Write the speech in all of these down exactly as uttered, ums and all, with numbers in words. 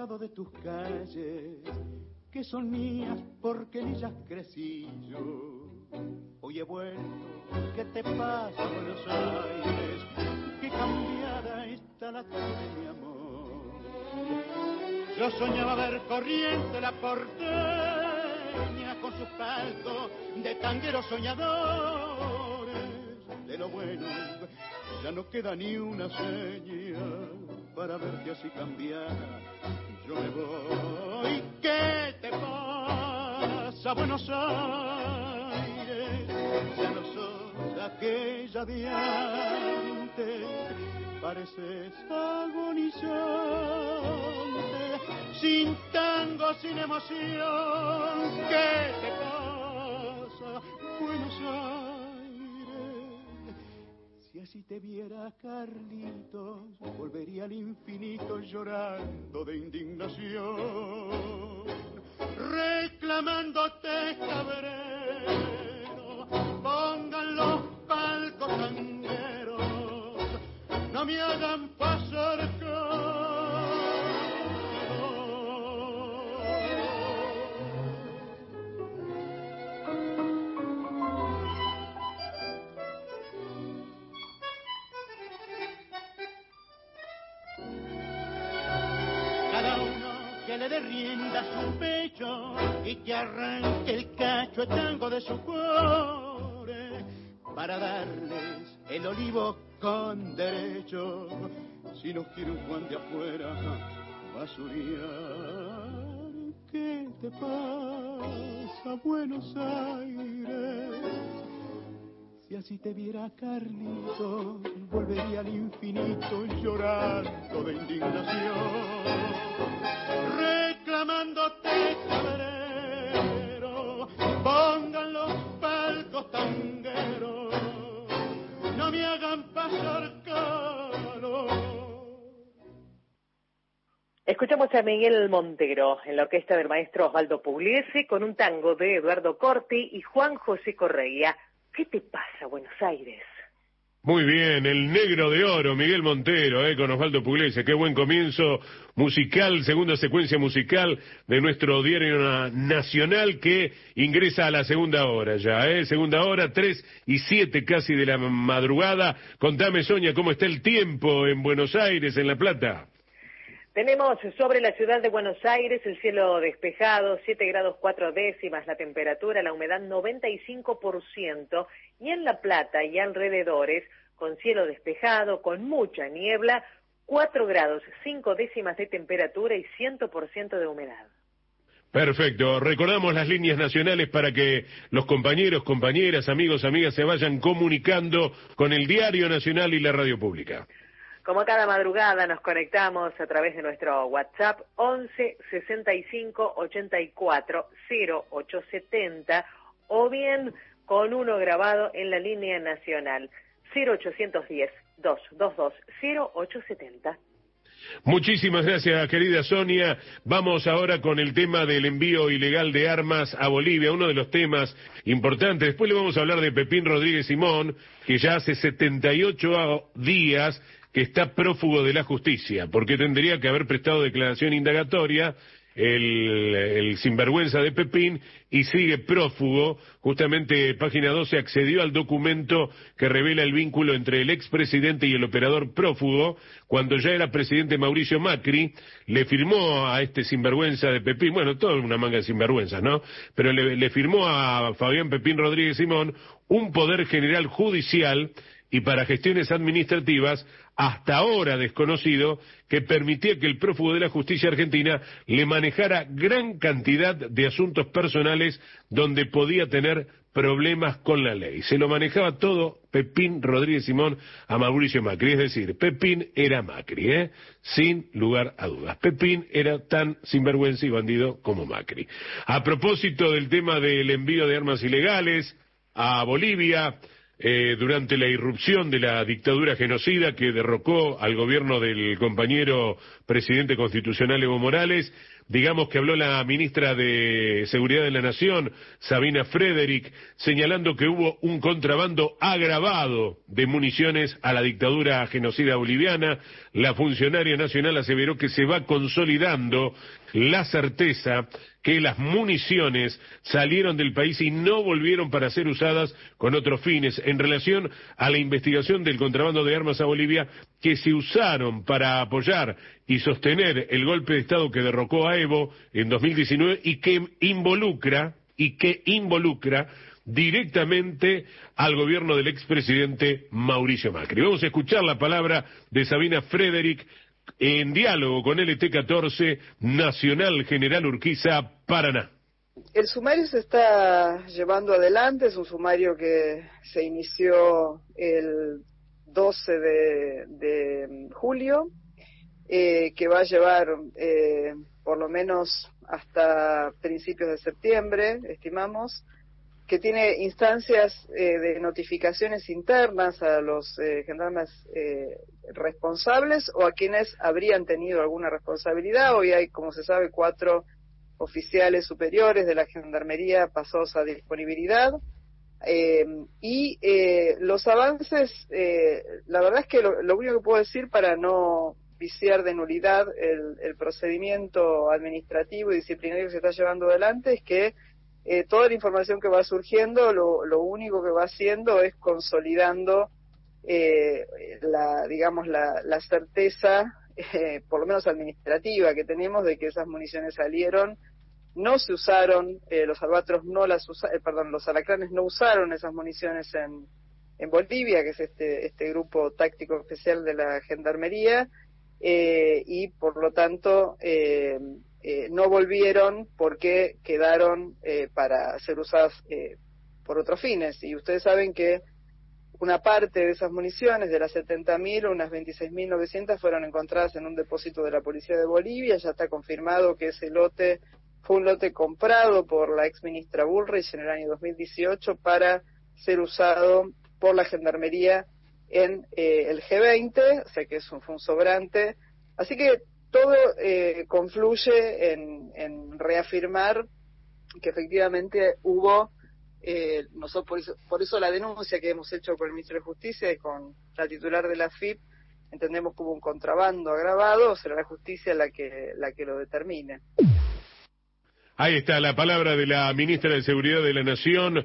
costado de tus calles, que son mías porque en ellas crecí yo. Hoy he vuelto, ¿qué te pasa, Buenos Aires? Qué cambiada está la tarde, mi amor. Yo soñaba ver corriente la porteña con sus palcos de tangueros soñadores. De lo bueno ya no queda ni una seña para verte así cambiada. Yo me voy, ¿qué te pasa, Buenos Aires? Ya no sos aquella de antes, pareces agonizante, sin tango, sin emoción. ¿Qué te pasa, Buenos Aires? Si así te viera, Carlitos, volvería al infinito llorando de indignación, reclamándote, cabrero, pongan los palcos tangueros, no me hagan pasar que le dé rienda a su pecho y que arranque el cacho el tango de su cuore para darles el olivo con derecho. Si no quiere un Juan de afuera basuriar. ¿Qué te pasa, Buenos Aires? Si así te viera, Carlitos, volvería al infinito llorando de indignación, reclamándote, cabrero, pongan los palcos tangueros, no me hagan pasar calor. Escuchamos a Miguel Montero en la orquesta del maestro Osvaldo Pugliese con un tango de Eduardo Corti y Juan José Correia. ¿Qué te pasa, Buenos Aires? Muy bien, el negro de oro, Miguel Montero, eh, con Osvaldo Pugliese. Qué buen comienzo musical, segunda secuencia musical de nuestro diario nacional que ingresa a la segunda hora ya, eh, segunda hora, tres y siete casi de la madrugada. Contame, Sonia, ¿cómo está el tiempo en Buenos Aires, en La Plata? Tenemos sobre la ciudad de Buenos Aires el cielo despejado, siete grados cuatro décimas la temperatura, la humedad noventa y cinco por ciento, y en La Plata y alrededores, con cielo despejado, con mucha niebla, cuatro grados cinco décimas de temperatura y cien por ciento de humedad. Perfecto, recordamos las líneas nacionales para que los compañeros, compañeras, amigos, amigas se vayan comunicando con el Diario Nacional y la Radio Pública. Como cada madrugada nos conectamos a través de nuestro WhatsApp once sesenta y cinco ochenta y cuatro cero ocho setenta o bien con uno grabado en la línea nacional cero ochocientos diez, doscientos veintidós, cero ochocientos setenta. Muchísimas gracias, querida Sonia. Vamos ahora con el tema del envío ilegal de armas a Bolivia, uno de los temas importantes. Después le vamos a hablar de Pepín Rodríguez Simón, que ya hace setenta y ocho días que está prófugo de la justicia, porque tendría que haber prestado declaración indagatoria el, el sinvergüenza de Pepín, y sigue prófugo. Justamente Página doce accedió al documento que revela el vínculo entre el expresidente y el operador prófugo. Cuando ya era presidente Mauricio Macri, le firmó a este sinvergüenza de Pepín, bueno, toda una manga de sinvergüenzas, ¿no? Pero le, le firmó a Fabián Pepín Rodríguez Simón un poder general judicial y para gestiones administrativas hasta ahora desconocido, que permitía que el prófugo de la justicia argentina le manejara gran cantidad de asuntos personales donde podía tener problemas con la ley. Se lo manejaba todo Pepín Rodríguez Simón a Mauricio Macri, es decir, Pepín era Macri, ¿eh? Sin lugar a dudas. Pepín era tan sinvergüenza y bandido como Macri. A propósito del tema del envío de armas ilegales a Bolivia, Eh, durante la irrupción de la dictadura genocida que derrocó al gobierno del compañero presidente constitucional Evo Morales, digamos que habló la ministra de Seguridad de la Nación, Sabina Frederick, señalando que hubo un contrabando agravado de municiones a la dictadura genocida boliviana. La funcionaria nacional aseveró que se va consolidando la certeza que las municiones salieron del país y no volvieron para ser usadas con otros fines. En relación a la investigación del contrabando de armas a Bolivia, que se usaron para apoyar y sostener el golpe de Estado que derrocó a Evo en dos mil diecinueve y que involucra, y que involucra directamente al gobierno del expresidente Mauricio Macri. Vamos a escuchar la palabra de Sabina Frederick en diálogo con L T catorce, Nacional General Urquiza, Paraná. El sumario se está llevando adelante, es un sumario que se inició el doce de, de julio, eh, que va a llevar eh, por lo menos hasta principios de septiembre, estimamos, que tiene instancias eh, de notificaciones internas a los eh, gendarmes eh, responsables o a quienes habrían tenido alguna responsabilidad. Hoy hay, como se sabe, cuatro oficiales superiores de la Gendarmería pasados a disponibilidad. Eh, y eh, los avances, eh, la verdad es que lo, lo único que puedo decir para no viciar de nulidad el, el procedimiento administrativo y disciplinario que se está llevando adelante es que Eh, toda la información que va surgiendo, lo, lo único que va haciendo es consolidando eh, la, digamos, la, la certeza, eh, por lo menos administrativa, que tenemos de que esas municiones salieron, no se usaron, eh, los albatros no las usaron, eh, perdón, los alacranes no usaron esas municiones en, en Bolivia, que es este, este grupo táctico especial de la Gendarmería, eh, y por lo tanto, eh, Eh, no volvieron porque quedaron eh, para ser usadas eh, por otros fines. Y ustedes saben que una parte de esas municiones, de las setenta mil, unas veintiséis mil novecientas fueron encontradas en un depósito de la Policía de Bolivia. Ya está confirmado que ese lote fue un lote comprado por la ex ministra Bullrich en el año dos mil dieciocho para ser usado por la Gendarmería en eh, el G veinte, o sea que es un, fue un sobrante. Así que todo eh, confluye en, en reafirmar que efectivamente hubo, eh, nosotros por eso, por eso la denuncia que hemos hecho con el Ministro de Justicia y con la titular de la A F I P, entendemos que hubo un contrabando agravado, será la justicia la que, la que lo determine. Ahí está la palabra de la ministra de Seguridad de la Nación,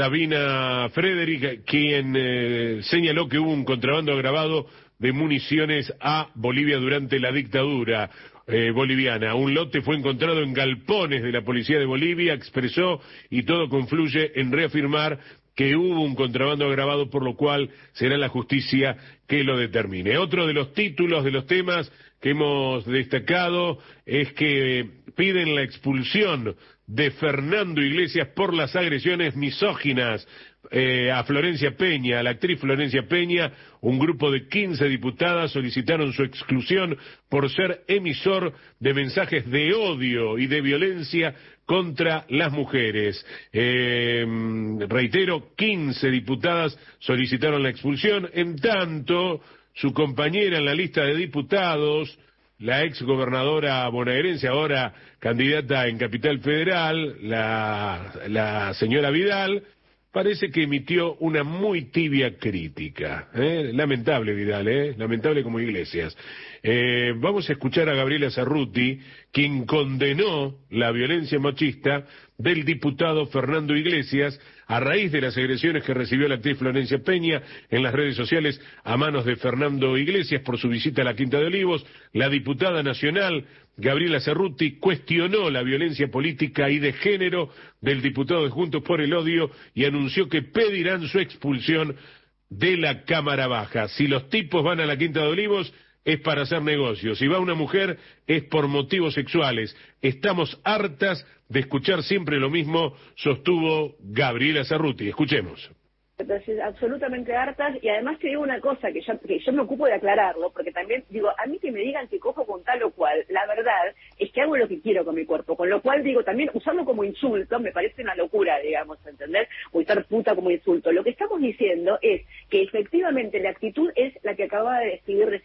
Sabina Frederick, quien eh, señaló que hubo un contrabando agravado de municiones a Bolivia durante la dictadura eh, boliviana. Un lote fue encontrado en galpones de la Policía de Bolivia, expresó, y todo confluye en reafirmar que hubo un contrabando agravado, por lo cual será la justicia que lo determine. Otro de los títulos, de los temas que hemos destacado, es que piden la expulsión de Fernando Iglesias por las agresiones misóginas eh, a Florencia Peña, a la actriz Florencia Peña. Un grupo de quince diputadas solicitaron su exclusión por ser emisor de mensajes de odio y de violencia contra las mujeres. Eh, reitero, quince diputadas solicitaron la expulsión. En tanto, su compañera en la lista de diputados, la ex gobernadora bonaerense, ahora candidata en Capital Federal, la, la señora Vidal, parece que emitió una muy tibia crítica. ¿eh? Lamentable Vidal, ¿eh? lamentable como Iglesias. Eh, vamos a escuchar a Gabriela Cerruti, quien condenó la violencia machista del diputado Fernando Iglesias a raíz de las agresiones que recibió la actriz Florencia Peña en las redes sociales a manos de Fernando Iglesias por su visita a la Quinta de Olivos. La diputada nacional Gabriela Cerruti cuestionó la violencia política y de género del diputado de Juntos por el Odio y anunció que pedirán su expulsión de la Cámara Baja. Si los tipos van a la Quinta de Olivos es para hacer negocios, si va una mujer es por motivos sexuales. Estamos hartas de escuchar siempre lo mismo, sostuvo Gabriela Cerruti. Escuchemos. Entonces, absolutamente hartas, y además te digo una cosa que yo, que yo me ocupo de aclararlo, porque también digo, a mí que me digan que cojo con tal o cual, la verdad es que hago lo que quiero con mi cuerpo, con lo cual digo, también usarlo como insulto me parece una locura, digamos, ¿entender? O estar puta como insulto. Lo que estamos diciendo es que efectivamente la actitud es la que acaba de describir recién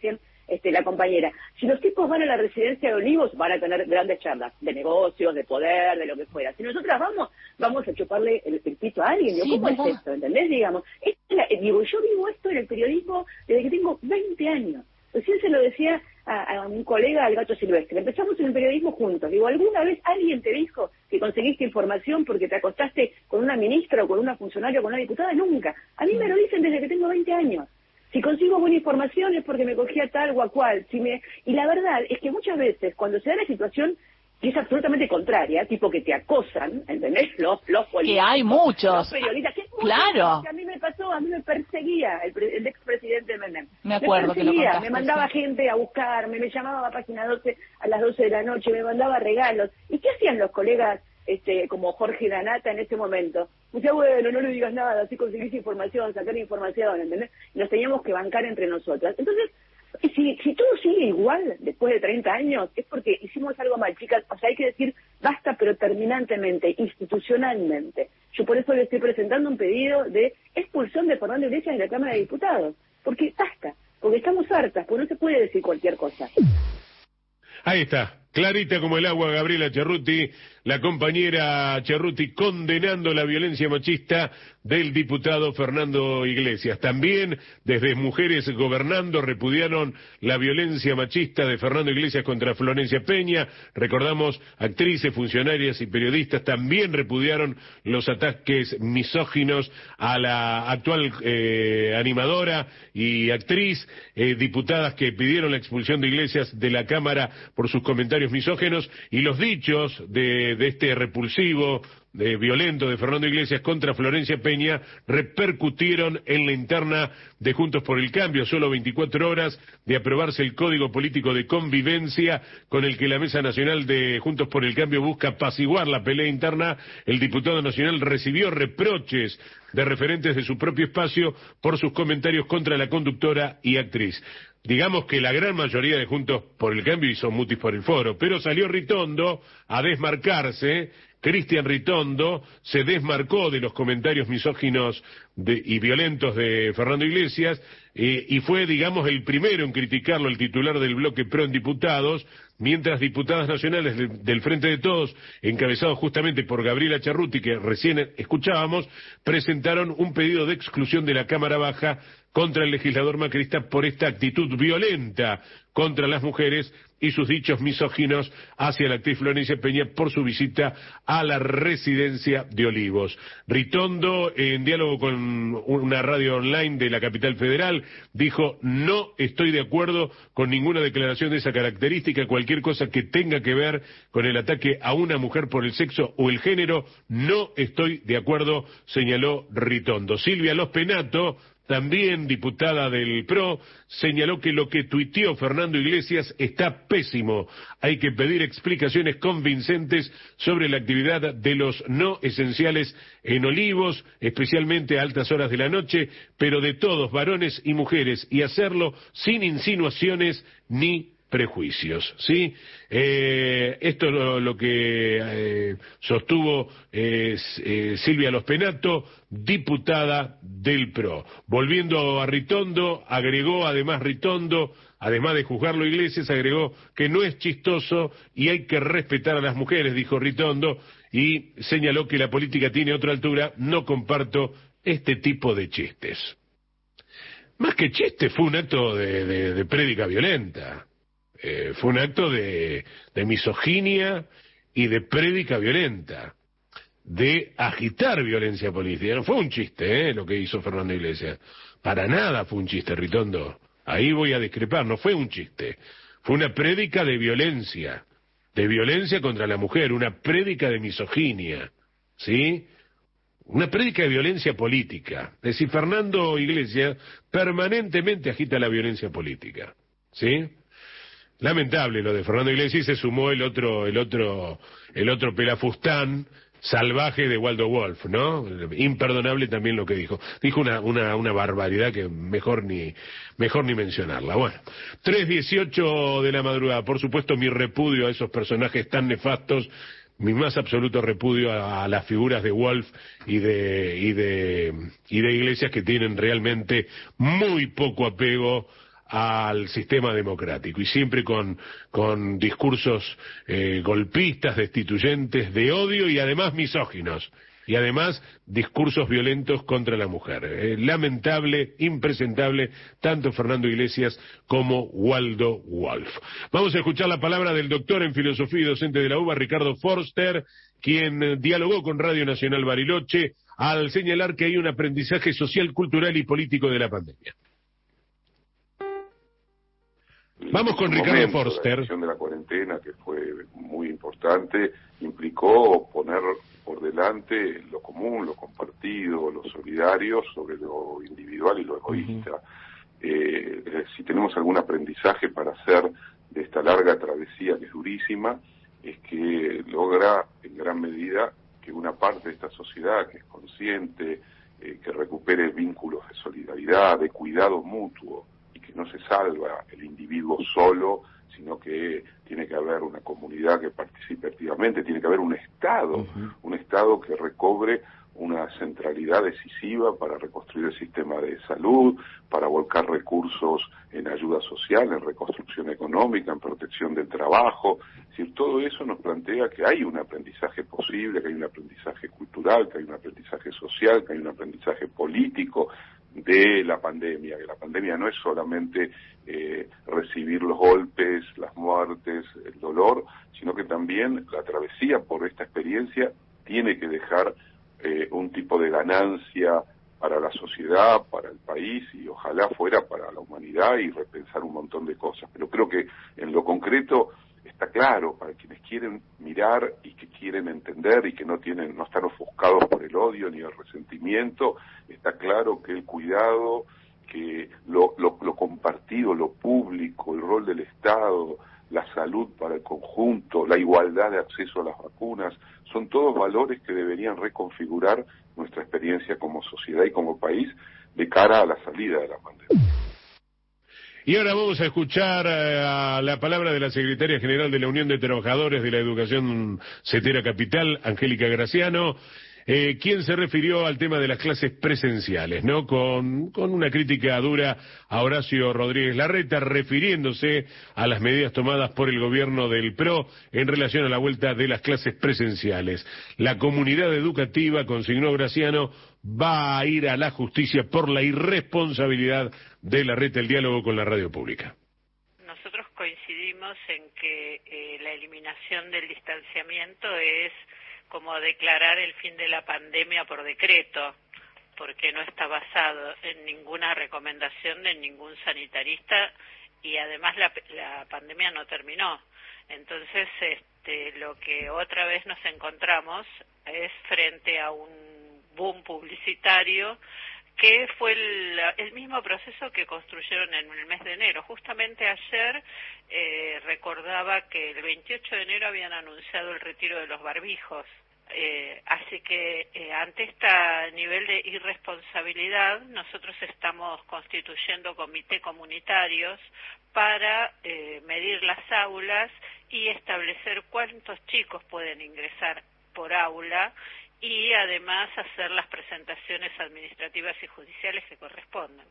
este, la compañera. Si los tipos van a la residencia de Olivos, van a tener grandes charlas de negocios, de poder, de lo que fuera. Si nosotras vamos, vamos a chuparle el, el pito a alguien. Digo, Sí, ¿cómo ¿verdad? es esto? ¿Entendés? Digamos, esta es la- digo, yo vivo esto en el periodismo desde que tengo veinte años. Recién se lo decía a, a un colega, al Gato Silvestre. Empezamos en el periodismo juntos. Digo, ¿alguna vez alguien te dijo que conseguiste información porque te acostaste con una ministra o con una funcionaria o con una diputada? Nunca. A mí me lo dicen desde que tengo veinte años. Si consigo buena información es porque me cogía tal o a cual. Si me... Y la verdad es que muchas veces, cuando se da la situación que es absolutamente contraria, tipo que te acosan, ¿entendés? Los, los políticos, Que hay muchos. los periodistas, que es muy Claro. bueno, que a mí me pasó, a mí me perseguía el, pre- el expresidente Menem. Me acuerdo que lo perseguía, contaste, me mandaba sí. gente a buscarme, me llamaba a Página doce a las doce de la noche, me mandaba regalos. ¿Y qué hacían los colegas este como Jorge Danata en ese momento? Me decía, bueno, no le digas nada, así conseguís información, sacar información, ¿entendés? Y nos teníamos que bancar entre nosotras. Entonces, si, si todo sigue igual después de treinta años, es porque hicimos algo mal, chicas. O sea, hay que decir basta, pero terminantemente, institucionalmente. Yo por eso le estoy presentando un pedido de expulsión de Fernando Iglesias de la Cámara de Diputados. Porque basta, porque estamos hartas, porque no se puede decir cualquier cosa. Ahí está, clarita como el agua, Gabriela Cerruti, la compañera Cerruti condenando la violencia machista del diputado Fernando Iglesias. También desde Mujeres Gobernando repudiaron la violencia machista de Fernando Iglesias contra Florencia Peña. Recordamos, actrices, funcionarias y periodistas también repudiaron los ataques misóginos a la actual eh, animadora y actriz, eh, diputadas que pidieron la expulsión de Iglesias de la Cámara por sus comentarios misóginos y los dichos de, de este repulsivo, de violento de Fernando Iglesias contra Florencia Peña repercutieron en la interna de Juntos por el Cambio. Solo veinticuatro horas de aprobarse el Código Político de Convivencia con el que la Mesa Nacional de Juntos por el Cambio busca apaciguar la pelea interna, el diputado nacional recibió reproches de referentes de su propio espacio por sus comentarios contra la conductora y actriz. Digamos que la gran mayoría de Juntos por el Cambio hizo mutis por el foro, pero salió Ritondo a desmarcarse. Cristian Ritondo se desmarcó de los comentarios misóginos de, y violentos de Fernando Iglesias eh, y fue, digamos, el primero en criticarlo, el titular del bloque PRO en diputados, mientras diputadas nacionales de, del Frente de Todos, encabezados justamente por Gabriela Cerruti, que recién escuchábamos, presentaron un pedido de exclusión de la Cámara Baja contra el legislador macrista por esta actitud violenta contra las mujeres y sus dichos misóginos hacia la actriz Florencia Peña por su visita a la residencia de Olivos. Ritondo, en diálogo con una radio online de la capital federal, dijo: no estoy de acuerdo con ninguna declaración de esa característica, cualquier cosa que tenga que ver con el ataque a una mujer por el sexo o el género, no estoy de acuerdo, señaló Ritondo. Silvia Lospenato, también diputada del PRO, señaló que lo que tuiteó Fernando Iglesias está pésimo. Hay que pedir explicaciones convincentes sobre la actividad de los no esenciales en Olivos, especialmente a altas horas de la noche, pero de todos, varones y mujeres, y hacerlo sin insinuaciones ni prejuicios, ¿sí? Eh, esto es lo, lo que eh, sostuvo eh, eh, Silvia Lospenato, diputada del PRO. Volviendo a Ritondo, agregó además Ritondo, además de juzgarlo Iglesias, agregó que no es chistoso y hay que respetar a las mujeres, dijo Ritondo, y señaló que la política tiene otra altura. No comparto este tipo de chistes. Más que chiste, fue un acto de, de, de prédica violenta. Eh, fue un acto de, de misoginia y de prédica violenta, de agitar violencia política. No fue un chiste, ¿eh?, lo que hizo Fernando Iglesias. Para nada fue un chiste, Ritondo. Ahí voy a discrepar, no fue un chiste. Fue una prédica de violencia, de violencia contra la mujer, una prédica de misoginia, ¿sí? Una prédica de violencia política. Es decir, Fernando Iglesias permanentemente agita la violencia política, ¿sí? Lamentable lo de Fernando Iglesias, y se sumó el otro, el otro, el otro pelafustán salvaje de Waldo Wolf, ¿no? Imperdonable también lo que dijo. Dijo una, una, una barbaridad que mejor ni, mejor ni mencionarla. Bueno, tres dieciocho de la madrugada. Por supuesto, mi repudio a esos personajes tan nefastos, mi más absoluto repudio a, a las figuras de Wolf y de, y de, y de Iglesias, que tienen realmente muy poco apego al sistema democrático, y siempre con, con discursos eh, golpistas, destituyentes, de odio y además misóginos. Y además, discursos violentos contra la mujer. Eh, lamentable, impresentable, tanto Fernando Iglesias como Waldo Wolf. Vamos a escuchar la palabra del doctor en filosofía y docente de la UBA, Ricardo Forster, quien eh, dialogó con Radio Nacional Bariloche al señalar que hay un aprendizaje social, cultural y político de la pandemia. Vamos con Ricardo Forster. La decisión de la cuarentena, que fue muy importante, implicó poner por delante lo común, lo compartido, lo solidario sobre lo individual y lo egoísta. Uh-huh. Eh, si tenemos algún aprendizaje para hacer de esta larga travesía, que es durísima, es que logra en gran medida que una parte de esta sociedad que es consciente, eh, que recupere vínculos de solidaridad, de cuidado mutuo, y que no se salva el individuo solo, sino que tiene que haber una comunidad que participe activamente, tiene que haber un Estado, uh-huh. un Estado que recobre una centralidad decisiva para reconstruir el sistema de salud, para volcar recursos en ayuda social, en reconstrucción económica, en protección del trabajo. Es decir, todo eso nos plantea que hay un aprendizaje posible, que hay un aprendizaje cultural, que hay un aprendizaje social, que hay un aprendizaje político de la pandemia, que la pandemia no es solamente eh, recibir los golpes, las muertes, el dolor, sino que también la travesía por esta experiencia tiene que dejar eh, un tipo de ganancia para la sociedad, para el país, y ojalá fuera para la humanidad, y repensar un montón de cosas. Pero creo que en lo concreto está claro, para quienes quieren mirar y que quieren entender y que no tienen, no están ofuscados por el odio ni el resentimiento, está claro que el cuidado, que lo, lo, lo compartido, lo público, el rol del Estado, la salud para el conjunto, la igualdad de acceso a las vacunas, son todos valores que deberían reconfigurar nuestra experiencia como sociedad y como país de cara a la salida de la pandemia. Y ahora vamos a escuchar a la palabra de la secretaria general de la Unión de Trabajadores de la Educación Setera Capital, Angélica Graciano, eh, quien se refirió al tema de las clases presenciales, ¿no? Con, con una crítica dura a Horacio Rodríguez Larreta, refiriéndose a las medidas tomadas por el gobierno del P R O en relación a la vuelta de las clases presenciales. La comunidad educativa, consignó Graciano, va a ir a la justicia por la irresponsabilidad de Larreta. El diálogo con la radio pública. Nosotros coincidimos en que eh, la eliminación del distanciamiento es como declarar el fin de la pandemia por decreto, porque no está basado en ninguna recomendación de ningún sanitarista, y además la, la pandemia no terminó. Entonces, este, lo que otra vez nos encontramos es frente a un boom publicitario que fue el, el mismo proceso que construyeron en el mes de enero. Justamente ayer eh, recordaba que el veintiocho de enero habían anunciado el retiro de los barbijos. Eh, así que eh, ante este nivel de irresponsabilidad, nosotros estamos constituyendo comités comunitarios para eh, medir las aulas y establecer cuántos chicos pueden ingresar por aula, y además hacer las presentaciones administrativas y judiciales que correspondan.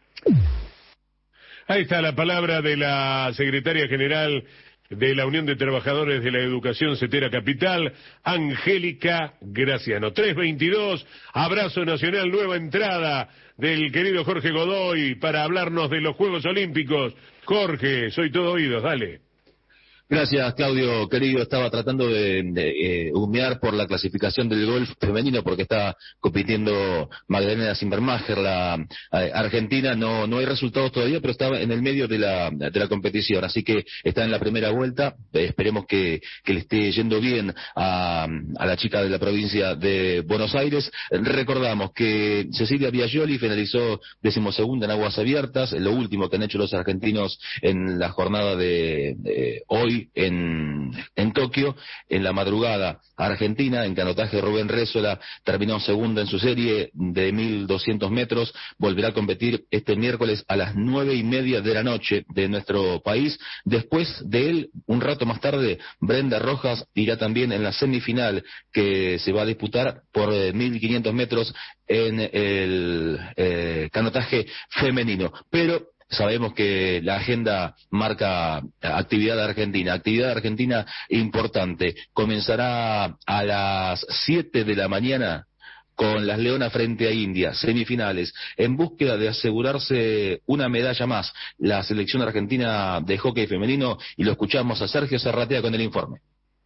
Ahí está la palabra de la secretaria general de la Unión de Trabajadores de la Educación Setera Capital, Angélica Graciano. tres veintidós, abrazo nacional, nueva entrada del querido Jorge Godoy para hablarnos de los Juegos Olímpicos. Jorge, soy todo oídos, dale. Gracias, Claudio, querido. Estaba tratando de, de eh, humear por la clasificación del golf femenino, porque está compitiendo Magdalena Zimmermacher, la eh, argentina. No no hay resultados todavía, pero estaba en el medio de la de la competición, así que está en la primera vuelta. Eh, esperemos que, que le esté yendo bien a, a la chica de la provincia de Buenos Aires. Recordamos que Cecilia Biagioli finalizó decimosegunda en aguas abiertas, lo último que han hecho los argentinos en la jornada de, de hoy en, en Tokio. En la madrugada argentina, en canotaje, Rubén Rézola terminó segunda en su serie de mil doscientos metros, volverá a competir este miércoles a las nueve y media de la noche de nuestro país. Después de él, un rato más tarde, Brenda Rojas irá también en la semifinal que se va a disputar por eh, mil quinientos metros en el eh, canotaje femenino. Pero Sabemos que la agenda marca actividad argentina, actividad argentina importante. Comenzará a las siete de la mañana con las Leonas frente a India, semifinales, en búsqueda de asegurarse una medalla más, la selección argentina de hockey femenino, y lo escuchamos a Sergio Zarratea con el informe.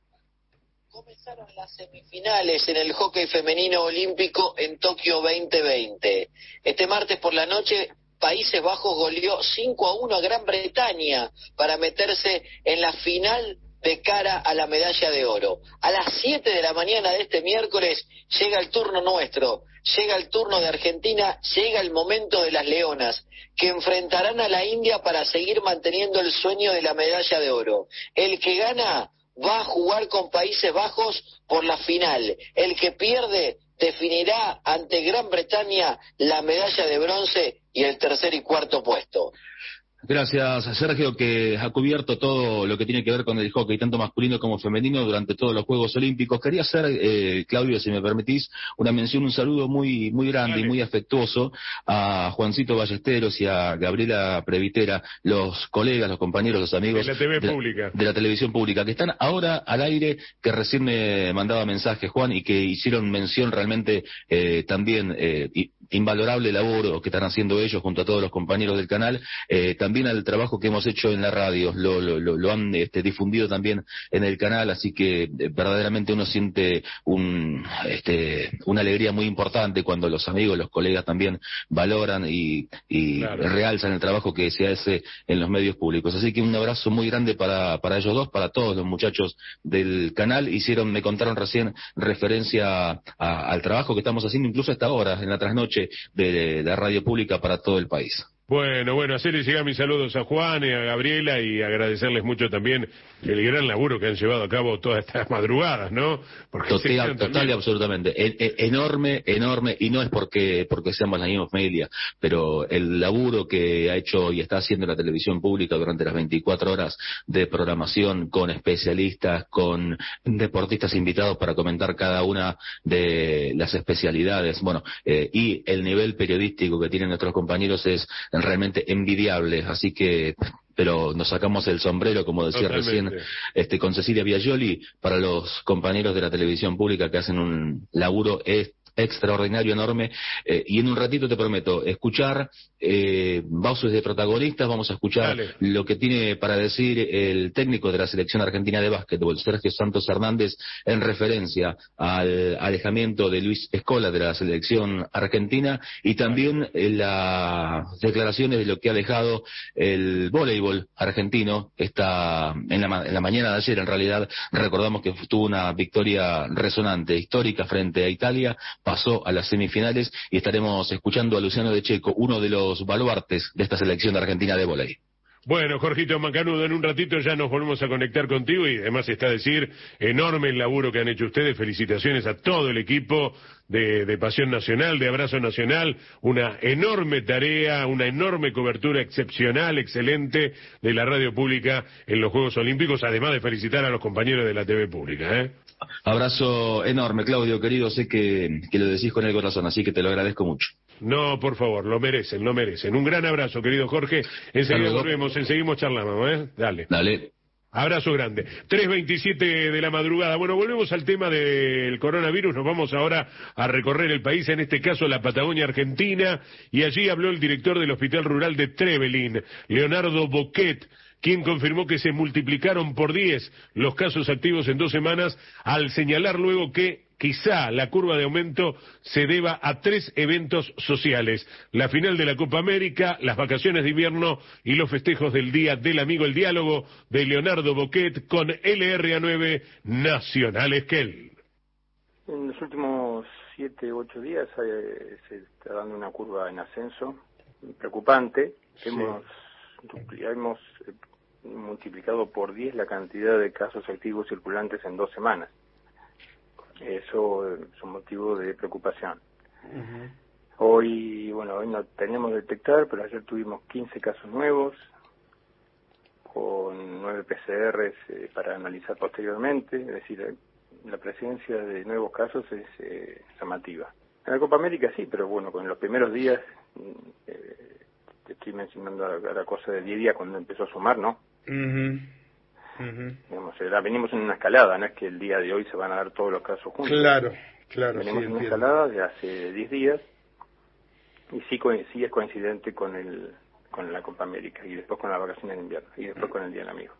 Comenzaron las semifinales en el hockey femenino olímpico en Tokio veinte veinte. Este martes por la noche, Países Bajos goleó cinco a uno a Gran Bretaña para meterse en la final de cara a la medalla de oro. A las siete de la mañana de este miércoles llega el turno nuestro, llega el turno de Argentina, llega el momento de las Leonas, que enfrentarán a la India para seguir manteniendo el sueño de la medalla de oro. El que gana va a jugar con Países Bajos por la final. El que pierde definirá ante Gran Bretaña la medalla de bronce y el tercer y cuarto puesto. Gracias, Sergio, que ha cubierto todo lo que tiene que ver con el hockey, tanto masculino como femenino, durante todos los Juegos Olímpicos. Quería hacer, eh, Claudio, si me permitís, una mención, un saludo muy muy grande Dale. y muy afectuoso a Juancito Ballesteros y a Gabriela Previtera, los colegas, los compañeros, los amigos de la T V de, pública. de la televisión pública, que están ahora al aire, que recién me mandaba mensaje, Juan, y que hicieron mención realmente eh, también eh, invalorable labor que están haciendo ellos junto a todos los compañeros del canal, eh, también al trabajo que hemos hecho en la radio, lo, lo, lo han este, difundido también en el canal, así que eh, verdaderamente uno siente un, este, una alegría muy importante cuando los amigos, los colegas también valoran y, y claro. realzan el trabajo que se hace en los medios públicos. Así que un abrazo muy grande para, para ellos dos, para todos los muchachos del canal. Hicieron, me contaron recién referencia a, al trabajo que estamos haciendo incluso a esta hora, en la trasnoche de la radio pública para todo el país. Bueno, bueno, hacerles llegar mis saludos a Juan y a Gabriela y agradecerles mucho también el gran laburo que han llevado a cabo todas estas madrugadas, ¿no? Porque total, total también... y absolutamente. E e enorme, enorme, y no es porque porque seamos la misma familia, pero el laburo que ha hecho y está haciendo la televisión pública durante las veinticuatro horas de programación, con especialistas, con deportistas invitados para comentar cada una de las especialidades, bueno, eh, y el nivel periodístico que tienen nuestros compañeros es realmente envidiable, así que pero nos sacamos el sombrero, como decía Totalmente. recién este con Cecilia Biagioli, para los compañeros de la televisión pública que hacen un laburo est extraordinario, enorme, eh, y en un ratito te prometo escuchar eh, voces de protagonistas. Vamos a escuchar Dale. lo que tiene para decir el técnico de la selección argentina de básquetbol, Sergio Santos Hernández, en referencia al alejamiento de Luis Escola de la selección argentina, y también eh, las declaraciones de lo que ha dejado el voleibol argentino. Está en la, en la mañana de ayer, en realidad, recordamos que tuvo una victoria resonante, histórica frente a Italia, pasó a las semifinales, y estaremos escuchando a Luciano De Checo, uno de los baluartes de esta selección de Argentina de vóley. Bueno, Jorgito Macanudo, en un ratito ya nos volvemos a conectar contigo, y además está a decir, enorme el laburo que han hecho ustedes. Felicitaciones a todo el equipo de, de Pasión Nacional, de Abrazo Nacional, una enorme tarea, una enorme cobertura excepcional, excelente de la radio pública en los Juegos Olímpicos, además de felicitar a los compañeros de la T V pública, ¿eh? Abrazo enorme, Claudio, querido, sé que, que lo decís con el corazón, así que te lo agradezco mucho. No, por favor, lo merecen, lo merecen. Un gran abrazo, querido Jorge. Enseguida volvemos, enseguimos charlamos, ¿eh? Dale. Dale. Abrazo grande. tres veintisiete de la madrugada. Bueno, volvemos al tema del coronavirus. Nos vamos ahora a recorrer el país, en este caso la Patagonia Argentina, y allí habló el director del Hospital Rural de Trevelin, Leonardo Boquet, quien confirmó que se multiplicaron por diez los casos activos en dos semanas, al señalar luego que quizá la curva de aumento se deba a tres eventos sociales: la final de la Copa América, las vacaciones de invierno y los festejos del Día del Amigo. El diálogo de Leonardo Boquet con L R A nueve Nacional Esquel. En los últimos siete u ocho días eh, se está dando una curva en ascenso preocupante. Sí. Hemos, hemos eh, multiplicado por diez la cantidad de casos activos circulantes en dos semanas. Eso es un motivo de preocupación. Uh-huh. Hoy, bueno, hoy no tenemos detectar, pero ayer tuvimos quince casos nuevos, con nueve P C Rs eh, para analizar posteriormente, es decir, la presencia de nuevos casos es eh, llamativa. En la Copa América sí, pero bueno, con los primeros días eh, te estoy mencionando la, la cosa de diez días cuando empezó a sumar, ¿no? Uh-huh. Uh-huh. Digamos, era, venimos en una escalada, no es que el día de hoy se van a dar todos los casos juntos. Claro, claro. Venimos Sí, en una entiendo. escalada de hace diez días y sí, co- sí es coincidente con el con la Copa América y después con la vacación de invierno y después con el Día del Amigo.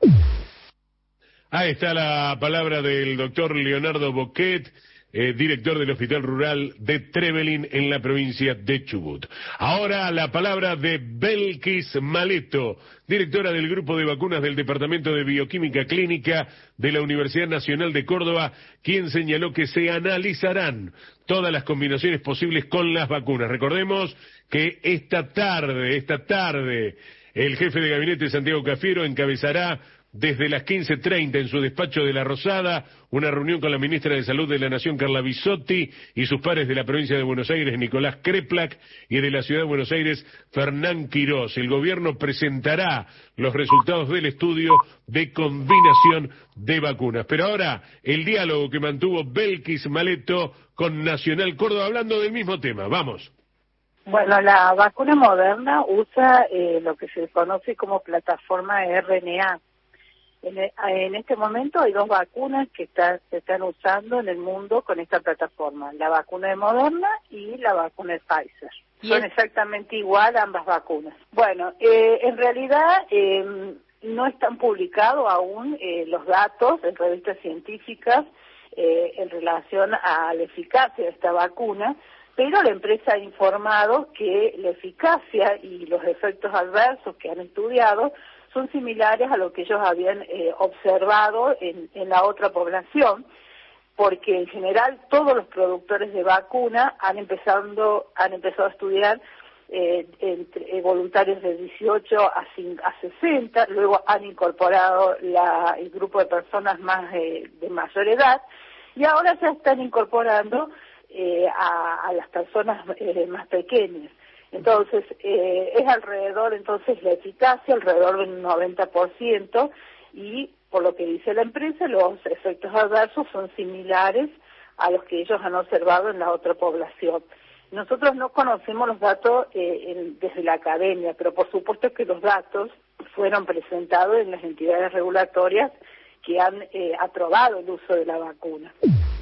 Ahí está la palabra del doctor Leonardo Boquet, eh, director del Hospital Rural de Trevelin en la provincia de Chubut. Ahora la palabra de Belkis Maleto, directora del Grupo de Vacunas del Departamento de Bioquímica Clínica de la Universidad Nacional de Córdoba, quien señaló que se analizarán todas las combinaciones posibles con las vacunas. Recordemos que esta tarde, esta tarde, el jefe de gabinete Santiago Cafiero encabezará desde las quince treinta en su despacho de La Rosada una reunión con la ministra de Salud de la Nación, Carla Bisotti, y sus pares de la provincia de Buenos Aires, Nicolás Kreplak, y de la ciudad de Buenos Aires, Fernán Quirós. El gobierno presentará los resultados del estudio de combinación de vacunas. Pero ahora, el diálogo que mantuvo Belkis Maleto con Nacional Córdoba, hablando del mismo tema. Vamos. Bueno, la vacuna Moderna usa eh, lo que se conoce como plataforma R N A. En, en este momento hay dos vacunas que están, se están usando en el mundo con esta plataforma, la vacuna de Moderna y la vacuna de Pfizer. Son exactamente igual ambas vacunas. Bueno, eh, en realidad eh, no están publicados aún eh, los datos en revistas científicas eh, en relación a la eficacia de esta vacuna, pero la empresa ha informado que la eficacia y los efectos adversos que han estudiado son similares a lo que ellos habían eh, observado en, en la otra población, porque en general todos los productores de vacuna han empezado, han empezado a estudiar eh, entre, eh, voluntarios de dieciocho a sesenta, luego han incorporado la, el grupo de personas más eh, de mayor edad, y ahora ya están incorporando eh, a, a las personas eh, más pequeñas. Entonces, eh, es alrededor, entonces, la eficacia, alrededor del noventa por ciento, y por lo que dice la empresa, los efectos adversos son similares a los que ellos han observado en la otra población. Nosotros no conocemos los datos eh, en, desde la academia, pero por supuesto que los datos fueron presentados en las entidades regulatorias que han eh, aprobado el uso de la vacuna.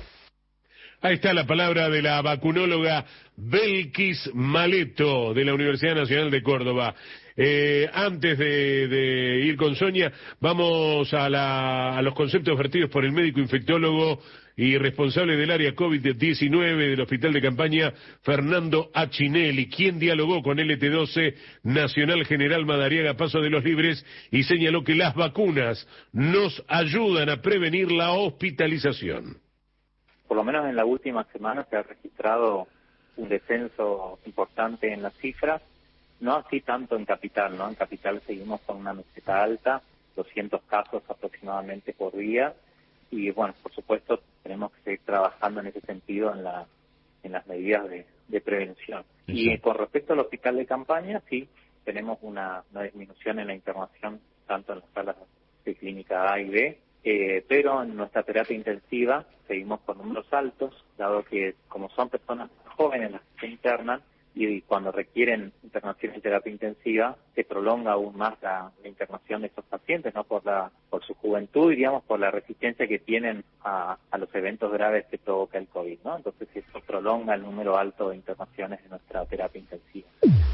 Ahí está la palabra de la vacunóloga Belkis Maleto, de la Universidad Nacional de Córdoba. Eh, antes de, de ir con Sonia, vamos a, la, a los conceptos vertidos por el médico infectólogo y responsable del área COVID diecinueve del Hospital de Campaña, Fernando Achinelli, quien dialogó con L T doce Nacional General Madariaga Paso de los Libres y señaló que las vacunas nos ayudan a prevenir la hospitalización. Por lo menos en la última semana se ha registrado un descenso importante en las cifras, no así tanto en Capital, ¿no? En Capital seguimos con una meseta alta, doscientos casos aproximadamente por día, y bueno, por supuesto tenemos que seguir trabajando en ese sentido en la en las medidas de, de prevención. Sí. Y con respecto al Hospital de Campaña, sí, tenemos una, una disminución en la internación, tanto en las salas de clínica A y B, Eh, pero en nuestra terapia intensiva seguimos con números altos, dado que como son personas jóvenes las que se internan y cuando requieren internación en terapia intensiva se prolonga aún más la, la internación de estos pacientes, no por la por su juventud, diríamos, por la resistencia que tienen a, a los eventos graves que provoca el COVID, ¿no? Entonces eso prolonga el número alto de internaciones de nuestra terapia intensiva.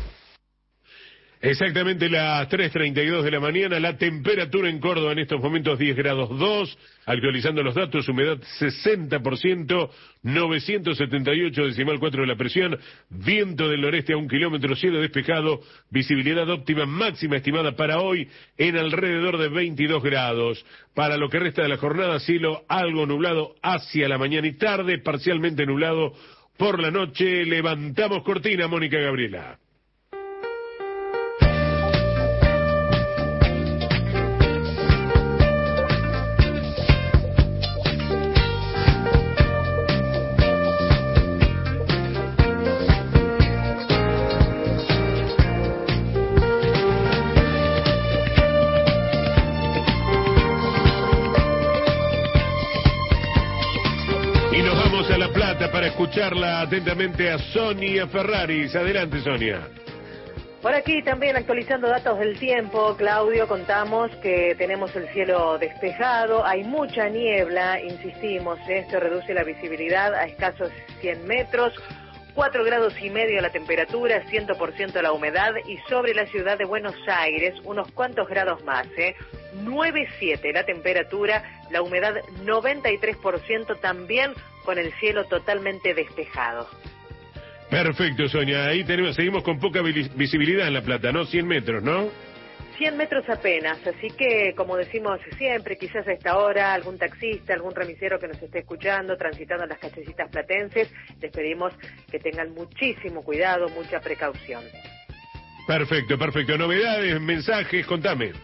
Exactamente las tres treinta y dos de la mañana, la temperatura en Córdoba en estos momentos diez grados dos, actualizando los datos, humedad sesenta por ciento, novecientos setenta y ocho decimal cuatro de la presión, viento del noreste a un kilómetro, cielo despejado, visibilidad óptima máxima estimada para hoy en alrededor de veintidós grados. Para lo que resta de la jornada, cielo algo nublado hacia la mañana y tarde, parcialmente nublado por la noche. Levantamos cortina, Mónica Gabriela. Para escucharla atentamente a Sonia Ferraris. Adelante, Sonia. Por aquí también actualizando datos del tiempo, Claudio, contamos que tenemos el cielo despejado, hay mucha niebla, insistimos, esto reduce la visibilidad a escasos cien metros, cuatro grados y medio la temperatura, cien por ciento la humedad y sobre la ciudad de Buenos Aires unos cuantos grados más, ¿eh? nueve coma siete la temperatura, la humedad noventa y tres por ciento también con el cielo totalmente despejado. Perfecto, Sonia. Ahí tenemos, seguimos con poca visibilidad en La Plata, ¿no? cien metros, ¿no? cien metros apenas, así que, como decimos siempre, quizás a esta hora algún taxista, algún remisero que nos esté escuchando, transitando en las callecitas platenses, les pedimos que tengan muchísimo cuidado, mucha precaución. Perfecto, perfecto. Novedades, mensajes, contame.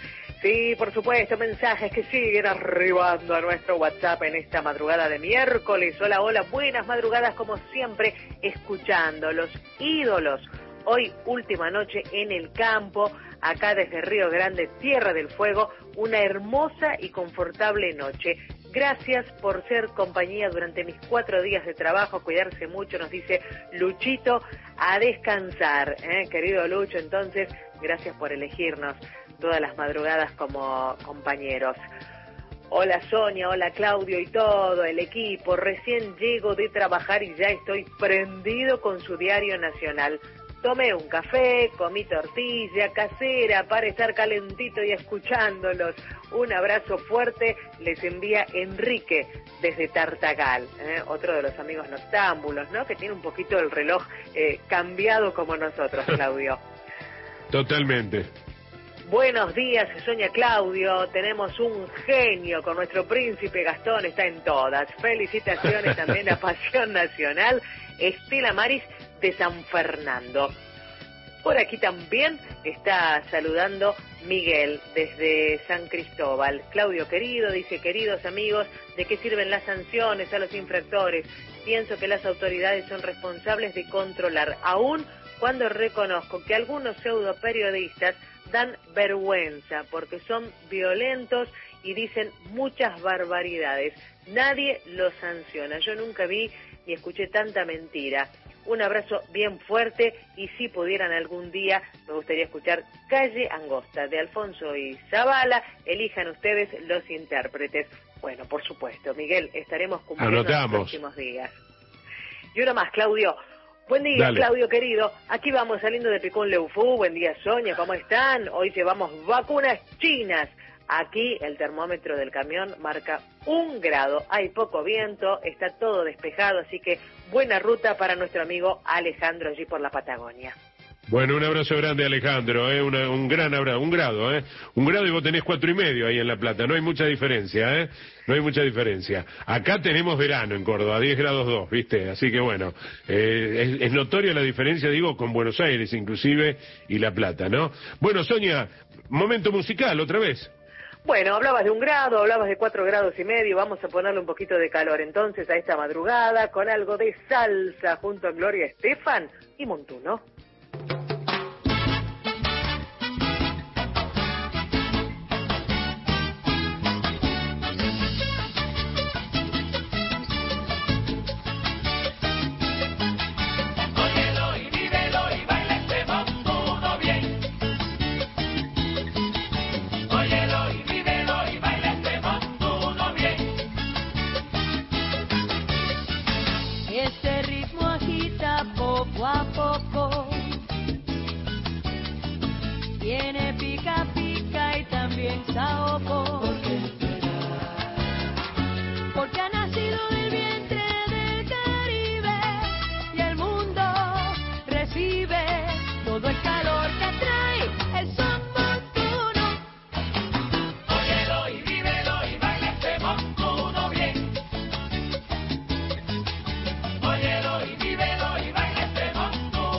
Sí, por supuesto, mensajes que siguen arribando a nuestro WhatsApp en esta madrugada de miércoles. Hola, hola, buenas madrugadas como siempre, escuchando los ídolos. Hoy, última noche en el campo, acá desde Río Grande, Tierra del Fuego, una hermosa y confortable noche. Gracias por ser compañía durante mis cuatro días de trabajo, cuidarse mucho, nos dice Luchito, a descansar, ¿eh? Querido Lucho, entonces, gracias por elegirnos todas las madrugadas como compañeros. Hola Sonia, hola Claudio y todo el equipo, recién llego de trabajar y ya estoy prendido con su diario nacional. Tomé un café, comí tortilla casera para estar calentito y escuchándolos. Un abrazo fuerte les envía Enrique desde Tartagal, ¿eh? Otro de los amigos noctámbulos, ¿no? Que tiene un poquito el reloj eh, cambiado como nosotros, Claudio. Totalmente. Buenos días, Sonia, Claudio. Tenemos un genio con nuestro príncipe Gastón, está en todas. Felicitaciones también a Pasión Nacional, Estela Maris de San Fernando. Por aquí también está saludando Miguel desde San Cristóbal. Claudio querido, dice, queridos amigos, ¿de qué sirven las sanciones a los infractores? Pienso que las autoridades son responsables de controlar, aún cuando reconozco que algunos pseudo periodistas dan vergüenza porque son violentos y dicen muchas barbaridades. Nadie los sanciona. Yo nunca vi ni escuché tanta mentira. Un abrazo bien fuerte y si pudieran algún día, me gustaría escuchar Calle Angosta de Alfonso y Zavala. Elijan ustedes los intérpretes. Bueno, por supuesto, Miguel, estaremos cumpliendo Anotamos. en los próximos días. Y uno más, Claudio. Buen día, Dale. Claudio querido. Aquí vamos saliendo de Picún Leufú. Buen día, Sonia, ¿cómo están? Hoy llevamos vacunas chinas. Aquí el termómetro del camión marca un grado. Hay poco viento, está todo despejado, así que buena ruta para nuestro amigo Alejandro allí por la Patagonia. Bueno, un abrazo grande, Alejandro, ¿eh? Una, un gran abrazo, un grado, ¿eh? Un grado y vos tenés cuatro y medio ahí en La Plata, no hay mucha diferencia, ¿eh? No hay mucha diferencia. Acá tenemos verano en Córdoba, diez grados dos, ¿viste? Así que bueno, eh, es, es notoria la diferencia, digo, con Buenos Aires inclusive y La Plata, ¿no? Bueno, Sonia, momento musical, otra vez. Bueno, hablabas de un grado, hablabas de cuatro grados y medio, vamos a ponerle un poquito de calor entonces a esta madrugada con algo de salsa junto a Gloria Estefan y Montuno. Este ritmo agita poco a poco, tiene pica pica y también saoco. ¿Por qué esperar? Porque ha nacido del vientre del Caribe y el mundo recibe todo el calor que trae el son montuno. Óyelo y vívelo y baila este montuno bien. Óyelo y vívelo y baila este montuno.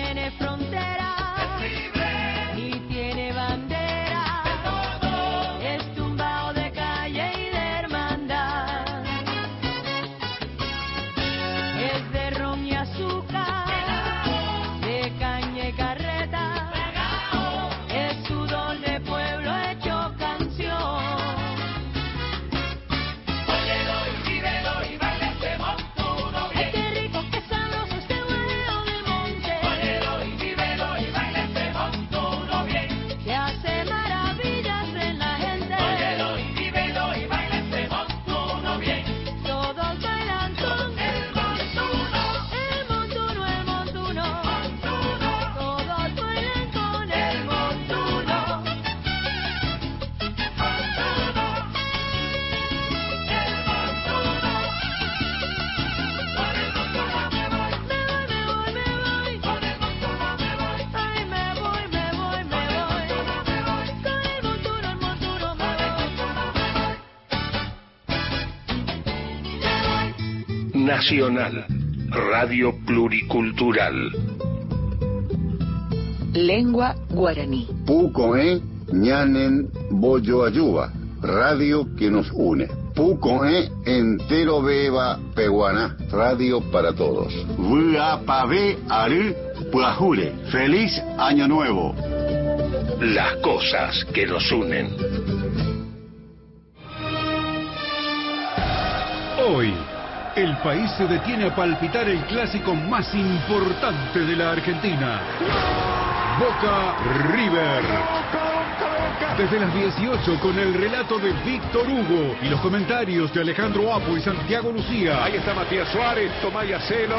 tiene frontera, ni tiene bandera, es tumbao de calle y de hermandad, es de ron y azúcar, de caña y carreta, es sudor de pueblo hecho canción. Óyelo y vívelo y baila este montuno bien. Ay, qué rico, qué sabroso este huevo de monte. Óyelo y vívelo y baila este montuno bien. Que hace maravillas en la gente. Óyelo y vívelo y baila este montuno bien. Todos bailan con el montuno. El montuno, el montuno. Montuno. Todos bailan con el montuno. Nacional, Radio Pluricultural. Lengua guaraní. Pucoe ñanen boyo ayuba, radio que nos une. Pucoe entero beba peguaná, radio para todos. Vuapave aru puajure. Feliz Año Nuevo. Las cosas que nos unen. Hoy, el país se detiene a palpitar el clásico más importante de la Argentina. Boca River. Desde las dieciocho con el relato de Víctor Hugo y los comentarios de Alejandro Apo y Santiago Lucía. Ahí está Matías Suárez, Tomás Yacelo.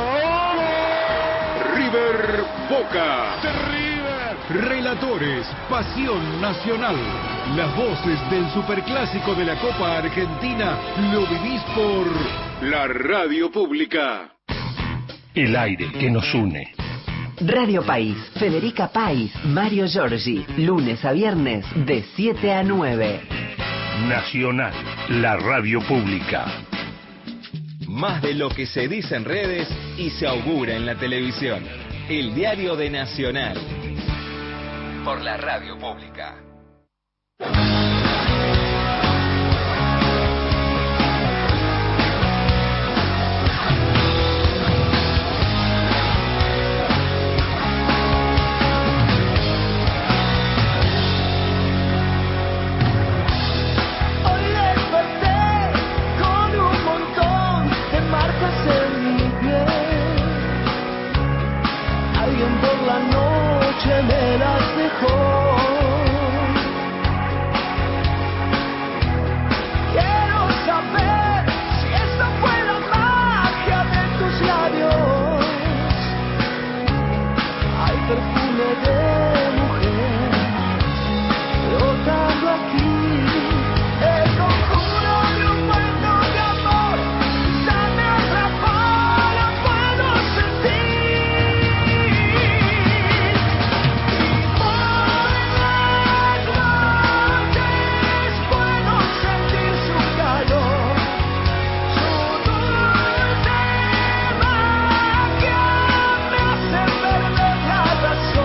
River Boca. Relatores, pasión nacional. Las voces del superclásico de la Copa Argentina lo vivís por la radio pública. El aire que nos une. Radio País, Federica País, Mario Giorgi, lunes a viernes de siete a nueve. Nacional, la radio pública. Más de lo que se dice en redes y se augura en la televisión. El diario de Nacional. Por la radio pública. Hoy desperté con un montón de marcas en mi piel. Alguien por la noche me las dejó. Quiero saber si esa fue la magia de tus labios. Hay perfume de mujer flotando aquí. El conjuro de un cuento de amor ya me atrapó, lo puedo sentir. Por las noches puedo sentir su calor, su dulce magia me hace perder la razón.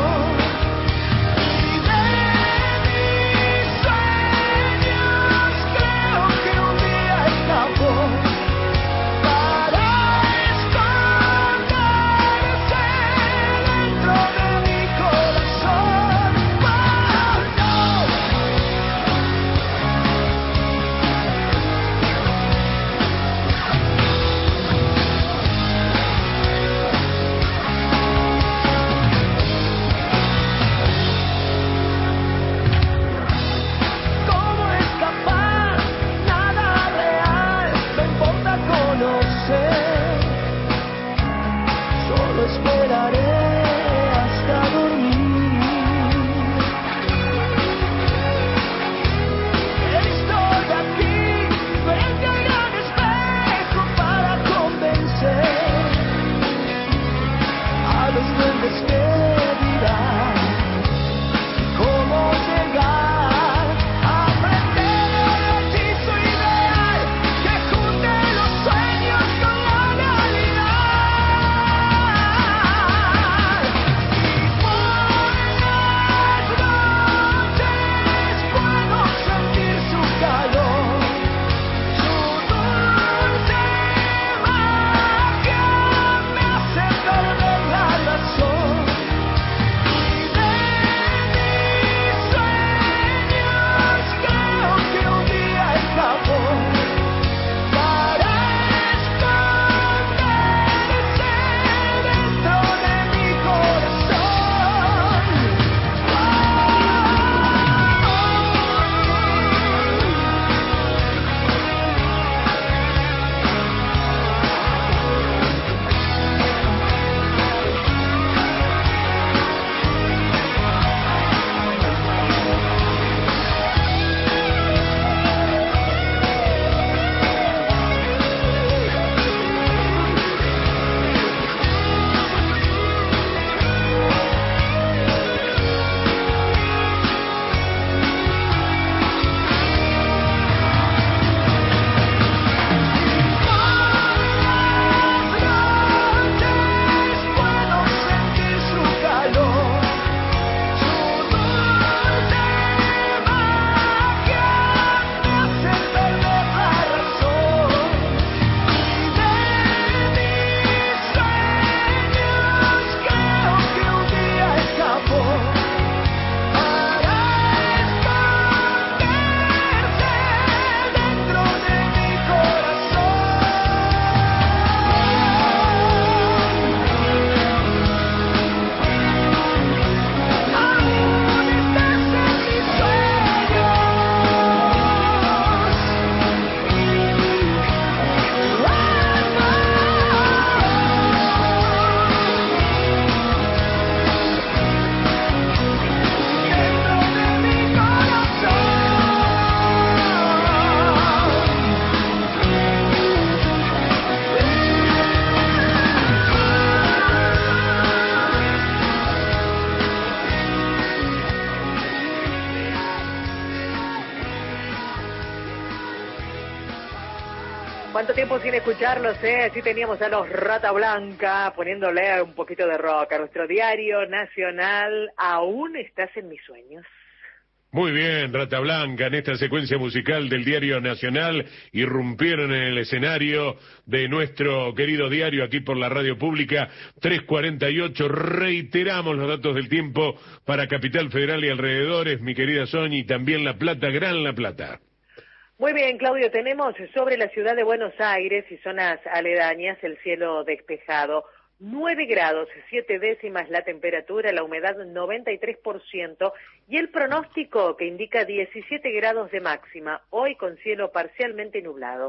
¿Cuánto tiempo sin escucharlos, eh? Así teníamos a los Rata Blanca poniéndole un poquito de rock a nuestro diario nacional. Aún estás en mis sueños. Muy bien, Rata Blanca, en esta secuencia musical del Diario Nacional, irrumpieron en el escenario de nuestro querido diario aquí por la radio pública, tres cuarenta y ocho, reiteramos los datos del tiempo para Capital Federal y alrededores, mi querida Sonia, y también La Plata, Gran La Plata. Muy bien, Claudio, tenemos sobre la ciudad de Buenos Aires y zonas aledañas el cielo despejado. nueve grados, siete décimas la temperatura, la humedad noventa y tres por ciento y el pronóstico que indica diecisiete grados de máxima, hoy con cielo parcialmente nublado.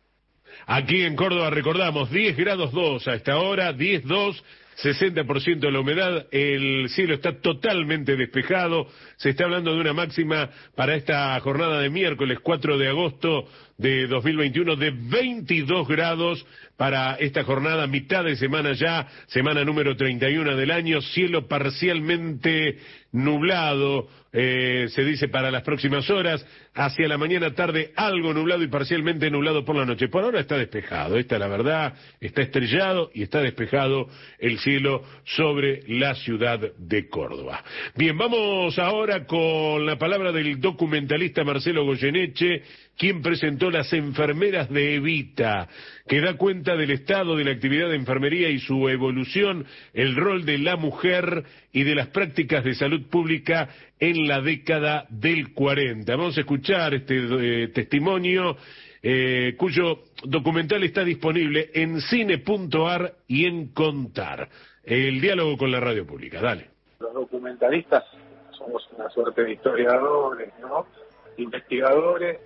Aquí en Córdoba recordamos diez grados dos a esta hora, diez dos, sesenta por ciento de la humedad, el cielo está totalmente despejado, se está hablando de una máxima para esta jornada de miércoles cuatro de agosto de dos mil veintiuno de veintidós grados para esta jornada, mitad de semana ya, semana número treinta y uno del año, cielo parcialmente nublado, eh, se dice para las próximas horas, hacia la mañana tarde algo nublado y parcialmente nublado por la noche. Por ahora está despejado, esta es la verdad, está estrellado y está despejado el cielo sobre la ciudad de Córdoba. Bien, vamos ahora con la palabra del documentalista Marcelo Goyeneche, quien presentó Las enfermeras de Evita, que da cuenta del estado de la actividad de enfermería y su evolución, el rol de la mujer y de las prácticas de salud pública en la década del cuarenta. Vamos a escuchar este eh, testimonio, eh, cuyo documental está disponible en cine punto ar y en Contar. El diálogo con la radio pública, dale. Los documentalistas somos una suerte de historiadores, ¿no? Investigadores,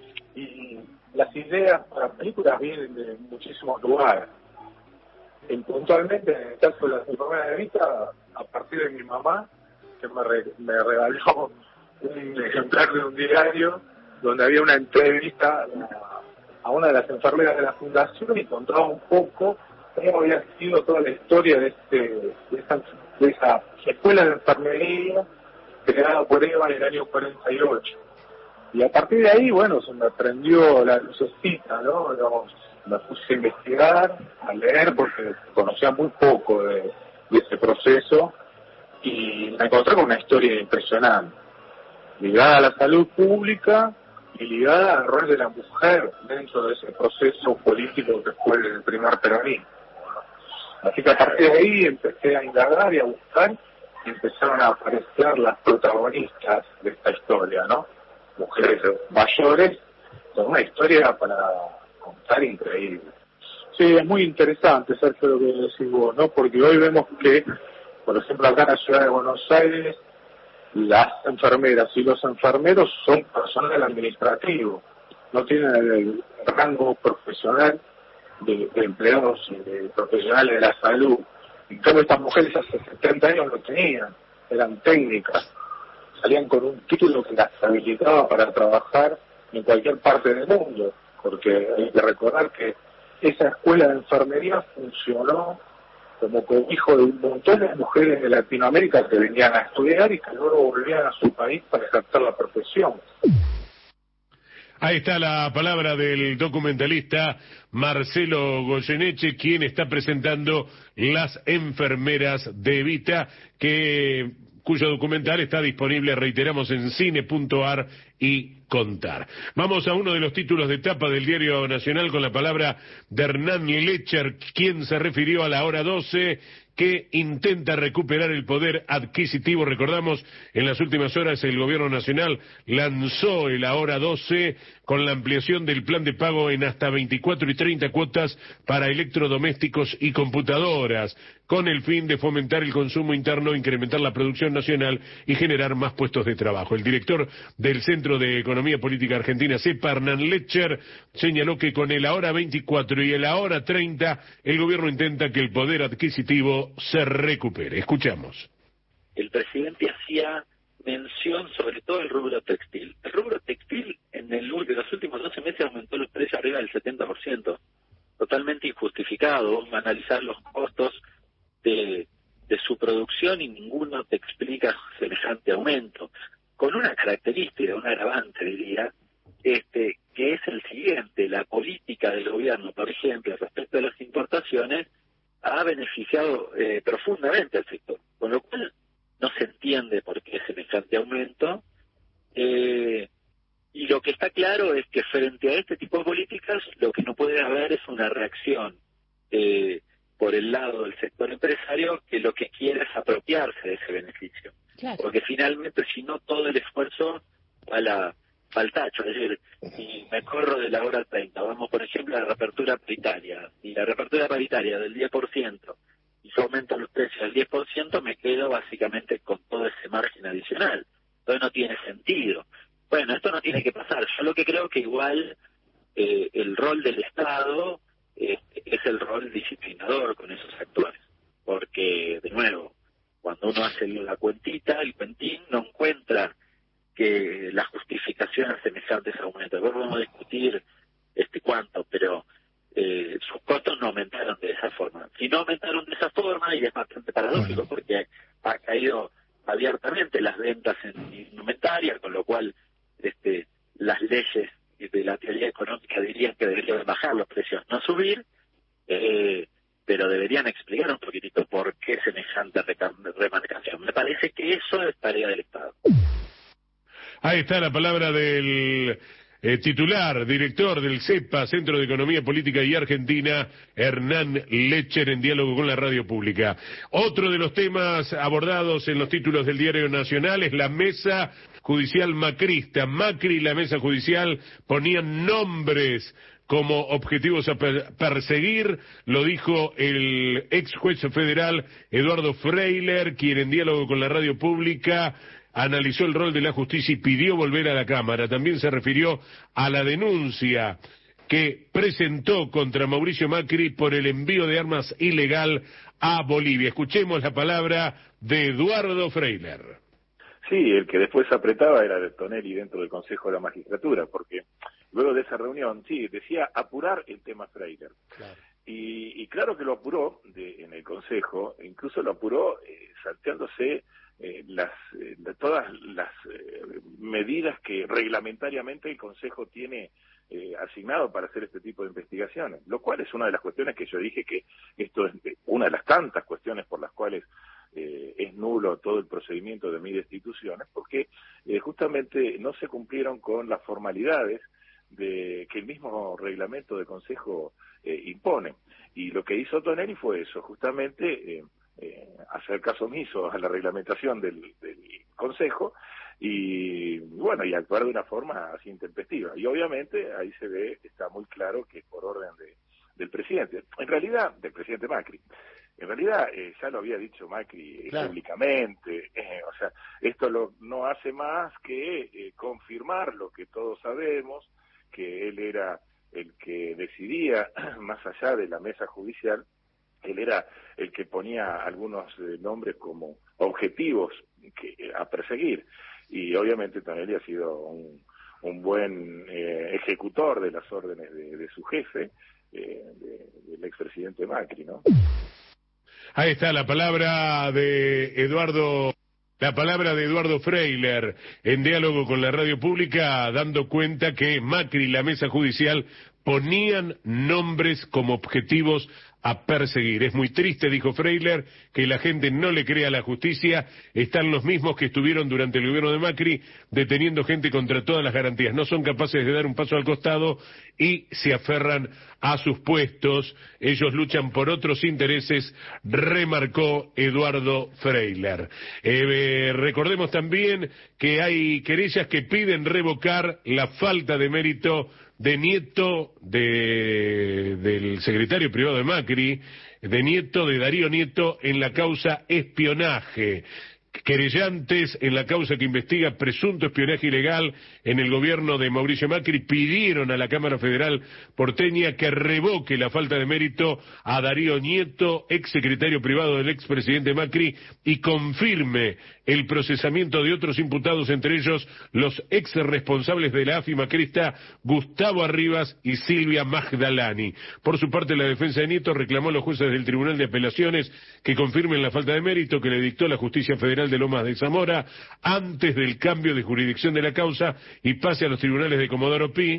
y las ideas para películas vienen de muchísimos lugares. Y puntualmente, en el caso de Las enfermeras de Evita, a partir de mi mamá, que me, re, me regaló un ejemplar de un diario donde había una entrevista a, a una de las enfermeras de la fundación y contaba un poco cómo había sido toda la historia de, este, de, esa, de esa escuela de enfermería creada por Eva en el año cuarenta y ocho. Y a partir de ahí, bueno, se me prendió la lucecita, ¿no? Digamos, me puse a investigar, a leer, porque conocía muy poco de, de ese proceso, y me encontré con una historia impresionante, ligada a la salud pública y ligada al rol de la mujer dentro de ese proceso político que fue el primer peronismo, ¿no? Así que a partir de ahí empecé a indagar y a buscar, y empezaron a aparecer las protagonistas de esta historia, ¿no? Mujeres mayores, con una historia para contar increíble. Sí, es muy interesante, Sergio, lo que decís vos, ¿no? Porque hoy vemos que, por ejemplo, acá en la ciudad de Buenos Aires, las enfermeras y los enfermeros son personal administrativo, no tienen el rango profesional de, de empleados y de profesionales de la salud. En cambio, estas mujeres hace setenta años lo tenían, eran técnicas, salían con un título que las habilitaba para trabajar en cualquier parte del mundo, porque hay que recordar que esa escuela de enfermería funcionó como cobijo de un montón de mujeres de Latinoamérica que venían a estudiar y que luego volvían a su país para ejercer la profesión. Ahí está la palabra del documentalista Marcelo Goyeneche, quien está presentando Las enfermeras de Evita, que cuyo documental está disponible, reiteramos, en cine punto ar y Contar. Vamos a uno de los títulos de tapa del Diario Nacional con la palabra de Hernán Lecher, quien se refirió a la hora doce, que intenta recuperar el poder adquisitivo. Recordamos, en las últimas horas el Gobierno Nacional lanzó el Ahora doce con la ampliación del plan de pago en hasta veinticuatro y treinta cuotas para electrodomésticos y computadoras, con el fin de fomentar el consumo interno, incrementar la producción nacional y generar más puestos de trabajo. El director del Centro de Economía Política Argentina, CEPA, Hernán Lecher, señaló que con el Ahora veinticuatro y el Ahora treinta, el gobierno intenta que el poder adquisitivo se recupere. Escuchamos. El presidente hacía mención sobre todo el rubro textil. El rubro textil en, el, en los últimos doce meses aumentó los precios arriba del setenta por ciento. Totalmente injustificado. Vamos a analizar los costos de, de su producción y ninguno te explica semejante aumento. Con una característica, un agravante diría, este, que que es el siguiente: la política del gobierno, por ejemplo, respecto a las importaciones, ha beneficiado eh, profundamente al sector, con lo cual no se entiende por qué semejante aumento, eh, y lo que está claro es que frente a este tipo de políticas lo que no puede haber es una reacción eh, por el lado del sector empresario que lo que quiere es apropiarse de ese beneficio. Claro. Porque finalmente, si no, todo el esfuerzo va, la, va al tacho. Es decir, si me corro de la hora treinta, vamos por ejemplo a la reapertura paritaria, y la reapertura paritaria del diez por ciento, y yo aumento los precios al diez por ciento, me quedo básicamente con todo ese margen adicional. Entonces no tiene sentido. Bueno, esto no tiene que pasar. Yo lo que creo que igual eh, el rol del Estado eh, es el rol disciplinador con esos actores. Porque, de nuevo, cuando uno hace la cuentita, el cuentín no encuentra que la justificación a semejantes aumentos. Después podemos discutir este cuánto, pero eh, sus costos no aumentaron de esa forma. Si no aumentaron de esa forma, y es bastante paradójico porque ha caído abiertamente las ventas en indumentaria, con lo cual este, las leyes de la teoría económica dirían que deberían bajar los precios, no subir, eh, pero deberían explicar un poquitito por qué semejante remarcación. Me parece que eso es tarea del Estado. Ahí está la palabra del eh, titular, director del CEPA, Centro de Economía Política y Argentina, Hernán Lecher, en diálogo con la radio pública. Otro de los temas abordados en los títulos del Diario Nacional es la mesa judicial macrista. Macri y la mesa judicial ponían nombres como objetivos a per perseguir, lo dijo el ex juez federal Eduardo Freiler, quien en diálogo con la radio pública analizó el rol de la justicia y pidió volver a la Cámara. También se refirió a la denuncia que presentó contra Mauricio Macri por el envío de armas ilegal a Bolivia. Escuchemos la palabra de Eduardo Freiler. Sí, el que después apretaba era de Tonelli dentro del Consejo de la Magistratura, porque luego de esa reunión, sí, decía apurar el tema Freiler. Claro. Y, y claro que lo apuró de, en el Consejo, incluso lo apuró eh, salteándose eh, las, eh, todas las eh, medidas que reglamentariamente el Consejo tiene eh, asignado para hacer este tipo de investigaciones, lo cual es una de las cuestiones que yo dije que esto es una de las tantas cuestiones por las cuales eh, es nulo todo el procedimiento de mi destituciones, porque eh, justamente no se cumplieron con las formalidades de que el mismo reglamento de Consejo eh, impone. Y lo que hizo Tonelli fue eso, justamente eh, eh, hacer caso omiso a la reglamentación del, del Consejo y bueno, y actuar de una forma así intempestiva. Y obviamente ahí se ve, está muy claro que es por orden de, del presidente, en realidad del presidente Macri. En realidad, eh, ya lo había dicho Macri claro. públicamente, eh, o sea, esto lo, no hace más que eh, confirmar lo que todos sabemos, que él era el que decidía, más allá de la mesa judicial, él era el que ponía algunos eh, nombres como objetivos que, eh, a perseguir, y obviamente Tonelli ha sido un, un buen eh, ejecutor de las órdenes de, de su jefe, eh, de, del expresidente Macri, ¿no? Ahí está la palabra de Eduardo, la palabra de Eduardo Freiler en diálogo con la radio pública, dando cuenta que Macri y la mesa judicial ponían nombres como objetivos a perseguir. Es muy triste, dijo Freiler, que la gente no le crea a la justicia. Están los mismos que estuvieron durante el gobierno de Macri deteniendo gente contra todas las garantías. No son capaces de dar un paso al costado y se aferran a sus puestos. Ellos luchan por otros intereses, remarcó Eduardo Freiler. Eh, recordemos también que hay querellas que piden revocar la falta de mérito de Nieto, de, del secretario privado de Macri, de Nieto, de Darío Nieto, en la causa espionaje. Querellantes en la causa que investiga presunto espionaje ilegal en el gobierno de Mauricio Macri pidieron a la Cámara Federal porteña que revoque la falta de mérito a Darío Nieto, ex secretario privado del expresidente Macri, y confirme el procesamiento de otros imputados, entre ellos los ex responsables de la A F I macrista Gustavo Arribas y Silvia Magdalani. Por su parte, la defensa de Nieto reclamó a los jueces del Tribunal de Apelaciones que confirmen la falta de mérito que le dictó la Justicia Federal de Lomas de Zamora antes del cambio de jurisdicción de la causa y pase a los tribunales de Comodoro Pi,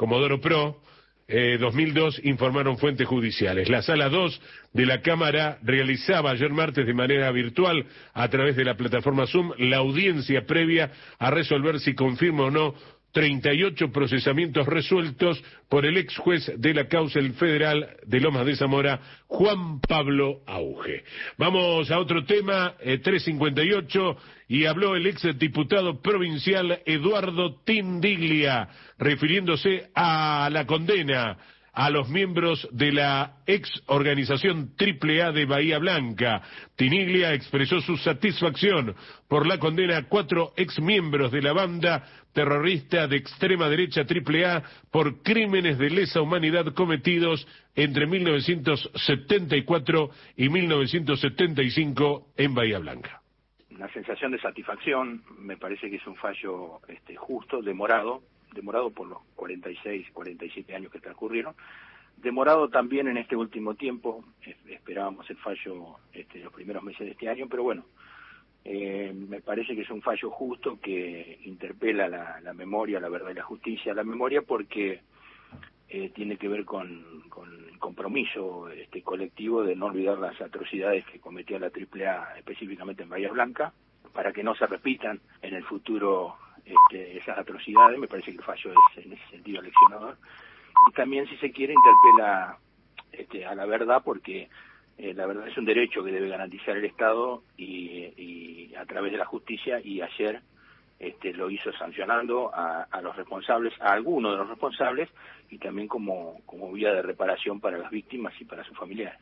Comodoro Pro, eh, dos mil dos, informaron fuentes judiciales. La Sala dos de la Cámara realizaba ayer martes de manera virtual, a través de la plataforma Zoom, la audiencia previa a resolver si confirma o no treinta y ocho procesamientos resueltos por el ex juez de la causa el federal de Lomas de Zamora, Juan Pablo Auge. Vamos a otro tema, eh, tres cincuenta y ocho, y habló el ex diputado provincial Eduardo Tindiglia, refiriéndose a la condena a los miembros de la ex organización Triple A de Bahía Blanca. Tiniglia expresó su satisfacción por la condena a cuatro ex miembros de la banda terrorista de extrema derecha Triple A por crímenes de lesa humanidad cometidos entre mil novecientos setenta y cuatro y mil novecientos setenta y cinco en Bahía Blanca. Una sensación de satisfacción, me parece que es un fallo este, justo, demorado, demorado por los cuarenta y seis, cuarenta y siete años que transcurrieron, demorado también en este último tiempo, esperábamos el fallo este, los primeros meses de este año, pero bueno, eh, me parece que es un fallo justo que interpela la, la memoria, la verdad y la justicia, la memoria porque eh, tiene que ver con, con el compromiso este, colectivo de no olvidar las atrocidades que cometía la Triple A específicamente en Bahía Blanca, para que no se repitan en el futuro Este, esas atrocidades. Me parece que el fallo es en ese sentido leccionador, y también, si se quiere, interpela este, a la verdad, porque eh, la verdad es un derecho que debe garantizar el Estado y, y a través de la justicia, y ayer este, lo hizo sancionando a, a los responsables, a algunos de los responsables, y también como, como vía de reparación para las víctimas y para sus familiares.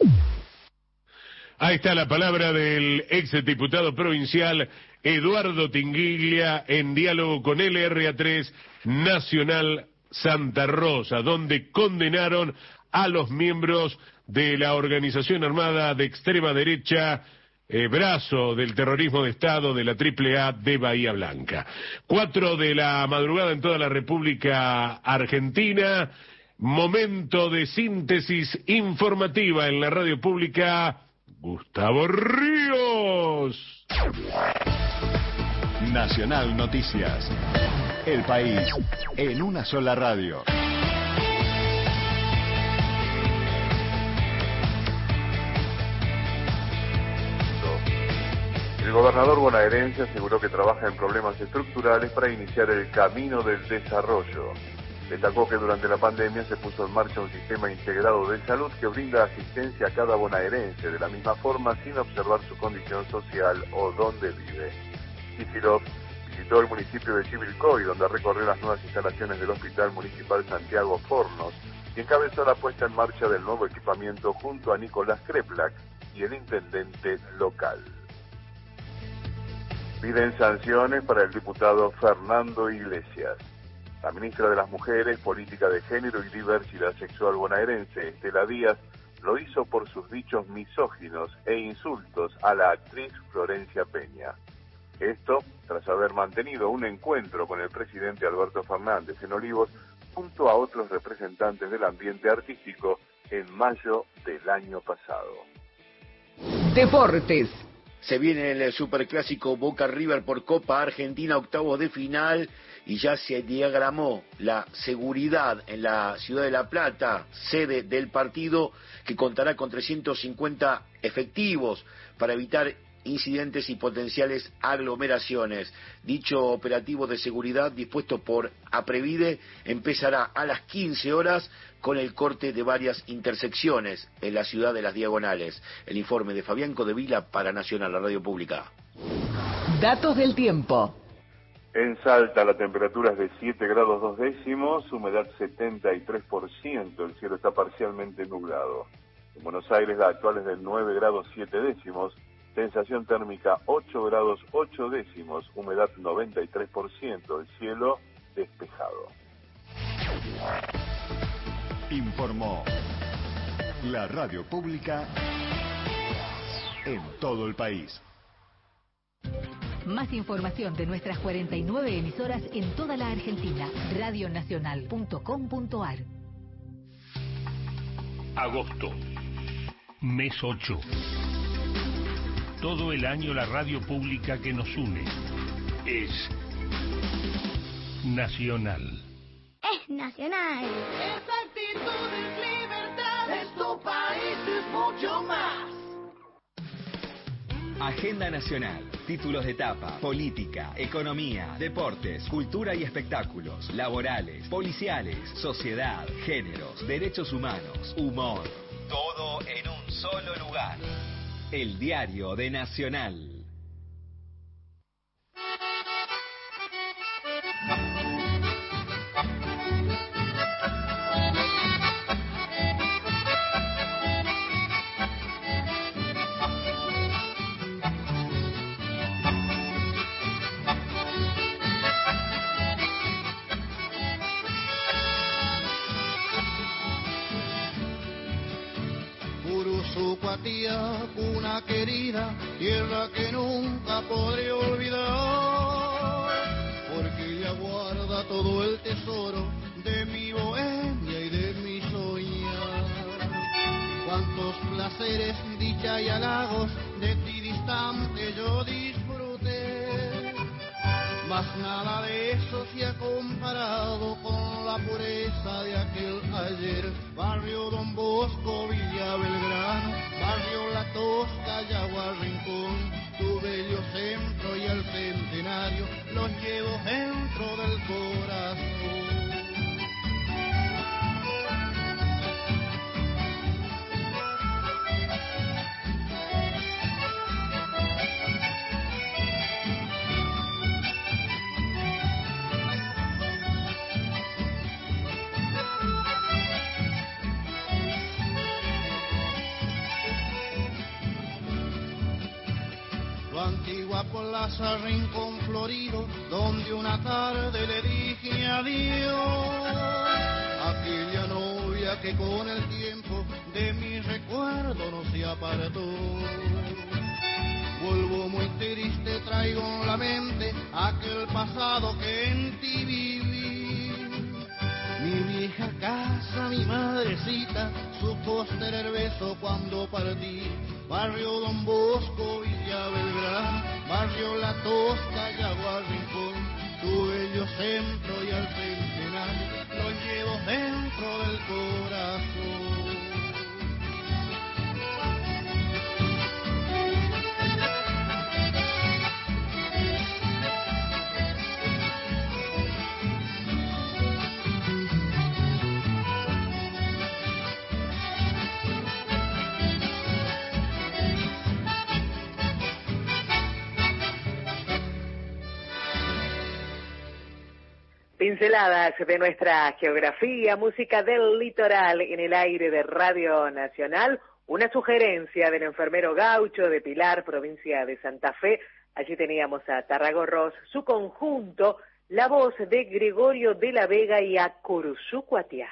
Ahí está la palabra del ex diputado provincial Eduardo Tindiglia en diálogo con L R A tres Nacional Santa Rosa, donde condenaron a los miembros de la organización armada de extrema derecha, eh, brazo del terrorismo de Estado de la Triple A de Bahía Blanca. Cuatro de la madrugada en toda la República Argentina, momento de síntesis informativa en la radio pública. Gustavo Ríos. Nacional Noticias. El país en una sola radio. El gobernador bonaerense aseguró que trabaja en problemas estructurales para iniciar el camino del desarrollo. Destacó que durante la pandemia se puso en marcha un sistema integrado de salud que brinda asistencia a cada bonaerense de la misma forma, sin observar su condición social o dónde vive. Kicillof visitó el municipio de Chivilcoy, donde recorrió las nuevas instalaciones del Hospital Municipal Santiago Fornos y encabezó la puesta en marcha del nuevo equipamiento junto a Nicolás Kreplak y el intendente local. Piden sanciones para el diputado Fernando Iglesias. La ministra de las Mujeres, Política de Género y Diversidad Sexual bonaerense, Estela Díaz, lo hizo por sus dichos misóginos e insultos a la actriz Florencia Peña. Esto tras haber mantenido un encuentro con el presidente Alberto Fernández en Olivos, junto a otros representantes del ambiente artístico, en mayo del año pasado. Deportes. Se viene el superclásico Boca River por Copa Argentina, octavos de final, y ya se diagramó la seguridad en la ciudad de La Plata, sede del partido, que contará con trescientos cincuenta efectivos para evitar incidentes y potenciales aglomeraciones. Dicho operativo de seguridad dispuesto por Aprevide empezará a las quince horas con el corte de varias intersecciones en la ciudad de Las Diagonales. El informe de Fabián Codevila para Nacional, la radio pública. Datos del tiempo. En Salta la temperatura es de siete grados dos décimos, humedad setenta y tres por ciento, el cielo está parcialmente nublado. En Buenos Aires la actual es de nueve grados siete décimos, sensación térmica ocho grados ocho décimos, humedad noventa y tres por ciento, el cielo despejado. Informó la radio pública en todo el país. Más información de nuestras cuarenta y nueve emisoras en toda la Argentina. radio nacional punto com punto ar. Agosto, mes ocho. Todo el año la radio pública que nos une es Nacional. Nacional. Esa actitud es libertad, es tu país, es mucho más. Agenda Nacional, títulos de etapa, política, economía, deportes, cultura y espectáculos, laborales, policiales, sociedad, géneros, derechos humanos, humor. Todo en un solo lugar. El Diario de Nacional. Uruzucuatía, cuna querida, tierra que nunca podré olvidar, porque ella guarda todo el tesoro de mi bohemia y de mi soñar. Cuántos placeres, dicha y halagos de ti distante yo disfruté, mas nada de eso se ha comparado con la pureza de aquel ayer. Barrio Don Bosco, Villa Belgrano, barrio La Tosca, Yagua Rincón, tu bello centro y el centenario los llevo dentro del corazón. Antigua plaza, rincón florido, donde una tarde le dije adiós, aquella novia que con el tiempo de mi recuerdo no se apartó. Vuelvo muy triste, traigo en la mente aquel pasado que en ti viví. Mi vieja casa, mi madrecita, su póster beso cuando partí. Barrio Don Bosco, Villa Belgrano, barrio La Tosca, Yagua Rincón, tu bello centro y al centenario lo llevo dentro del corazón. Pinceladas de nuestra geografía, música del litoral en el aire de Radio Nacional, una sugerencia del enfermero gaucho de Pilar, provincia de Santa Fe. Allí teníamos a Tarragorros, su conjunto, la voz de Gregorio de la Vega y a Uruzucuatía.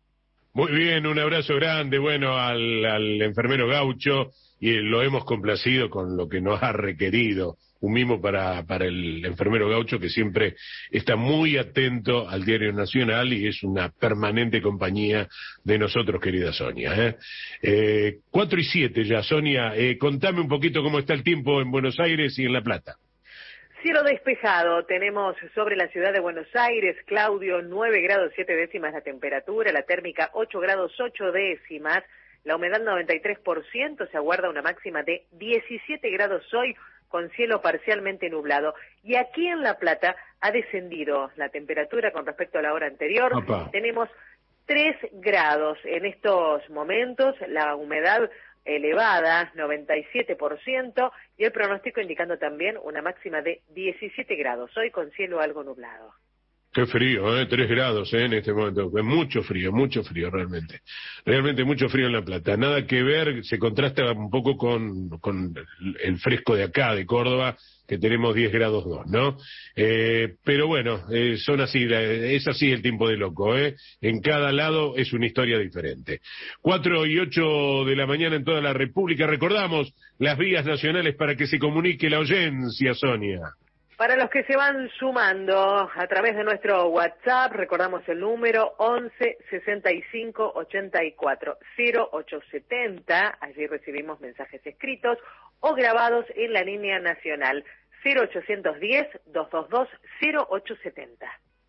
Muy bien, un abrazo grande, bueno, al, al enfermero gaucho, y lo hemos complacido con lo que nos ha requerido. Un mimo para, para el enfermero gaucho, que siempre está muy atento al Diario Nacional y es una permanente compañía de nosotros, querida Sonia. ¿eh? Eh, cuatro y siete ya, Sonia, eh, contame un poquito cómo está el tiempo en Buenos Aires y en La Plata. Cielo despejado, tenemos sobre la ciudad de Buenos Aires, Claudio, nueve grados siete décimas la temperatura, la térmica ocho grados ocho décimas, la humedad noventa y tres por ciento, se aguarda una máxima de diecisiete grados hoy, con cielo parcialmente nublado. Y aquí en La Plata ha descendido la temperatura con respecto a la hora anterior. Opa. Tenemos tres grados en estos momentos, la humedad elevada, noventa y siete por ciento, y el pronóstico indicando también una máxima de diecisiete grados, hoy con cielo algo nublado. Qué frío, ¿eh? Tres grados ¿eh? En este momento. Es mucho frío, mucho frío realmente. Realmente mucho frío en La Plata. Nada que ver, se contrasta un poco con, con el fresco de acá, de Córdoba, que tenemos diez grados dos, ¿no? Eh, pero bueno, eh, son así, es así el tiempo de loco, ¿eh? En cada lado es una historia diferente. Cuatro y ocho de la mañana en toda la República. Recordamos las vías nacionales para que se comunique la oyencia, Sonia. Para los que se van sumando a través de nuestro WhatsApp, recordamos el número once sesenta y cinco ochenta y cuatro cero ocho setenta, allí recibimos mensajes escritos o grabados en la línea nacional cero ochocientos diez, doscientos veintidós, cero ocho setenta.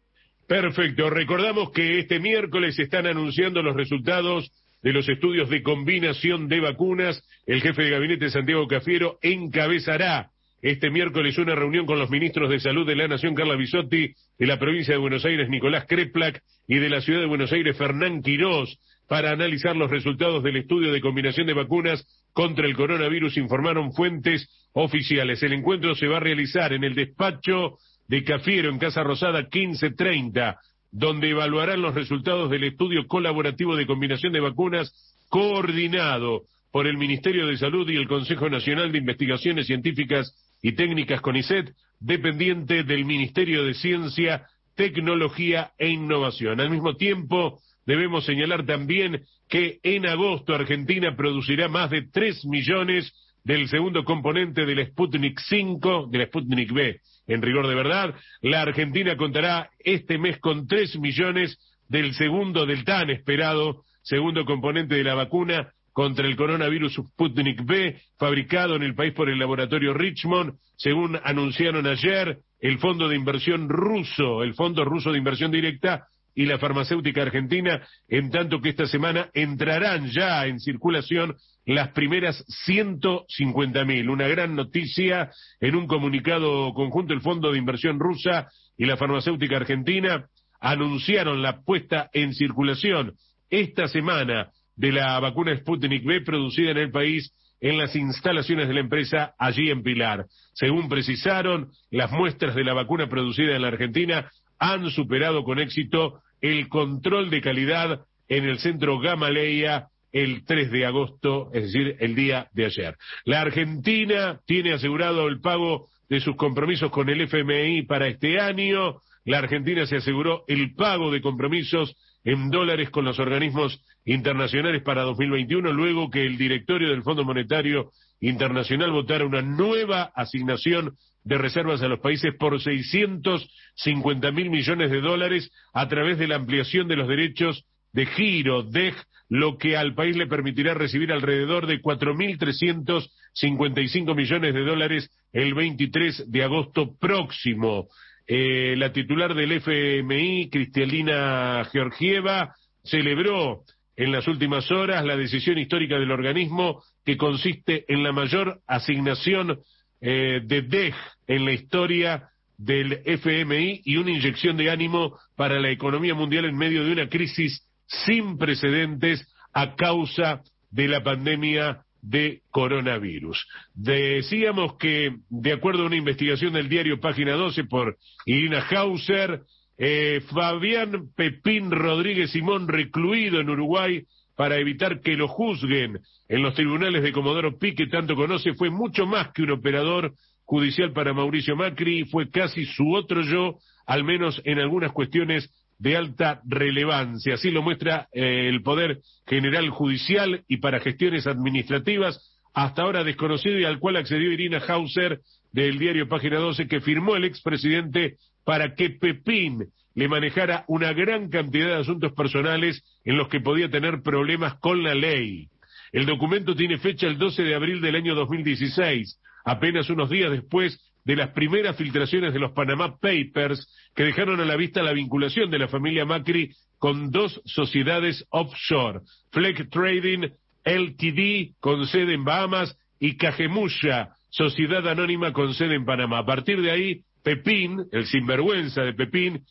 Perfecto, recordamos que este miércoles se están anunciando los resultados de los estudios de combinación de vacunas. El jefe de gabinete, Santiago Cafiero, encabezará este miércoles una reunión con los ministros de Salud de la Nación, Carla Bisotti, de la provincia de Buenos Aires, Nicolás Kreplak, y de la ciudad de Buenos Aires, Fernán Quirós, para analizar los resultados del estudio de combinación de vacunas contra el coronavirus, informaron fuentes oficiales. El encuentro se va a realizar en el despacho de Cafiero, en Casa Rosada, quince treinta, donde evaluarán los resultados del estudio colaborativo de combinación de vacunas coordinado por el Ministerio de Salud y el Consejo Nacional de Investigaciones Científicas y Técnicas CONICET, dependiente del Ministerio de Ciencia, Tecnología e Innovación. Al mismo tiempo, debemos señalar también que en agosto Argentina producirá más de tres millones del segundo componente del Sputnik cinco, del Sputnik B. En rigor de verdad, la Argentina contará este mes con tres millones del segundo, del tan esperado segundo componente de la vacuna contra el coronavirus Sputnik B, fabricado en el país por el laboratorio Richmond, según anunciaron ayer el Fondo de Inversión Ruso, el Fondo Ruso de Inversión Directa y la farmacéutica argentina, en tanto que esta semana entrarán ya en circulación las primeras ciento cincuenta mil. Una gran noticia. En un comunicado conjunto, el Fondo de Inversión Rusa y la farmacéutica argentina anunciaron la puesta en circulación esta semana de la vacuna Sputnik B producida en el país en las instalaciones de la empresa allí en Pilar. Según precisaron, las muestras de la vacuna producida en la Argentina han superado con éxito el control de calidad en el centro Gamaleya el tres de agosto, es decir, el día de ayer. La Argentina tiene asegurado el pago de sus compromisos con el F M I para este año. La Argentina se aseguró el pago de compromisos en dólares con los organismos internacionales para dos mil veintiuno, luego que el directorio del Fondo Monetario Internacional votara una nueva asignación de reservas a los países por seiscientos cincuenta mil millones de dólares a través de la ampliación de los derechos de giro, D E G, lo que al país le permitirá recibir alrededor de cuatro mil trescientos cincuenta y cinco millones de dólares el veintitrés de agosto próximo. Eh, la titular del F M I, Kristalina Georgieva, celebró en las últimas horas la decisión histórica del organismo que consiste en la mayor asignación eh, de D E G en la historia del F M I y una inyección de ánimo para la economía mundial en medio de una crisis sin precedentes a causa de la pandemia de coronavirus. Decíamos que, de acuerdo a una investigación del diario Página doce por Irina Hauser, eh, Fabián Pepín Rodríguez Simón, recluido en Uruguay para evitar que lo juzguen en los tribunales de Comodoro Pi, que tanto conoce, fue mucho más que un operador judicial para Mauricio Macri, fue casi su otro yo, al menos en algunas cuestiones de alta relevancia. Así lo muestra eh, el Poder General Judicial y para gestiones administrativas, hasta ahora desconocido, y al cual accedió Irina Hauser del diario Página doce, que firmó el expresidente para que Pepín le manejara una gran cantidad de asuntos personales en los que podía tener problemas con la ley. El documento tiene fecha el doce de abril del año dos mil dieciséis, apenas unos días después de las primeras filtraciones de los Panama Papers, que dejaron a la vista la vinculación de la familia Macri con dos sociedades offshore, Fleck Trading L T D, con sede en Bahamas, y Cajemuya, sociedad anónima con sede en Panamá. A partir de ahí, Pepín, el sinvergüenza de Pepín,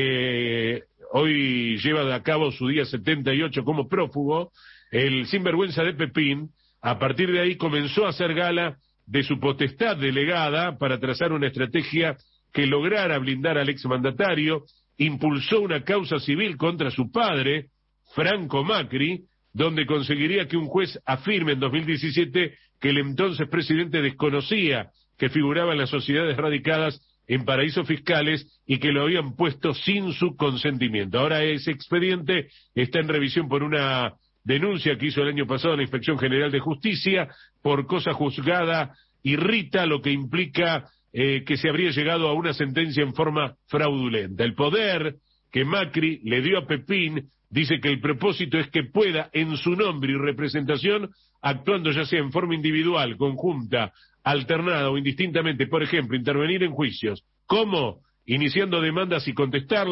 que hoy lleva a cabo su día setenta y ocho como prófugo, el sinvergüenza de Pepín, a partir de ahí comenzó a hacer gala de su potestad delegada para trazar una estrategia que lograra blindar al exmandatario, impulsó una causa civil contra su padre, Franco Macri, donde conseguiría que un juez afirme en dos mil diecisiete que el entonces presidente desconocía que figuraban las sociedades radicadas en paraísos fiscales y que lo habían puesto sin su consentimiento. Ahora ese expediente está en revisión por una denuncia que hizo el año pasado la Inspección General de Justicia por cosa juzgada irrita, lo que implica eh, que se habría llegado a una sentencia en forma fraudulenta. El poder que Macri le dio a Pepín dice que el propósito es que pueda, en su nombre y representación, actuando ya sea en forma individual, conjunta, alternada o indistintamente, por ejemplo, intervenir en juicios. ¿Cómo? Iniciando demandas y contestarlas,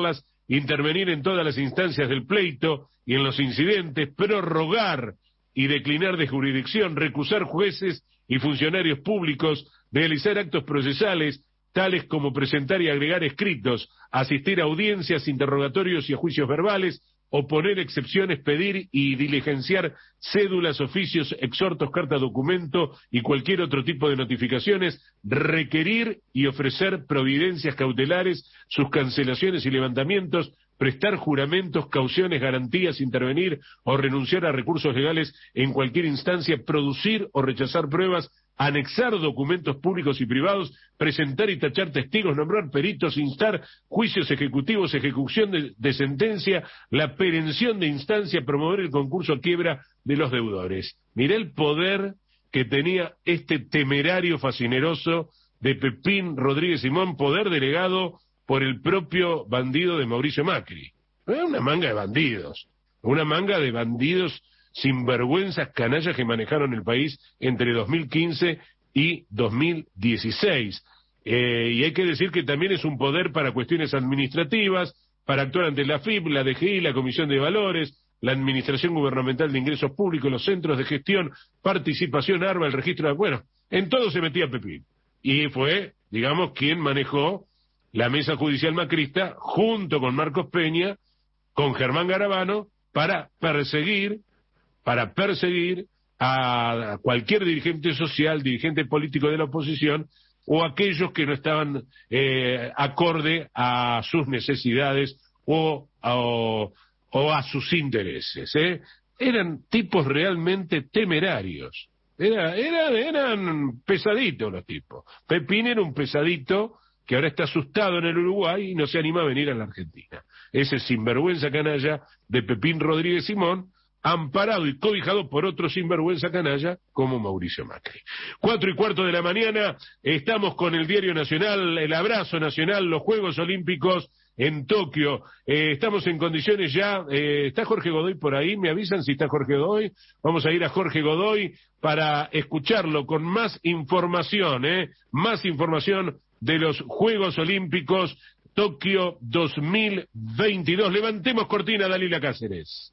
intervenir en todas las instancias del pleito y en los incidentes, prorrogar y declinar de jurisdicción, recusar jueces y funcionarios públicos, realizar actos procesales, tales como presentar y agregar escritos, asistir a audiencias, interrogatorios y a juicios verbales, oponer excepciones, pedir y diligenciar cédulas, oficios, exhortos, carta documento y cualquier otro tipo de notificaciones, requerir y ofrecer providencias cautelares, sus cancelaciones y levantamientos, prestar juramentos, cauciones, garantías, intervenir o renunciar a recursos legales en cualquier instancia, producir o rechazar pruebas, anexar documentos públicos y privados, presentar y tachar testigos, nombrar peritos, instar juicios ejecutivos, ejecución de, de sentencia, la perención de instancia, promover el concurso a quiebra de los deudores. Mirá el poder que tenía este temerario fascineroso de Pepín Rodríguez Simón, poder delegado por el propio bandido de Mauricio Macri. Era una manga de bandidos, una manga de bandidos sinvergüenzas canallas que manejaron el país entre dos mil quince y dos mil dieciséis. Eh, y hay que decir que también es un poder para cuestiones administrativas, para actuar ante la F I P, la D G I, la Comisión de Valores, la Administración Gubernamental de Ingresos Públicos, los centros de gestión, participación, ARBA, el registro de... Bueno, en todo se metía Pepín. Y fue, digamos, quien manejó la mesa judicial macrista, junto con Marcos Peña, con Germán Garabano, para perseguir para perseguir a cualquier dirigente social, dirigente político de la oposición, o aquellos que no estaban eh, acorde a sus necesidades o, o, o a sus intereses. ¿eh? Eran tipos realmente temerarios. Era, era, eran pesaditos los tipos. Pepín era un pesadito que ahora está asustado en el Uruguay y no se anima a venir a la Argentina. Ese sinvergüenza canalla de Pepín Rodríguez Simón, amparado y cobijado por otro sinvergüenza canalla como Mauricio Macri. Cuatro y cuarto de la mañana, estamos con el Diario Nacional, el abrazo nacional, los Juegos Olímpicos en Tokio. Eh, estamos en condiciones ya, eh, ¿está Jorge Godoy por ahí? ¿Me avisan si está Jorge Godoy? Vamos a ir a Jorge Godoy para escucharlo con más información, ¿eh? Más información de los Juegos Olímpicos Tokio dos mil veintidós. Levantemos cortina, Dalila Cáceres.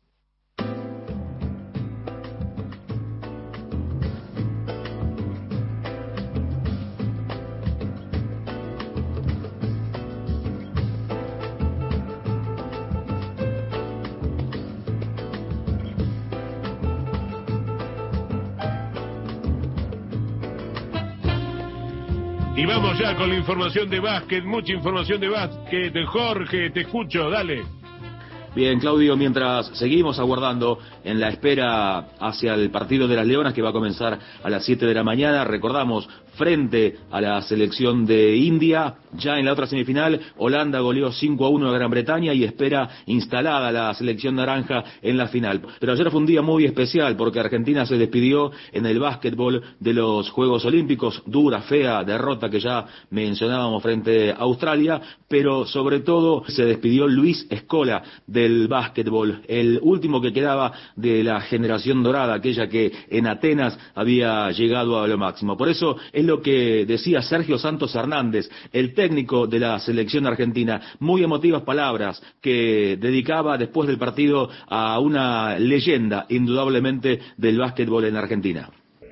Y vamos ya con la información de básquet, mucha información de básquet. Jorge, te escucho, dale. Bien, Claudio, mientras seguimos aguardando en la espera hacia el partido de las Leonas, que va a comenzar a las siete de la mañana, recordamos, frente a la selección de India, ya en la otra semifinal, Holanda goleó cinco a uno a Gran Bretaña y espera instalada la selección naranja en la final. Pero ayer fue un día muy especial porque Argentina se despidió en el básquetbol de los Juegos Olímpicos, dura, fea derrota que ya mencionábamos frente a Australia, pero sobre todo se despidió Luis Scola del básquetbol, el último que quedaba de la generación dorada, aquella que en Atenas había llegado a lo máximo. Por eso es lo que decía Sergio Santos Hernández, el técnico de la selección argentina, muy emotivas palabras que dedicaba después del partido a una leyenda, indudablemente, del básquetbol en Argentina.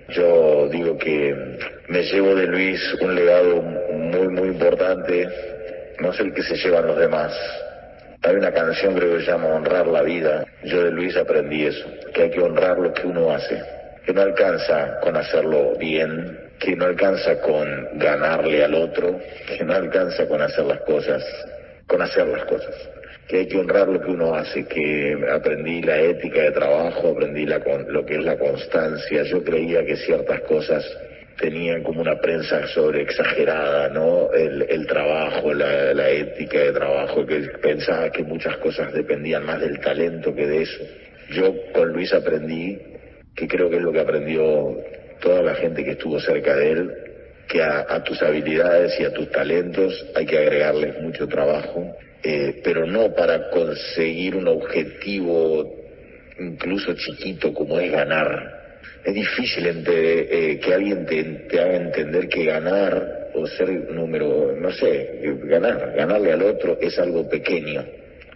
Yo digo que me llevo de Luis un legado muy, muy importante, no es el que se llevan los demás. Hay una canción, creo que se llama Honrar la Vida. Yo de Luis aprendí eso, que hay que honrar lo que uno hace, que no alcanza con hacerlo bien, que no alcanza con ganarle al otro, que no alcanza con hacer las cosas, con hacer las cosas, que hay que honrar lo que uno hace, que aprendí la ética de trabajo, aprendí la, lo que es la constancia. Yo creía que ciertas cosas tenían como una prensa sobre exagerada, ¿no? El, el trabajo, la, la ética de trabajo, que pensaba que muchas cosas dependían más del talento que de eso. Yo con Luis aprendí, que creo que es lo que aprendió toda la gente que estuvo cerca de él, que a, a tus habilidades y a tus talentos hay que agregarles mucho trabajo, eh, pero no para conseguir un objetivo incluso chiquito como es ganar. Es difícil ente, eh, que alguien te, te haga entender que ganar o ser número, no sé, ganar, ganarle al otro es algo pequeño.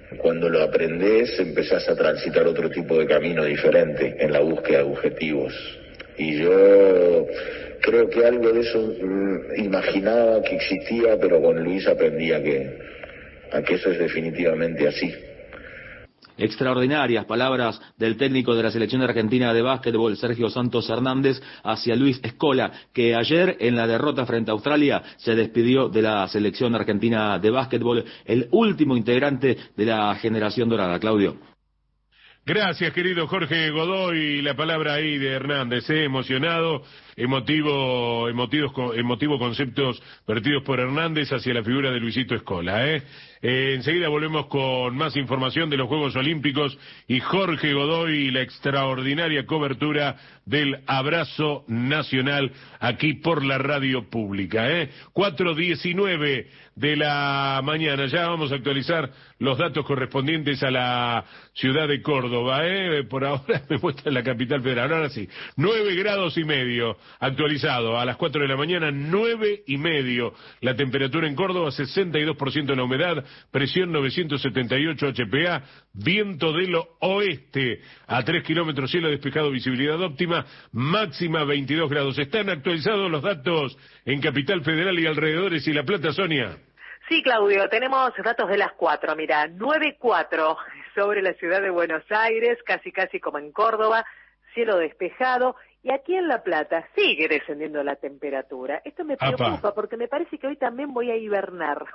Cuando lo aprendés, empezás a transitar otro tipo de camino diferente en la búsqueda de objetivos. Y yo creo que algo de eso mmm, imaginaba que existía, pero con Luis aprendí a que, a que eso es definitivamente así. Extraordinarias palabras del técnico de la selección argentina de básquetbol, Sergio Santos Hernández, hacia Luis Scola, que ayer en la derrota frente a Australia se despidió de la selección argentina de básquetbol, el último integrante de la generación dorada. Claudio. Gracias, querido Jorge Godoy. La palabra ahí de Hernández, ¿eh? Emocionado, emotivo, emotivos, emotivo conceptos vertidos por Hernández hacia la figura de Luisito Scola, ¿eh? Eh, enseguida volvemos con más información de los Juegos Olímpicos y Jorge Godoy y la extraordinaria cobertura del Abrazo Nacional aquí por la radio pública, ¿eh? cuatro diecinueve de la mañana. Ya vamos a actualizar los datos correspondientes a la ciudad de Córdoba, ¿eh? Por ahora me muestra la capital federal. Ahora sí, nueve grados y medio actualizado a las cuatro de la mañana, nueve y medio. La temperatura en Córdoba, sesenta y dos por ciento la humedad, presión novecientos setenta y ocho H P A, viento del oeste a tres kilómetros, cielo despejado, visibilidad óptima, máxima veintidós grados. Están actualizados los datos en Capital Federal y alrededores y La Plata, Sonia. Sí, Claudio, tenemos datos de las cuatro, mira, nueve cuatro sobre la ciudad de Buenos Aires, casi casi como en Córdoba, cielo despejado, y aquí en La Plata sigue descendiendo la temperatura. Esto me preocupa Apa. porque me parece que hoy también voy a hibernar.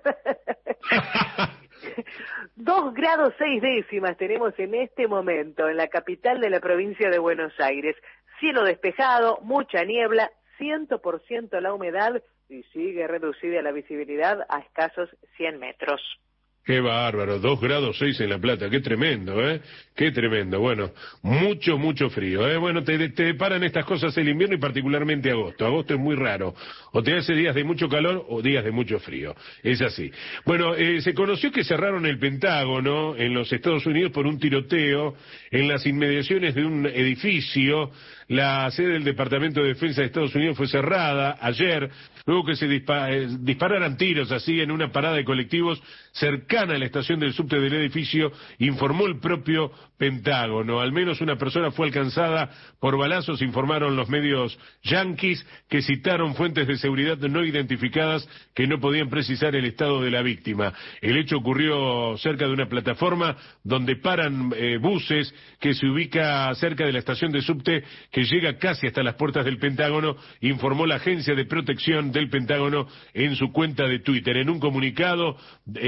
Dos grados seis décimas tenemos en este momento en la capital de la provincia de Buenos Aires. Cielo despejado, mucha niebla, cien por ciento la humedad y sigue reducida la visibilidad a escasos cien metros. Qué bárbaro, dos grados seis en La Plata, qué tremendo, ¿eh? Qué tremendo. Bueno, mucho, mucho frío, ¿eh? Bueno, te, te deparan estas cosas el invierno y particularmente agosto. Agosto es muy raro. O te hace días de mucho calor o días de mucho frío. Es así. Bueno, eh, se conoció que cerraron el Pentágono en los Estados Unidos por un tiroteo en las inmediaciones de un edificio. La sede del Departamento de Defensa de Estados Unidos fue cerrada ayer, luego que se dispa eh, dispararan tiros así en una parada de colectivos cercana a la estación del subte del edificio, informó el propio Pentágono. Al menos una persona fue alcanzada por balazos, informaron los medios yanquis, que citaron fuentes de seguridad no identificadas que no podían precisar el estado de la víctima. El hecho ocurrió cerca de una plataforma donde paran eh, buses, que se ubica cerca de la estación de subte, que llega casi hasta las puertas del Pentágono, informó la Agencia de Protección del Pentágono en su cuenta de Twitter. En un comunicado,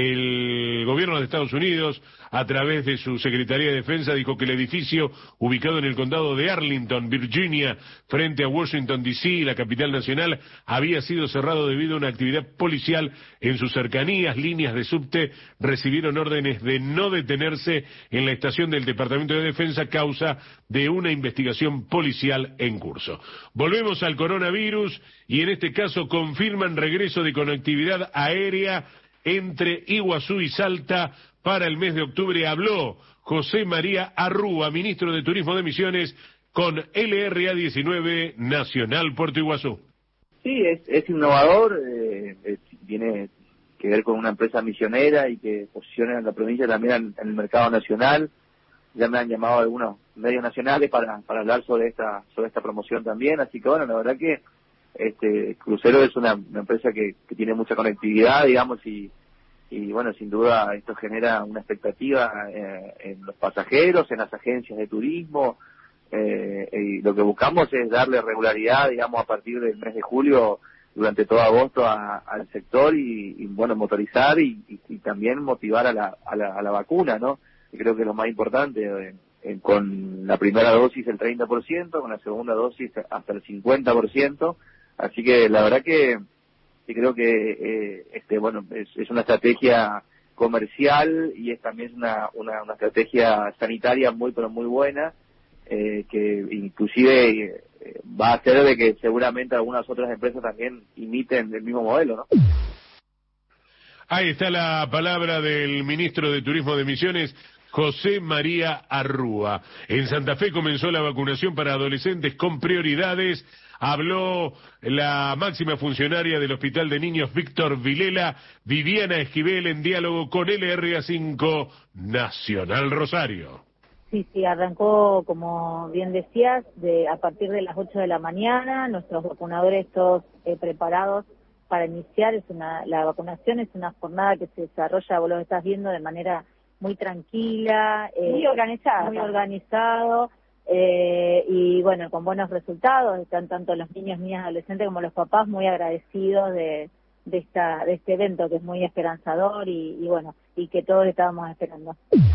el gobierno de Estados Unidos, a través de su Secretaría de Defensa, dijo que el edificio, ubicado en el condado de Arlington, Virginia, frente a Washington D C, la capital nacional, había sido cerrado debido a una actividad policial en sus cercanías. Líneas de subte recibieron órdenes de no detenerse en la estación del Departamento de Defensa a causa de una investigación policial en curso. Volvemos al coronavirus y en este caso confirman regreso de conectividad aérea entre Iguazú y Salta para el mes de octubre. Habló José María Arrúa, ministro de Turismo de Misiones, con L R A diecinueve Nacional Puerto Iguazú. Sí, es, es innovador, eh, es, tiene que ver con una empresa misionera y que posiciona a la provincia también en, en el mercado nacional. Ya me han llamado algunos medios nacionales para, para hablar sobre esta sobre esta promoción también, así que bueno, la verdad que este Crucero es una, una empresa que, que tiene mucha conectividad, digamos, y y bueno, sin duda esto genera una expectativa eh, en los pasajeros, en las agencias de turismo, eh, y lo que buscamos es darle regularidad, digamos, a partir del mes de julio, durante todo agosto, a, al sector y, y bueno, motorizar y, y, y también motivar a la, a la, a la vacuna, ¿no? Y creo que es lo más importante, eh, eh, con la primera dosis el treinta por ciento, con la segunda dosis hasta el cincuenta por ciento, así que la verdad que y creo que eh, este bueno es, es una estrategia comercial y es también una, una, una estrategia sanitaria muy pero muy buena, eh, que inclusive eh, va a hacer de que seguramente algunas otras empresas también imiten el mismo modelo, ¿no? Ahí está la palabra del ministro de Turismo de Misiones, José María Arrúa. En Santa Fe comenzó la vacunación para adolescentes con prioridades. Habló la máxima funcionaria del Hospital de Niños Víctor Vilela, Viviana Esquivel, en diálogo con L R A cinco Nacional Rosario. Sí, sí, arrancó, como bien decías, de a partir de las ocho de la mañana, nuestros vacunadores todos eh, preparados para iniciar. Es una, la vacunación es una jornada que se desarrolla, vos lo estás viendo, de manera muy tranquila, eh, muy organizada, muy organizado, eh, y bueno, con buenos resultados. Están tanto los niños, niñas, adolescentes como los papás muy agradecidos de, de esta, de este evento, que es muy esperanzador y, y bueno, y que todos estábamos esperando.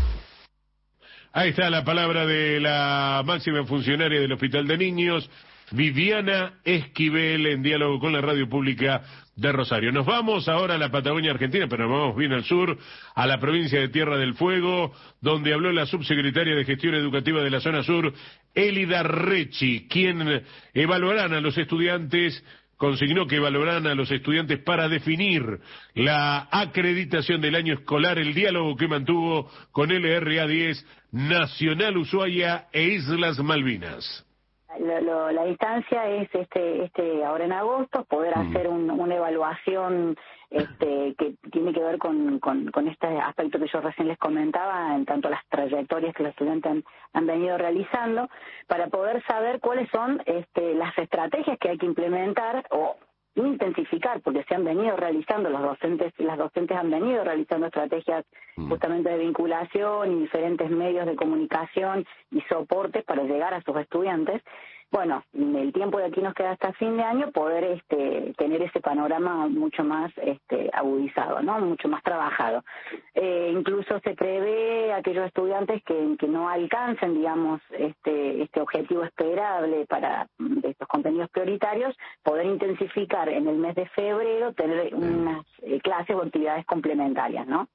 Ahí está la palabra de la máxima funcionaria del Hospital de Niños, Viviana Esquivel, en diálogo con la radio pública de Rosario. Nos vamos ahora a la Patagonia Argentina, pero nos vamos bien al sur, a la provincia de Tierra del Fuego, donde habló la subsecretaria de Gestión Educativa de la zona sur, Elida Recci, quien evaluarán a los estudiantes, consignó que evaluarán a los estudiantes para definir la acreditación del año escolar, el diálogo que mantuvo con L R A diez, Nacional Ushuaia e Islas Malvinas. Lo, lo, la instancia es este este ahora en agosto poder mm. hacer un, una evaluación este que tiene que ver con, con, con este aspecto que yo recién les comentaba, en tanto las trayectorias que los estudiantes han, han venido realizando, para poder saber cuáles son este las estrategias que hay que implementar o intensificar, porque se han venido realizando, los docentes las docentes han venido realizando estrategias mm. justamente de vinculación y diferentes medios de comunicación y soportes para llegar a sus estudiantes. Bueno, el tiempo de aquí nos queda hasta fin de año, poder este tener ese panorama mucho más este agudizado, ¿no? Mucho más trabajado. Eh, incluso se prevé aquellos estudiantes que, que no alcancen, digamos, este este objetivo esperable para de estos contenidos prioritarios, poder intensificar en el mes de febrero, tener unas eh, clases o actividades complementarias, ¿no?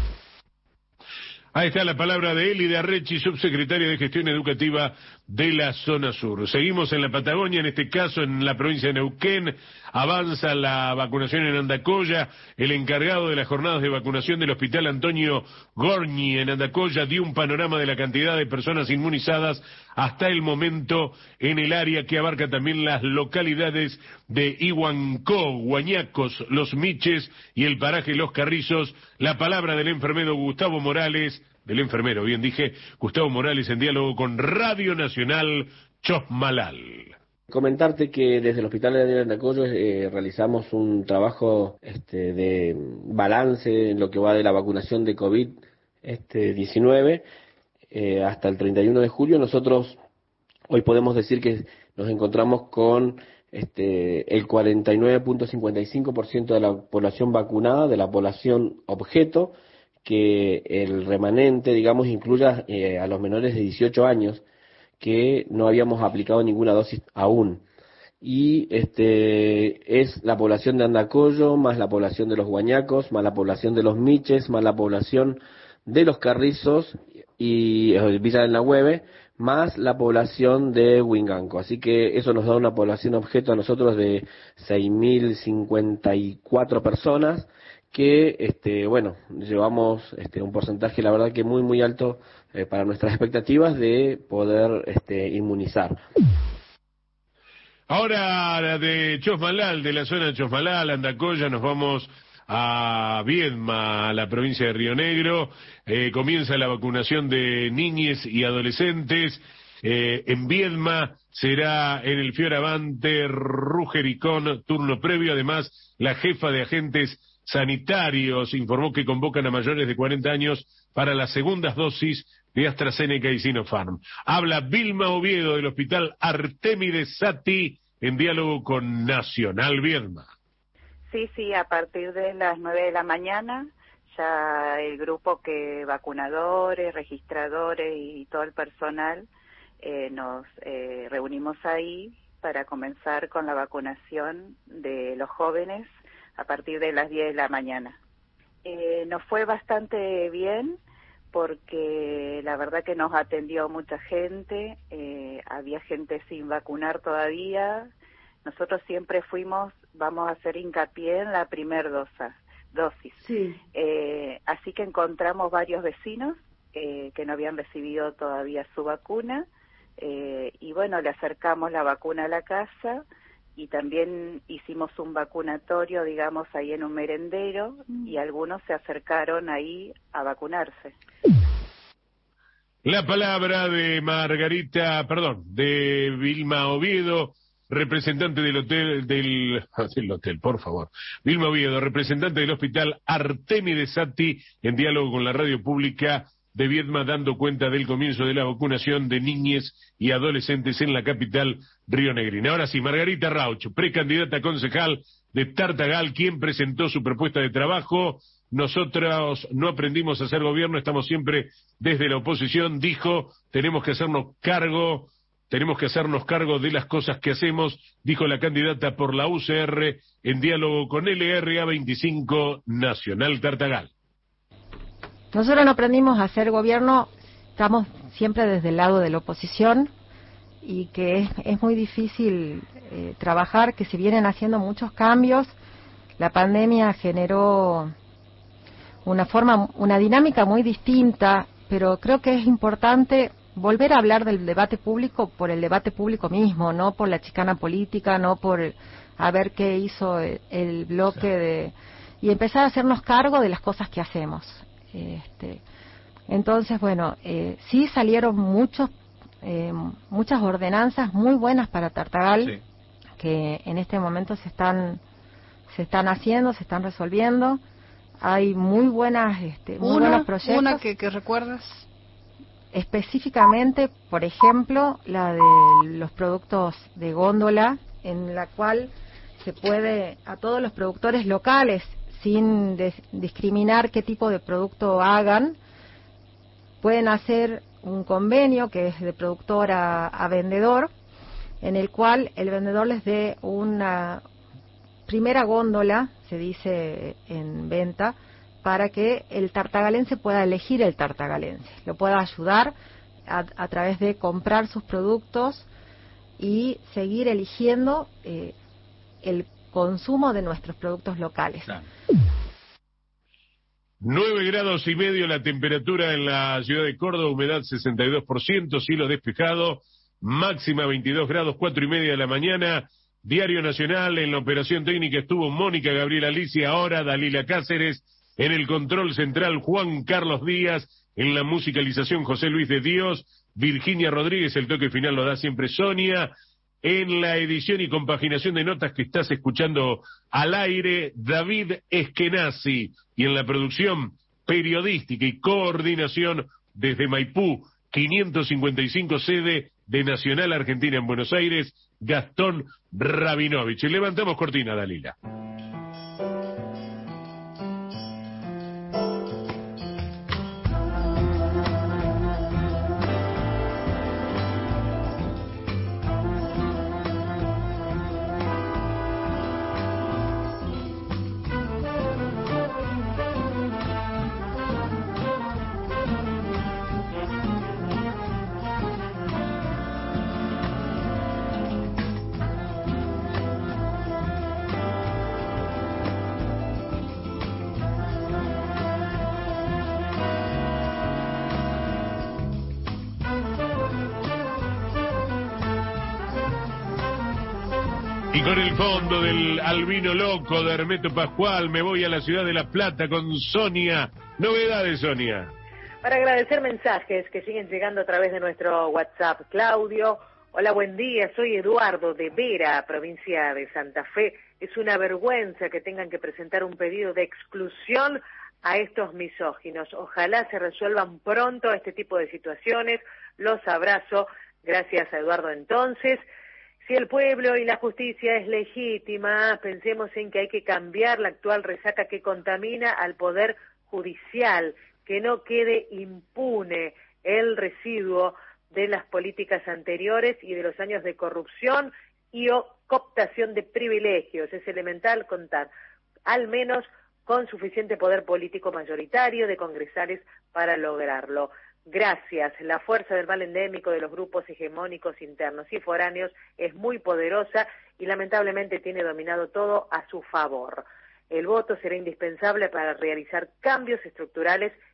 Ahí está la palabra de Elida Recci, subsecretaria de Gestión Educativa de la zona sur. Seguimos en la Patagonia, en este caso en la provincia de Neuquén. Avanza la vacunación en Andacoya. El encargado de las jornadas de vacunación del Hospital Antonio Gorni en Andacoya dio un panorama de la cantidad de personas inmunizadas hasta el momento en el área, que abarca también las localidades de Iguancó, Guañacos, Los Miches y el paraje Los Carrizos. La palabra del enfermero Gustavo Morales, del enfermero, bien dije, Gustavo Morales, en diálogo con Radio Nacional Chosmalal. Comentarte que desde el Hospital de Andacoya eh, realizamos un trabajo este, de balance en lo que va de la vacunación de COVID diecinueve eh, hasta el treinta y uno de julio. Nosotros hoy podemos decir que nos encontramos con este, el cuarenta y nueve punto cincuenta y cinco por ciento de la población vacunada, de la población objeto, que el remanente, digamos, incluya eh, a los menores de dieciocho años, que no habíamos aplicado ninguna dosis aún. Y este es la población de Andacollo, más la población de los Guañacos, más la población de los Miches, más la población de los Carrizos y eh, Villa del Nahueve, más la población de Huinganco. Así que eso nos da una población objeto a nosotros de seis mil cincuenta y cuatro personas, que este bueno llevamos este un porcentaje, la verdad, que muy muy alto eh, para nuestras expectativas de poder este inmunizar. Ahora de Chosmalal, de la zona de Chosmalal, Andacoya, nos vamos a Viedma, a la provincia de Río Negro. Eh, comienza la vacunación de niñes y adolescentes. Eh, en Viedma será en el Fioravante Rugericón, turno previo. Además, la jefa de agentes sanitarios informó que convocan a mayores de cuarenta años para las segundas dosis de AstraZeneca y Sinopharm. Habla Vilma Oviedo del Hospital Artemides Sati en diálogo con Nacional Viedma. Sí, sí, a partir de las nueve de la mañana ya el grupo que vacunadores, registradores y todo el personal eh, nos eh, reunimos ahí para comenzar con la vacunación de los jóvenes a partir de las diez de la mañana. Eh, nos fue bastante bien porque la verdad que nos atendió mucha gente, eh, había gente sin vacunar todavía. Nosotros siempre fuimos, vamos a hacer hincapié en la primer dosa, dosis. Sí. Eh, así que encontramos varios vecinos eh, que no habían recibido todavía su vacuna, eh, y bueno, le acercamos la vacuna a la casa, y también hicimos un vacunatorio, digamos, ahí en un merendero, y algunos se acercaron ahí a vacunarse. La palabra de Margarita, perdón, de Vilma Oviedo, representante del hotel, del, del hotel, por favor. Vilma Oviedo, representante del hospital Artemides Satti, en diálogo con la radio pública de Viedma, dando cuenta del comienzo de la vacunación de niñes y adolescentes en la capital rionegrina. Ahora sí, Margarita Rauch, precandidata a concejal de Tartagal, quien presentó su propuesta de trabajo. Nosotros no aprendimos a hacer gobierno, estamos siempre desde la oposición, dijo, tenemos que hacernos cargo, tenemos que hacernos cargo de las cosas que hacemos, dijo la candidata por la U C R en diálogo con L R A veinticinco Nacional Tartagal. Nosotros no aprendimos a hacer gobierno, estamos siempre desde el lado de la oposición y que es, es muy difícil eh, trabajar, que se vienen haciendo muchos cambios. La pandemia generó una forma, una dinámica muy distinta, pero creo que es importante volver a hablar del debate público por el debate público mismo, no por la chicana política, no por a ver qué hizo el, el bloque de... y empezar a hacernos cargo de las cosas que hacemos. Este, entonces, bueno, eh, sí salieron muchos, eh, muchas ordenanzas muy buenas para Tartagal, sí, que en este momento se están, se están haciendo, se están resolviendo. Hay muy buenas, este, muy una, buenos proyectos. Una que, que recuerdas. Específicamente, por ejemplo, la de los productos de góndola, en la cual se puede a todos los productores locales, sin des- discriminar qué tipo de producto hagan, pueden hacer un convenio que es de productor a, a vendedor, en el cual el vendedor les dé una primera góndola, se dice en venta, para que el tartagalense pueda elegir el tartagalense, lo pueda ayudar a, a través de comprar sus productos y seguir eligiendo eh, el consumo de nuestros productos locales. Claro. Nueve grados y medio la temperatura en la ciudad de Córdoba, humedad sesenta y dos por ciento, cielo despejado, máxima veintidós grados, cuatro y media de la mañana. Diario Nacional, en la operación técnica estuvo Mónica Gabriela Alicia, ahora Dalila Cáceres, en el control central Juan Carlos Díaz, en la musicalización José Luis de Dios, Virginia Rodríguez, el toque final lo da siempre Sonia, en la edición y compaginación de notas que estás escuchando al aire, David Eskenazi, y en la producción periodística y coordinación desde Maipú, quinientos cincuenta y cinco sede de Nacional Argentina en Buenos Aires, Gastón Rabinovich. Levantamos cortina, Dalila. Y con el fondo del Albino Loco de Hermeto Pascual me voy a la ciudad de La Plata con Sonia. Novedades, Sonia. Para agradecer mensajes que siguen llegando a través de nuestro WhatsApp. Claudio, hola, buen día, soy Eduardo de Vera, provincia de Santa Fe. Es una vergüenza que tengan que presentar un pedido de exclusión a estos misóginos. Ojalá se resuelvan pronto este tipo de situaciones. Los abrazo. Gracias a Eduardo entonces. Si el pueblo y la justicia es legítima, pensemos en que hay que cambiar la actual resaca que contamina al poder judicial, que no quede impune el residuo de las políticas anteriores y de los años de corrupción y o cooptación de privilegios. Es elemental contar, al menos con suficiente poder político mayoritario de congresales para lograrlo. Gracias. La fuerza del mal endémico de los grupos hegemónicos internos y foráneos es muy poderosa y lamentablemente tiene dominado todo a su favor. El voto será indispensable para realizar cambios estructurales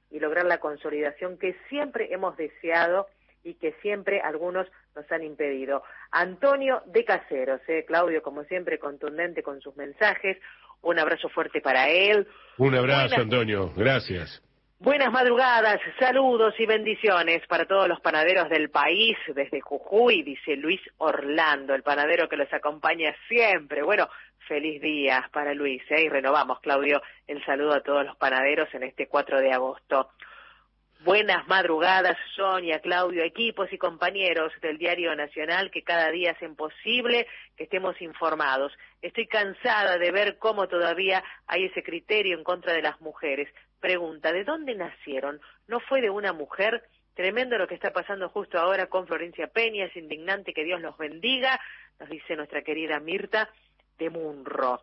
y lograr la consolidación que siempre hemos deseado y que siempre algunos nos han impedido. Antonio de Caseros, eh, Claudio, como siempre, contundente con sus mensajes. Un abrazo fuerte para él. Un abrazo, Buenas, Antonio. Gracias. Buenas madrugadas, saludos y bendiciones para todos los panaderos del país, desde Jujuy, dice Luis Orlando, el panadero que los acompaña siempre. Bueno, feliz día para Luis, ¿eh? Y renovamos, Claudio, el saludo a todos los panaderos en este cuatro de agosto. Buenas madrugadas, Sonia, Claudio, equipos y compañeros del Diario Nacional que cada día hacen posible que estemos informados. Estoy cansada de ver cómo todavía hay ese criterio en contra de las mujeres. Pregunta, ¿de dónde nacieron? ¿No fue de una mujer? Tremendo lo que está pasando justo ahora con Florencia Peña, es indignante, que Dios los bendiga, nos dice nuestra querida Mirta de Munro.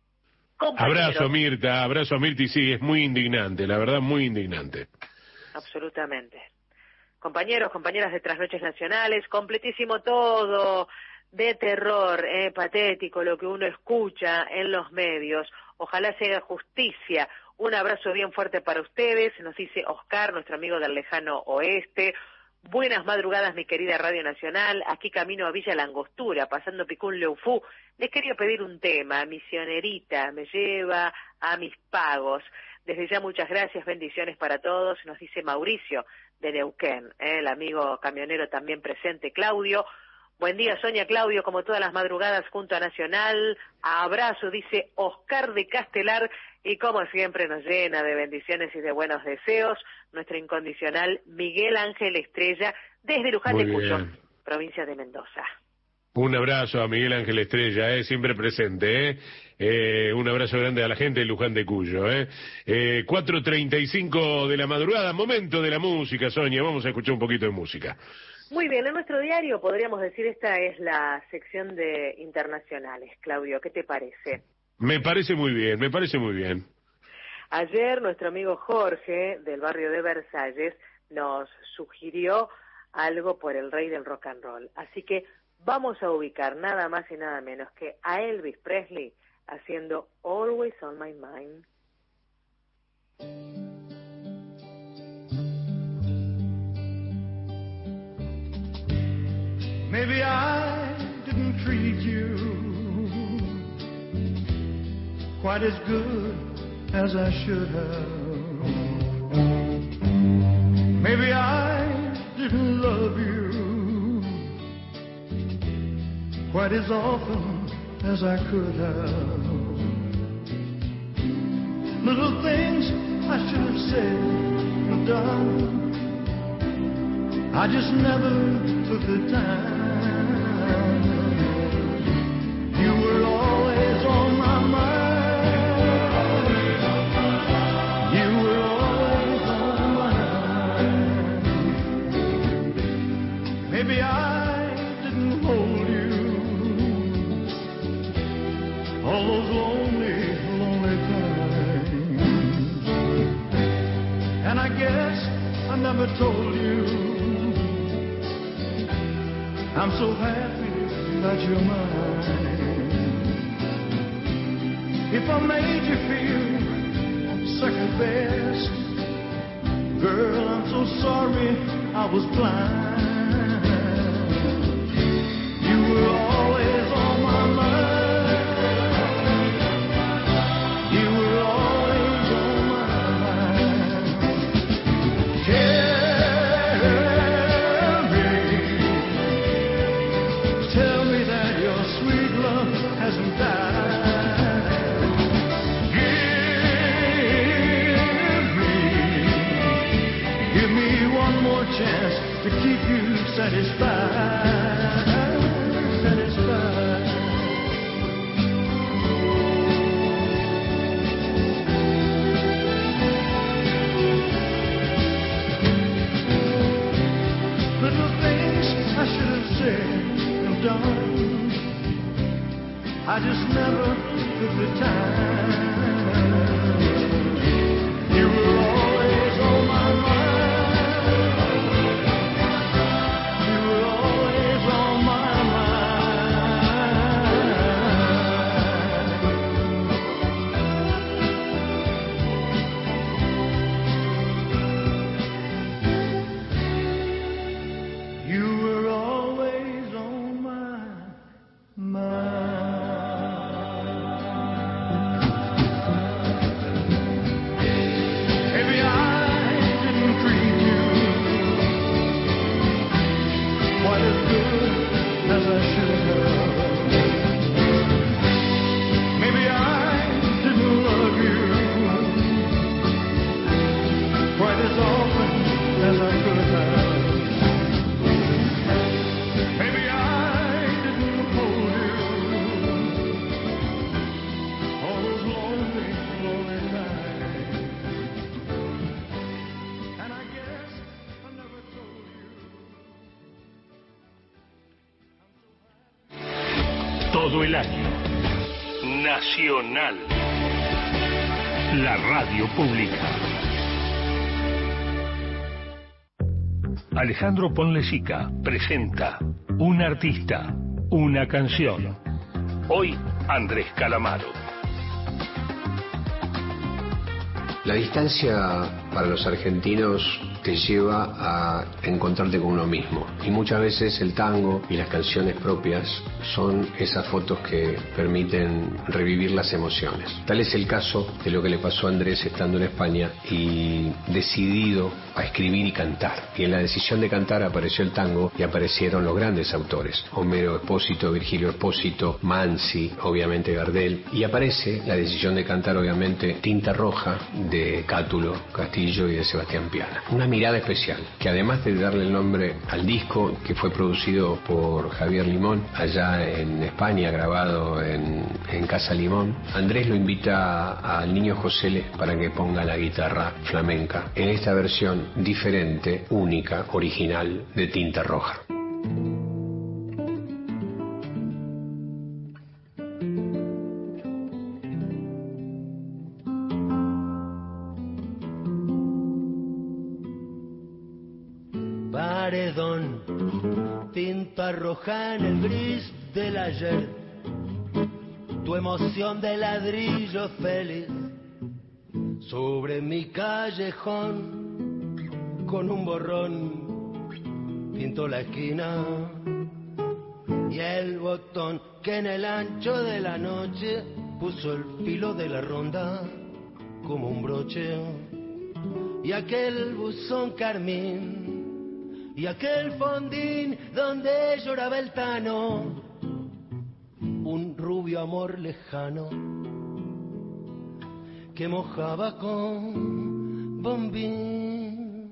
Abrazo, Mirta, abrazo a Mirta, y sí, es muy indignante, la verdad, muy indignante. Absolutamente. Compañeros, compañeras de Trasnoches Nacionales, completísimo todo, de terror, eh, patético lo que uno escucha en los medios. Ojalá se haga justicia. Un abrazo bien fuerte para ustedes, nos dice Oscar, nuestro amigo del lejano oeste. Buenas madrugadas, mi querida Radio Nacional, aquí camino a Villa Langostura, pasando Picún Leufú. Les quería pedir un tema, Misionerita, me lleva a mis pagos. Desde ya muchas gracias, bendiciones para todos, nos dice Mauricio de Neuquén, ¿eh? El amigo camionero también presente, Claudio. Buen día, Sonia, Claudio, como todas las madrugadas junto a Nacional. Abrazo, dice Oscar de Castelar, y como siempre nos llena de bendiciones y de buenos deseos, nuestro incondicional Miguel Ángel Estrella, desde Luján de Cuyo, provincia de Mendoza. Un abrazo a Miguel Ángel Estrella, eh, siempre presente, eh. Eh, un abrazo grande a la gente de Luján de Cuyo. Eh. Eh, cuatro treinta y cinco de la madrugada, momento de la música, Sonia, vamos a escuchar un poquito de música. Muy bien, en nuestro diario podríamos decir esta es la sección de internacionales. Claudio, ¿qué te parece? Me parece muy bien, me parece muy bien. Ayer nuestro amigo Jorge, del barrio de Versalles, nos sugirió algo por el rey del rock and roll. Así que vamos a ubicar nada más y nada menos que a Elvis Presley haciendo Always on My Mind. Maybe I didn't treat you quite as good as I should have. Maybe I didn't love you quite as often as I could have. Little things I should have said and done, I just never took the time. You were always on my mind. You were always on my mind. Maybe I didn't hold you all those lonely, lonely times. And I guess I never told you I'm so happy that you're mine. If I made you feel second best, girl, I'm so sorry I was blind. You were always on my mind. You were always on my mind. Tell hasn't died. Give me, give me one more chance to keep you satisfied, satisfied. Little things I should have said and done, I just never took the time. You were always on my mind. You were always on my todo el año. Nacional, la radio pública. Alejandro Ponlesica presenta Un artista, una canción. Hoy, Andrés Calamaro. La distancia para los argentinos te lleva a encontrarte con uno mismo. Y muchas veces el tango y las canciones propias son esas fotos que permiten revivir las emociones. Tal es el caso de lo que le pasó a Andrés estando en España y decidido a escribir y cantar. Y en la decisión de cantar apareció el tango y aparecieron los grandes autores. Homero Expósito, Virgilio Expósito, Mansi, obviamente Gardel. Y aparece la decisión de cantar, obviamente, Tinta Roja de Cátulo Castillo y de Sebastián Piana. Una mirada especial, que además de darle el nombre al disco, que fue producido por Javier Limón, allá en España, grabado en, en Casa Limón, Andrés lo invita al niño José para que ponga la guitarra flamenca en esta versión diferente, única, original de Tinta Roja. Paredón, tinta roja en el gris del ayer, tu emoción de ladrillo feliz, sobre mi callejón, con un borrón, pinto la esquina, y el botón que en el ancho de la noche puso el filo de la ronda como un broche, y aquel buzón carmín, y aquel fondín donde lloraba el Tano, un rubio amor lejano que mojaba con bombín.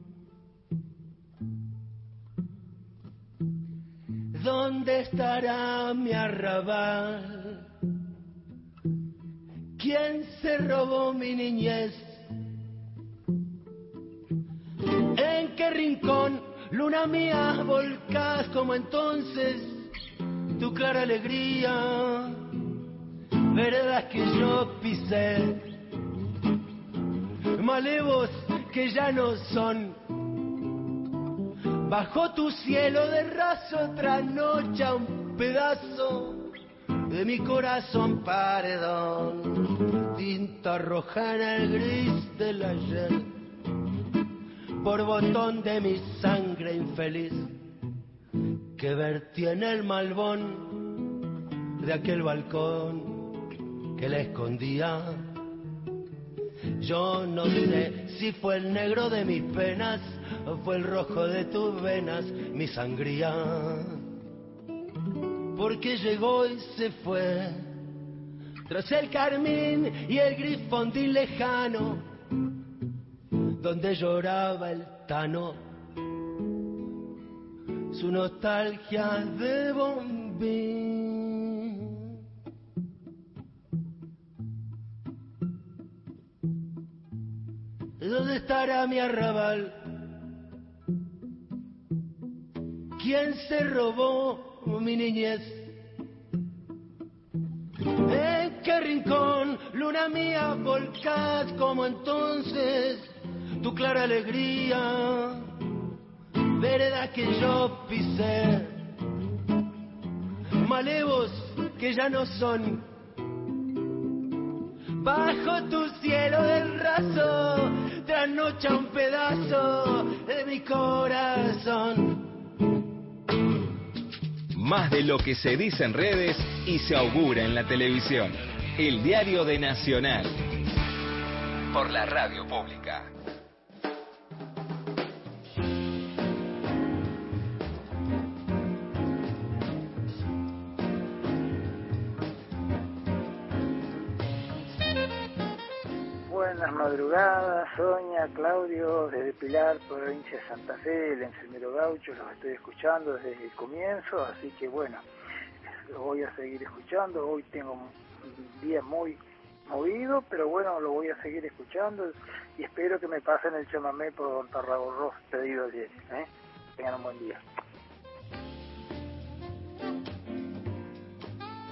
¿Dónde estará mi arrabal? ¿Quién se robó mi niñez? ¿En qué rincón, luna mía, volcás como entonces tu clara alegría? Veredas que yo pisé, malevos que ya no son, bajo tu cielo de raso trasnocha un pedazo de mi corazón. Paredón, tinta roja en el gris del ayer, por botón de mi sangre infeliz, que vertí en el malvón de aquel balcón que la escondía. Yo no sé si fue el negro de mis penas o fue el rojo de tus venas mi sangría, porque llegó y se fue tras el carmín y el gris fondín lejano donde lloraba el Tano, su nostalgia de bombín. ¿Dónde estará mi arrabal? ¿Quién se robó mi niñez? ¿En qué rincón, luna mía, volcás como entonces tu clara alegría? Veredas que yo pisé, malevos que ya no son, bajo tu cielo del raso trasnocha un pedazo de mi corazón. Más de lo que se dice en redes y se augura en la televisión. El diario de Nacional, por la radio pública. Buenas madrugadas, Sonia, Claudio, desde Pilar, provincia de Santa Fe, el enfermero Gaucho, los estoy escuchando desde el comienzo, así que bueno, los voy a seguir escuchando. Hoy tengo un día muy movido, pero bueno, lo voy a seguir escuchando y espero que me pasen el chamamé por Don Tarragorros pedido ayer. ¿eh? Tengan un buen día.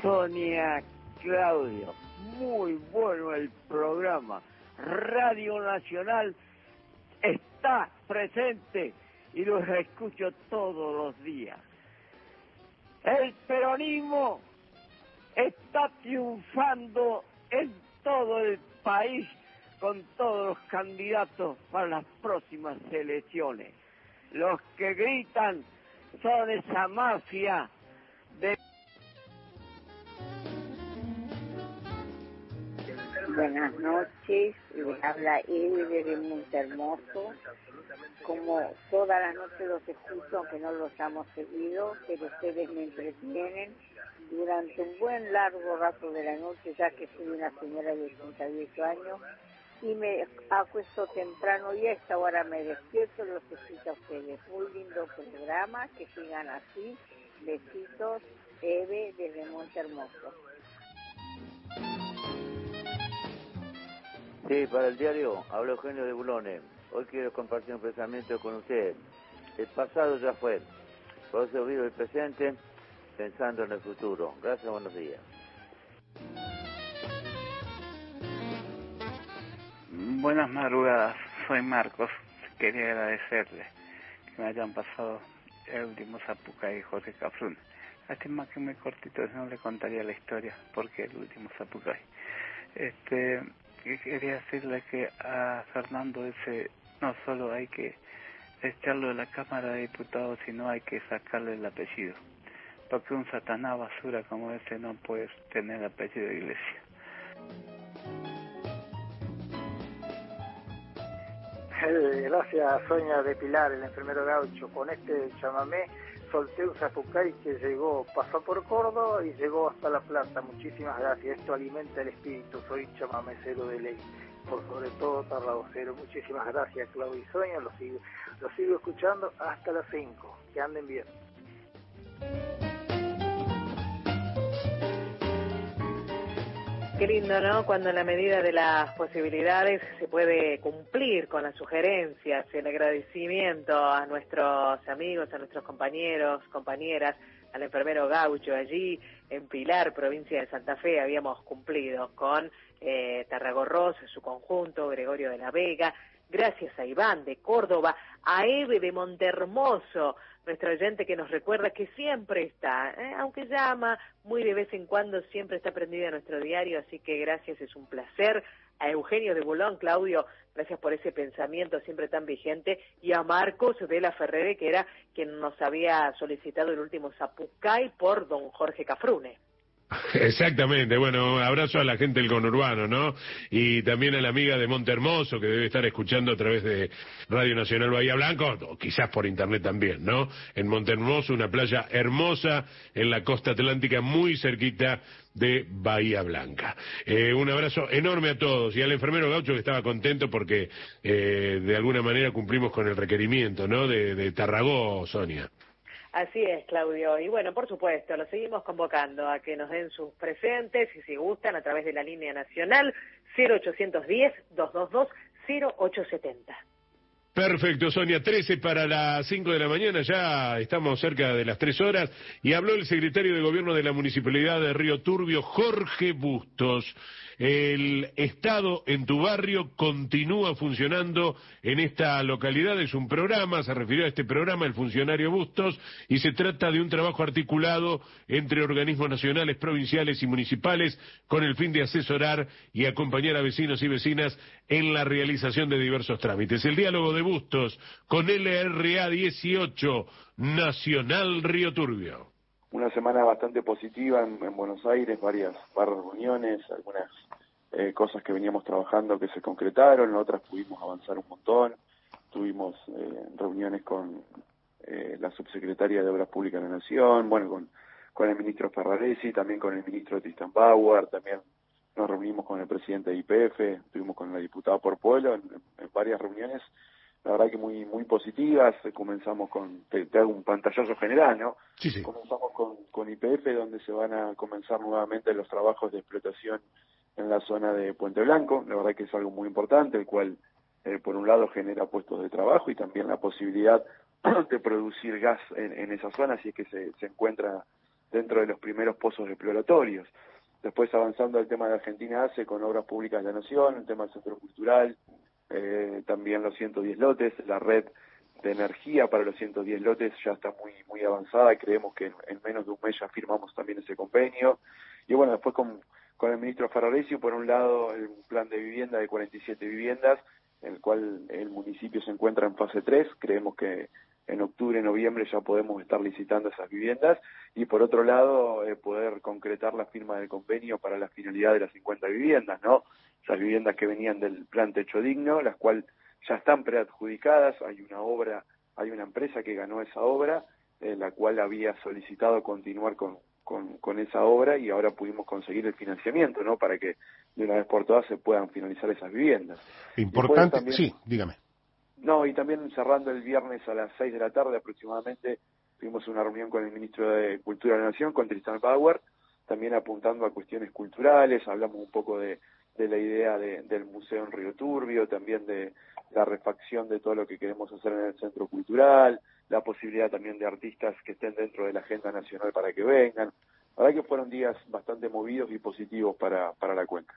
Sonia, Claudio, muy bueno el programa. Radio Nacional está presente y los escucho todos los días. El peronismo está triunfando en todo el país con todos los candidatos para las próximas elecciones. Los que gritan son esa mafia de... Buenas noches, les habla Eve desde Montehermoso. Como todas las noches los escucho, aunque no los hemos seguido, pero ustedes me entretienen durante un buen largo rato de la noche, ya que soy una señora de ochenta y ocho años y me acuesto temprano y a esta hora me despierto, los escucho a ustedes. Muy lindo programa, que sigan así. Besitos, Eve desde Montehermoso. Sí, para el diario, habla Eugenio de Bulones. Hoy quiero compartir un pensamiento con ustedes. El pasado ya fue, por eso vivo el presente pensando en el futuro. Gracias, buenos días. Buenas madrugadas, soy Marcos. Quería agradecerle que me hayan pasado el último Zapucay y Jorge Cafrune. Lástima que muy cortito, no le contaría la historia, porque el último Zapucay. Este... Quería decirle que a Fernando ese no solo hay que echarlo de la Cámara de Diputados, sino hay que sacarle el apellido. Porque un satanás basura como ese no puede tener el apellido de Iglesia. Eh, gracias, Sonia de Pilar, el enfermero gaucho. Con este chamamé solté un Zapucay que llegó, pasó por Córdoba y llegó hasta La Plata. Muchísimas gracias, esto alimenta el espíritu. Soy chamamecero de ley, por sobre todo tarragocero. Muchísimas gracias, Claudio y Sonia, los sigo, los sigo escuchando hasta las cinco. Que anden bien. Qué lindo, ¿no? Cuando en la medida de las posibilidades se puede cumplir con las sugerencias, el agradecimiento a nuestros amigos, a nuestros compañeros, compañeras, al enfermero gaucho allí en Pilar, provincia de Santa Fe. Habíamos cumplido con eh, Tarragorros, su conjunto, Gregorio de la Vega. Gracias a Iván de Córdoba, a Eve de Montehermoso, nuestro oyente que nos recuerda que siempre está, ¿eh? aunque llama muy de vez en cuando, siempre está prendida a nuestro diario, así que gracias, es un placer. A Eugenio de Bulón, Claudio, gracias por ese pensamiento siempre tan vigente, y a Marcos de la Ferrere, que era quien nos había solicitado el último Zapucay por don Jorge Cafrune. Exactamente, bueno, abrazo a la gente del conurbano, ¿no? Y también a la amiga de Montehermoso, que debe estar escuchando a través de Radio Nacional Bahía Blanca, o quizás por internet también, ¿no? En Montehermoso, una playa hermosa en la costa atlántica, muy cerquita de Bahía Blanca. Eh, un abrazo enorme a todos, y al enfermero gaucho, que estaba contento porque eh, de alguna manera cumplimos con el requerimiento, ¿no? De, de Tarragó, Sonia. Así es, Claudio. Y bueno, por supuesto, los seguimos convocando a que nos den sus presentes y si gustan a través de la línea nacional cero ochocientos diez, doscientos veintidós, cero ochocientos setenta. Perfecto, Sonia, trece para las cinco de la mañana, ya estamos cerca de las tres horas, y habló el secretario de Gobierno de la Municipalidad de Río Turbio, Jorge Bustos. El Estado en tu barrio continúa funcionando en esta localidad, es un programa, se refirió a este programa el funcionario Bustos, y se trata de un trabajo articulado entre organismos nacionales, provinciales y municipales con el fin de asesorar y acompañar a vecinos y vecinas en la realización de diversos trámites. El diálogo de Bustos con L R A dieciocho, Nacional Río Turbio. Una semana bastante positiva en, en Buenos Aires, varias, varias reuniones, algunas eh, cosas que veníamos trabajando que se concretaron, otras pudimos avanzar un montón. Tuvimos eh, reuniones con eh, la subsecretaria de Obras Públicas de la Nación, bueno, con, con el ministro Ferraresi, también con el ministro Tristan Bauer, también nos reunimos con el presidente de Y P F, estuvimos con la diputada por Pueblo en, en varias reuniones, la verdad que muy muy positivas. Comenzamos con, te, te hago un pantallazo general, ¿no? Sí, sí. Comenzamos con, con Y P F, donde se van a comenzar nuevamente los trabajos de explotación en la zona de Puente Blanco. La verdad que es algo muy importante, el cual eh, por un lado genera puestos de trabajo y también la posibilidad de producir gas en, en esa zona, si es que se, se encuentra dentro de los primeros pozos exploratorios. Después avanzando al tema de Argentina Hace con Obras Públicas de la Nación, el tema del Centro Cultural, eh, también los ciento diez lotes, la red de energía para los ciento diez lotes ya está muy muy avanzada, creemos que en, en menos de un mes ya firmamos también ese convenio. Y bueno, después con, con el ministro Ferraresi, por un lado, el plan de vivienda de cuarenta y siete viviendas, en el cual el municipio se encuentra en fase tres, creemos que en octubre, noviembre ya podemos estar licitando esas viviendas, y por otro lado, eh, poder concretar la firma del convenio para la finalidad de las cincuenta viviendas, ¿no? Esas viviendas que venían del plan Techo Digno, las cuales ya están preadjudicadas, hay una obra, hay una empresa que ganó esa obra, eh, la cual había solicitado continuar con, con, con esa obra, y ahora pudimos conseguir el financiamiento, ¿no? Para que de una vez por todas se puedan finalizar esas viviendas. Importante, también, sí, dígame. No, y también cerrando el viernes a las seis de la tarde aproximadamente, tuvimos una reunión con el ministro de Cultura de la Nación, con Tristan Bauer, también apuntando a cuestiones culturales, hablamos un poco de, de la idea de, del museo en Río Turbio, también de la refacción de todo lo que queremos hacer en el centro cultural, la posibilidad también de artistas que estén dentro de la agenda nacional para que vengan. La verdad que fueron días bastante movidos y positivos para, para la cuenca.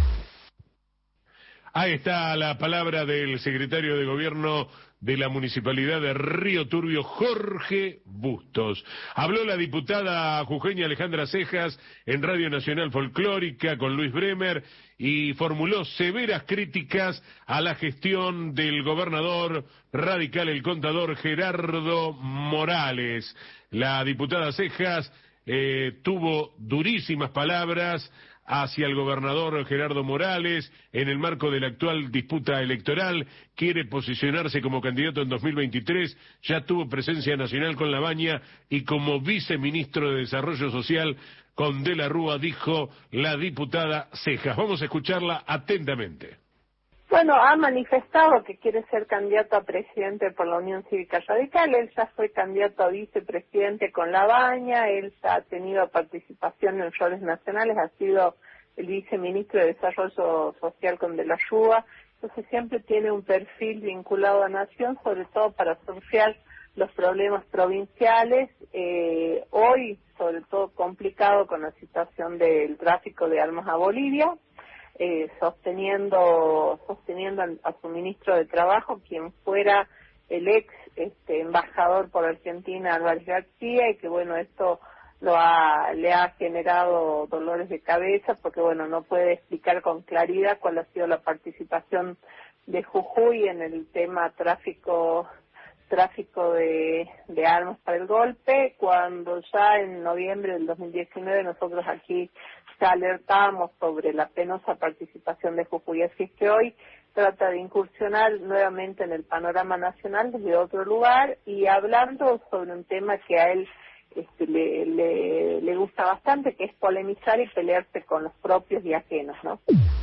Ahí está la palabra del secretario de Gobierno de la Municipalidad de Río Turbio, Jorge Bustos. Habló la diputada jujeña Alejandra Cejas en Radio Nacional Folclórica con Luis Bremer y formuló severas críticas a la gestión del gobernador radical, el contador Gerardo Morales. La diputada Cejas eh, tuvo durísimas palabras hacia el gobernador Gerardo Morales en el marco de la actual disputa electoral. Quiere posicionarse como candidato en dos mil veintitrés, ya tuvo presencia nacional con La Baña y como viceministro de Desarrollo Social con De la Rúa, dijo la diputada Cejas. Vamos a escucharla atentamente. Bueno, ha manifestado que quiere ser candidato a presidente por la Unión Cívica Radical. Él ya fue candidato a vicepresidente con La Baña, él ya ha tenido participación en roles nacionales, ha sido el viceministro de Desarrollo Social con De la Rúa, entonces siempre tiene un perfil vinculado a Nación, sobre todo para surfear los problemas provinciales. Eh, hoy, sobre todo complicado con la situación del tráfico de armas a Bolivia, Eh, sosteniendo sosteniendo a su ministro de Trabajo, quien fuera el ex este, embajador por Argentina, Álvarez García, y que bueno, esto lo ha, le ha generado dolores de cabeza, porque bueno, no puede explicar con claridad cuál ha sido la participación de Jujuy en el tema tráfico tráfico de, de armas para el golpe, cuando ya en noviembre del dos mil diecinueve nosotros aquí ya alertábamos sobre la penosa participación de Jujuy. Así es que hoy trata de incursionar nuevamente en el panorama nacional desde otro lugar y hablando sobre un tema que a él este, le, le, le gusta bastante, que es polemizar y pelearse con los propios y ajenos, ¿no?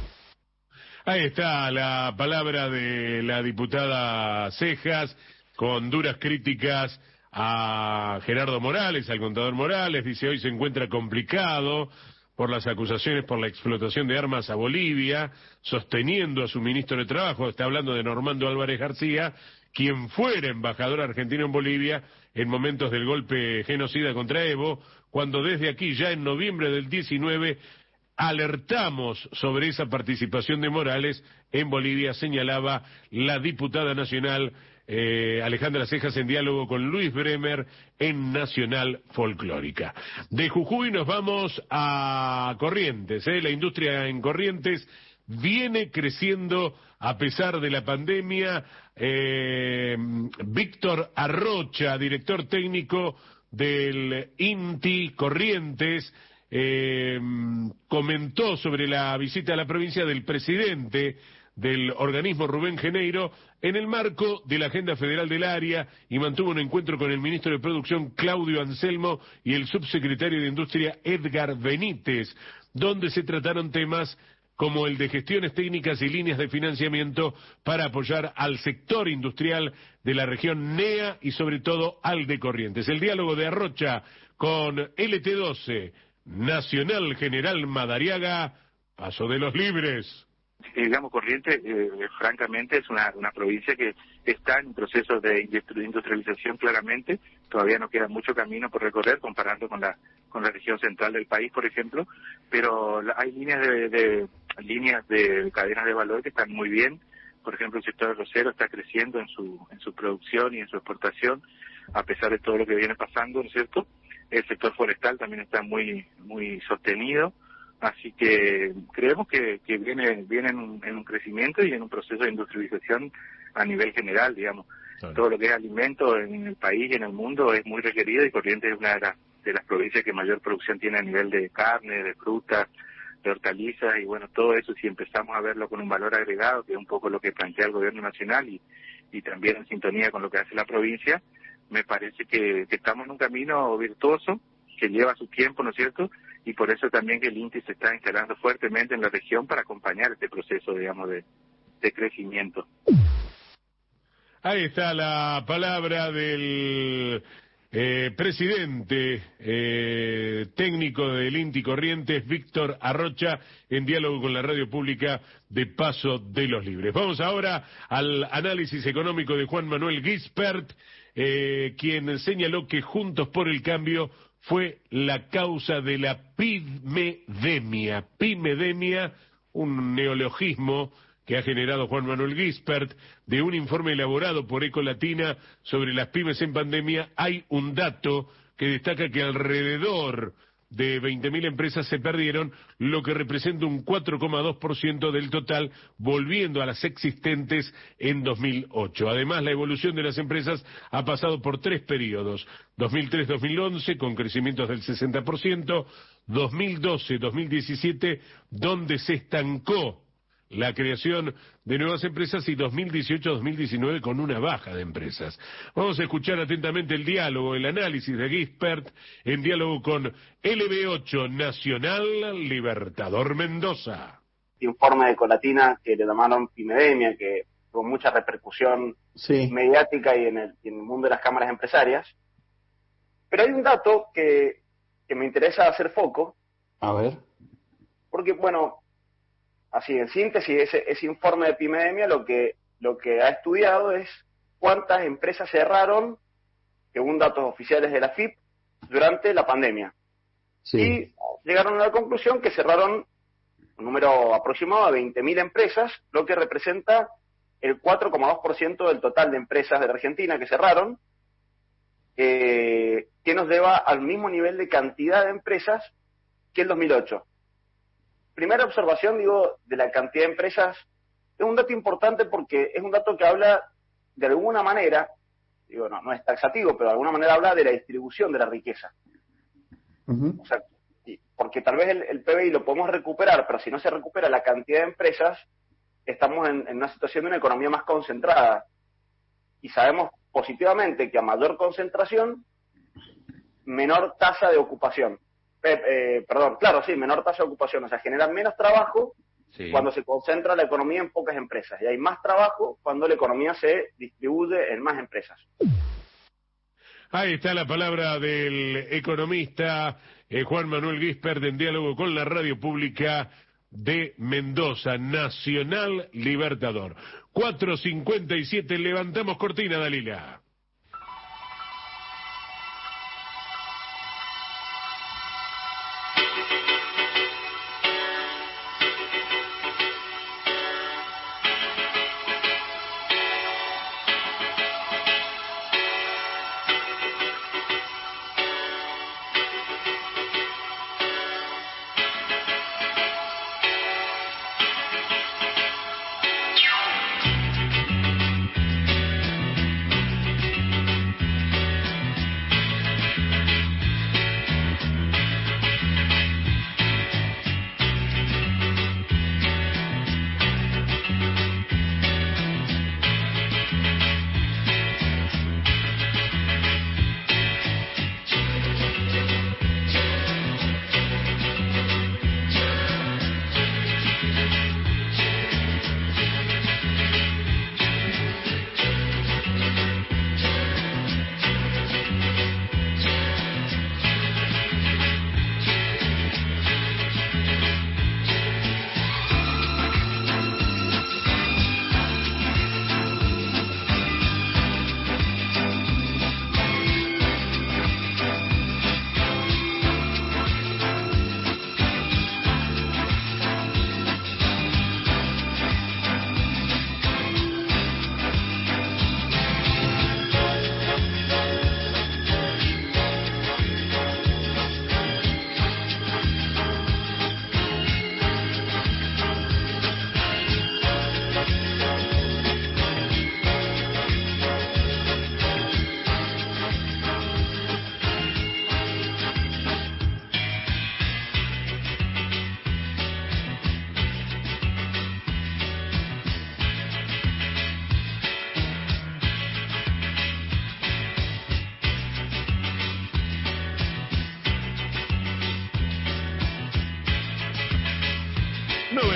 Ahí está la palabra de la diputada Cejas, con duras críticas a Gerardo Morales, al contador Morales. Dice, hoy se encuentra complicado por las acusaciones por la explotación de armas a Bolivia, sosteniendo a su ministro de Trabajo, está hablando de Normando Álvarez García, quien fuera embajador argentino en Bolivia en momentos del golpe genocida contra Evo, cuando desde aquí, ya en noviembre del diecinueve, alertamos sobre esa participación de Morales en Bolivia, señalaba la diputada nacional Eh, Alejandra Cejas en diálogo con Luis Bremer en Nacional Folclórica. De Jujuy nos vamos a Corrientes, ¿eh? La industria en Corrientes viene creciendo a pesar de la pandemia. eh, Víctor Arrocha, director técnico del INTI Corrientes, eh, comentó sobre la visita a la provincia del presidente del organismo, Rubén Geneiro, en el marco de la agenda federal del área, y mantuvo un encuentro con el ministro de Producción, Claudio Anselmo, y el subsecretario de Industria, Edgar Benítez, donde se trataron temas como el de gestiones técnicas y líneas de financiamiento para apoyar al sector industrial de la región N E A y sobre todo al de Corrientes. El diálogo de Arrocha con L T doce, Nacional General Madariaga, Paso de los Libres. Eh, digamos, Corrientes, eh, francamente, es una, una provincia que está en un proceso de industrialización claramente. Todavía nos queda mucho camino por recorrer comparando con la con la región central del país, por ejemplo, pero la, hay líneas de, de líneas de cadenas de valor que están muy bien. Por ejemplo, el sector arrocero está creciendo en su en su producción y en su exportación, a pesar de todo lo que viene pasando, ¿no es cierto? El sector forestal también está muy muy sostenido. Así que creemos que, que viene, viene en, un, en un crecimiento y en un proceso de industrialización a nivel general, digamos. Claro. Todo lo que es alimento en el país y en el mundo es muy requerido, y Corrientes es una de las, de las provincias que mayor producción tiene a nivel de carne, de frutas, de hortalizas, y bueno, todo eso, si empezamos a verlo con un valor agregado, que es un poco lo que plantea el gobierno nacional y, y también en sintonía con lo que hace la provincia, me parece que, que estamos en un camino virtuoso que lleva su tiempo, ¿no es cierto? Y por eso también que el INTI se está instalando fuertemente en la región para acompañar este proceso, digamos, de, de crecimiento. Ahí está la palabra del eh, presidente eh, técnico del INTI Corrientes, Víctor Arrocha, en diálogo con la radio pública de Paso de los Libres. Vamos ahora al análisis económico de Juan Manuel Gispert, eh, quien señaló que Juntos por el Cambio fue la causa de la pimedemia. Pimedemia, un neologismo que ha generado Juan Manuel Gispert, de un informe elaborado por Ecolatina sobre las pymes en pandemia. Hay un dato que destaca que alrededor de veinte mil empresas se perdieron, lo que representa un cuatro coma dos por ciento del total, volviendo a las existentes en dos mil ocho. Además, la evolución de las empresas ha pasado por tres periodos: dos mil tres a dos mil once, con crecimientos del sesenta por ciento, dos mil doce a dos mil diecisiete, donde se estancó la creación de nuevas empresas, y dos mil dieciocho a dos mil diecinueve con una baja de empresas. Vamos a escuchar atentamente el diálogo, el análisis de Gispert, en diálogo con L B ocho Nacional Libertador Mendoza. Informe de Ecolatina que le llamaron Pimedemia, que tuvo mucha repercusión sí. mediática y en, el, y en el mundo de las cámaras empresarias. Pero hay un dato que, que me interesa hacer foco. A ver. Porque, bueno, así en síntesis, ese, ese informe de Pimedemia lo que, lo que ha estudiado es cuántas empresas cerraron, según datos oficiales de la F I P, durante la pandemia. Sí. Y llegaron a la conclusión que cerraron un número aproximado a veinte mil empresas, lo que representa el cuatro coma dos por ciento del total de empresas de la Argentina que cerraron, eh, que nos lleva al mismo nivel de cantidad de empresas que el dos mil ocho. Primera observación, digo, de la cantidad de empresas, es un dato importante porque es un dato que habla, de alguna manera, digo, no, no es taxativo, pero de alguna manera habla de la distribución de la riqueza. Uh-huh. O sea, porque tal vez el, el P B I lo podemos recuperar, pero si no se recupera la cantidad de empresas, estamos en, en una situación de una economía más concentrada. Y sabemos positivamente que a mayor concentración, menor tasa de ocupación. Eh, eh, perdón, claro, sí, menor tasa de ocupación, o sea, generan menos trabajo sí. cuando se concentra la economía en pocas empresas, y hay más trabajo cuando la economía se distribuye en más empresas. Ahí está la palabra del economista eh, Juan Manuel Gispert, en diálogo con la radio pública de Mendoza, Nacional Libertador. cuatro cincuenta y siete, levantamos cortina, Dalila.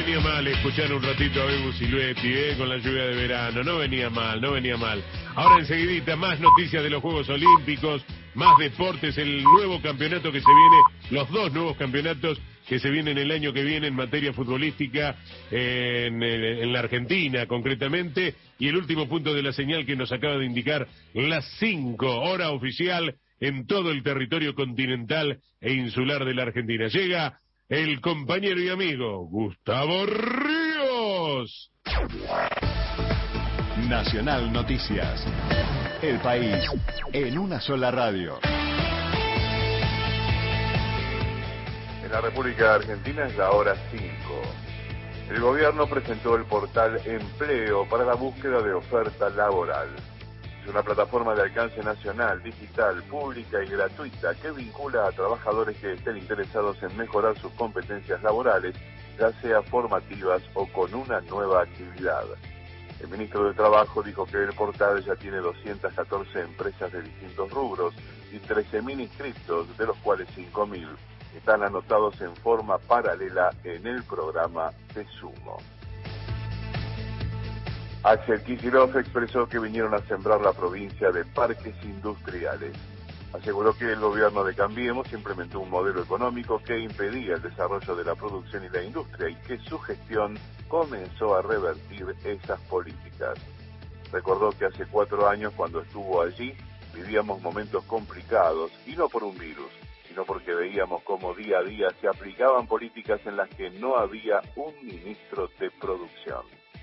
venía mal escuchar un ratito a Bebu Siluetti, eh, con la lluvia de verano. No venía mal, no venía mal. Ahora enseguidita, más noticias de los Juegos Olímpicos, más deportes, el nuevo campeonato que se viene, los dos nuevos campeonatos que se vienen el año que viene en materia futbolística en, en la Argentina concretamente, y el último punto de la señal que nos acaba de indicar las cinco, hora oficial en todo el territorio continental e insular de la Argentina. Llega el compañero y amigo Gustavo Ríos. Nacional Noticias. El país en una sola radio. En la República Argentina es la hora cinco. El gobierno presentó el portal Empleo para la búsqueda de oferta laboral. Es una plataforma de alcance nacional, digital, pública y gratuita que vincula a trabajadores que estén interesados en mejorar sus competencias laborales, ya sea formativas o con una nueva actividad. El ministro de Trabajo dijo que el portal ya tiene doscientas catorce empresas de distintos rubros y trece mil inscriptos, de los cuales cinco mil están anotados en forma paralela en el programa Te Sumo. Axel Kicillof expresó que vinieron a sembrar la provincia de parques industriales. Aseguró que el gobierno de Cambiemos implementó un modelo económico que impedía el desarrollo de la producción y la industria y que su gestión comenzó a revertir esas políticas. Recordó que hace cuatro años, cuando estuvo allí, vivíamos momentos complicados, y no por un virus, sino porque veíamos cómo día a día se aplicaban políticas en las que no había un ministro de producción.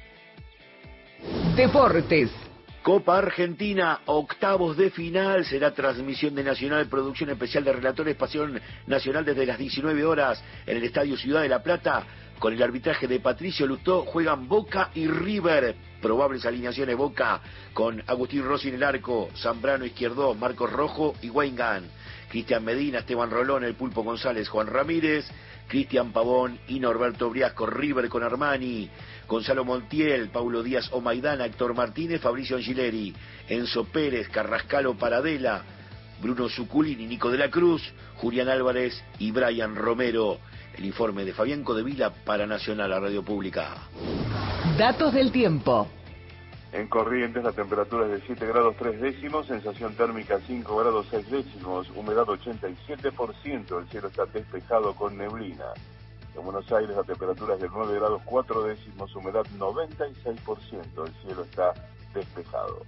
Deportes. Copa Argentina, octavos de final, será transmisión de Nacional, producción especial de Relatores, Pasión Nacional desde las diecinueve horas en el Estadio Ciudad de la Plata. Con el arbitraje de Patricio Lustó juegan Boca y River. Probables alineaciones: Boca con Agustín Rossi en el arco, Zambrano Izquierdo, Marcos Rojo y Weingán. Cristian Medina, Esteban Rolón, El Pulpo González, Juan Ramírez, Cristian Pavón y Norberto Briasco. River con Armani, Gonzalo Montiel, Paulo Díaz Omaidana, Héctor Martínez, Fabricio Angileri, Enzo Pérez, Carrascalo Paradela, Bruno Zuculini, Nico de la Cruz, Julián Álvarez y Brian Romero. El informe de Fabián Codevila para Nacional, la radio pública. Datos del tiempo. En Corrientes la temperatura es de siete grados tres décimos, sensación térmica cinco grados seis décimos, humedad ochenta y siete por ciento, el cielo está despejado con neblina. En Buenos Aires la temperatura es de nueve grados cuatro décimos, humedad noventa y seis por ciento, el cielo está despejado.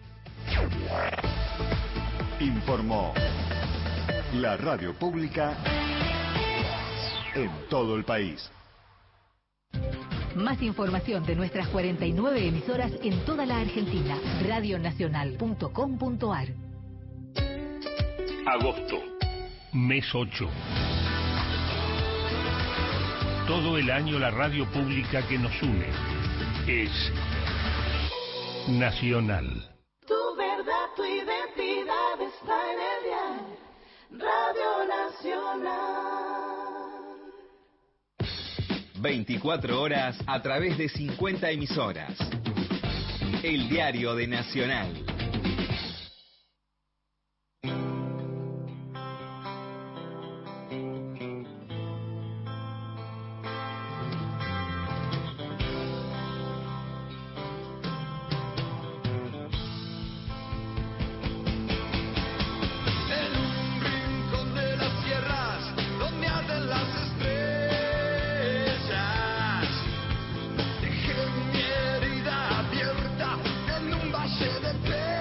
Informó la radio pública en todo el país. Más información de nuestras cuarenta y nueve emisoras en toda la Argentina. radio nacional punto com punto ar. Agosto, mes ocho. Todo el año la radio pública que nos une es Nacional. Tu verdad, tu identidad está en el diario Radio Nacional. veinticuatro horas a través de cincuenta emisoras. El diario de Nacional. Dejé mi herida abierta en un valle de pe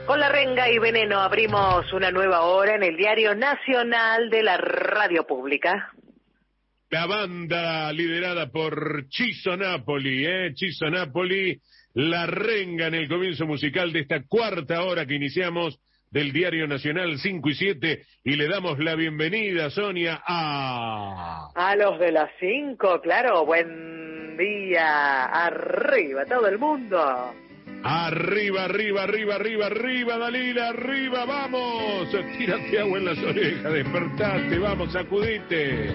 Con La Renga y Veneno abrimos una nueva hora en el Diario Nacional de la Radio Pública. La banda liderada por Chizo Napoli, ¿eh? Chizo Napoli, La Renga en el comienzo musical de esta cuarta hora que iniciamos del Diario Nacional cinco y siete, y le damos la bienvenida, Sonia, a... A los de las cinco, claro, buen día, arriba todo el mundo. Arriba, arriba, arriba, arriba, arriba, Dalila, arriba, vamos. Tírate agua en las orejas, despertate, vamos, sacudite.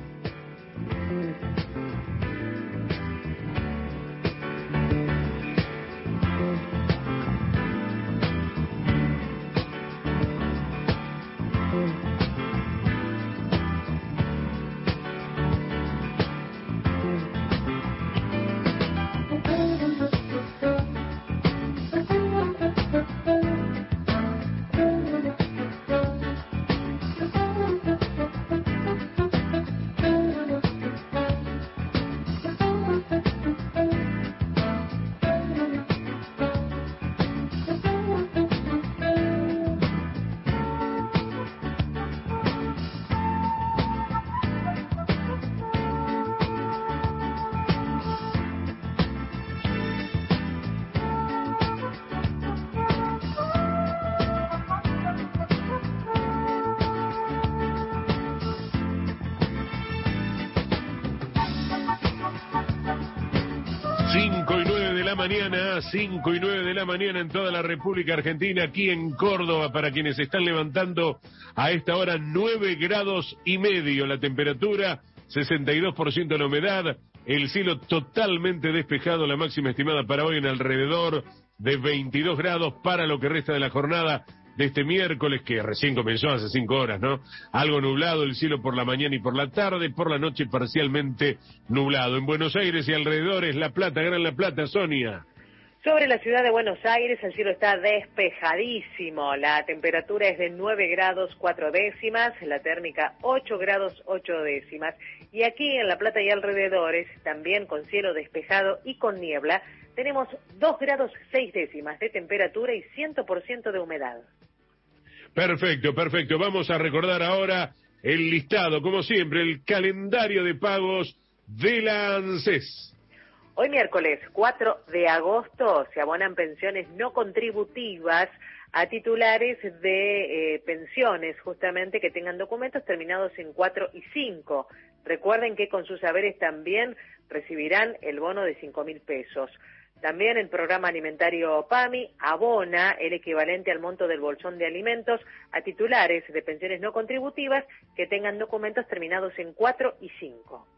cinco y nueve de la mañana, cinco y nueve de la mañana en toda la República Argentina, aquí en Córdoba, para quienes están levantando a esta hora, nueve grados y medio la temperatura, sesenta y dos por ciento la humedad, el cielo totalmente despejado, la máxima estimada para hoy en alrededor de veintidós grados para lo que resta de la jornada de este miércoles, que recién comenzó hace cinco horas, ¿no? Algo nublado el cielo por la mañana y por la tarde, por la noche parcialmente nublado. En Buenos Aires y alrededores, La Plata, Gran La Plata, Sonia. Sobre la ciudad de Buenos Aires, el cielo está despejadísimo. La temperatura es de nueve grados cuatro décimas, la térmica ocho grados ocho décimas. Y aquí en La Plata y alrededores, también con cielo despejado y con niebla, tenemos dos grados seis décimas de temperatura y cien por ciento de humedad. Perfecto, perfecto. Vamos a recordar ahora el listado, como siempre, el calendario de pagos de la ANSES. Hoy miércoles cuatro de agosto se abonan pensiones no contributivas a titulares de eh, pensiones, justamente que tengan documentos terminados en cuatro y cinco. Recuerden que con sus haberes también recibirán el bono de cinco mil pesos. También el programa alimentario PAMI abona el equivalente al monto del bolsón de alimentos a titulares de pensiones no contributivas que tengan documentos terminados en cuatro y cinco.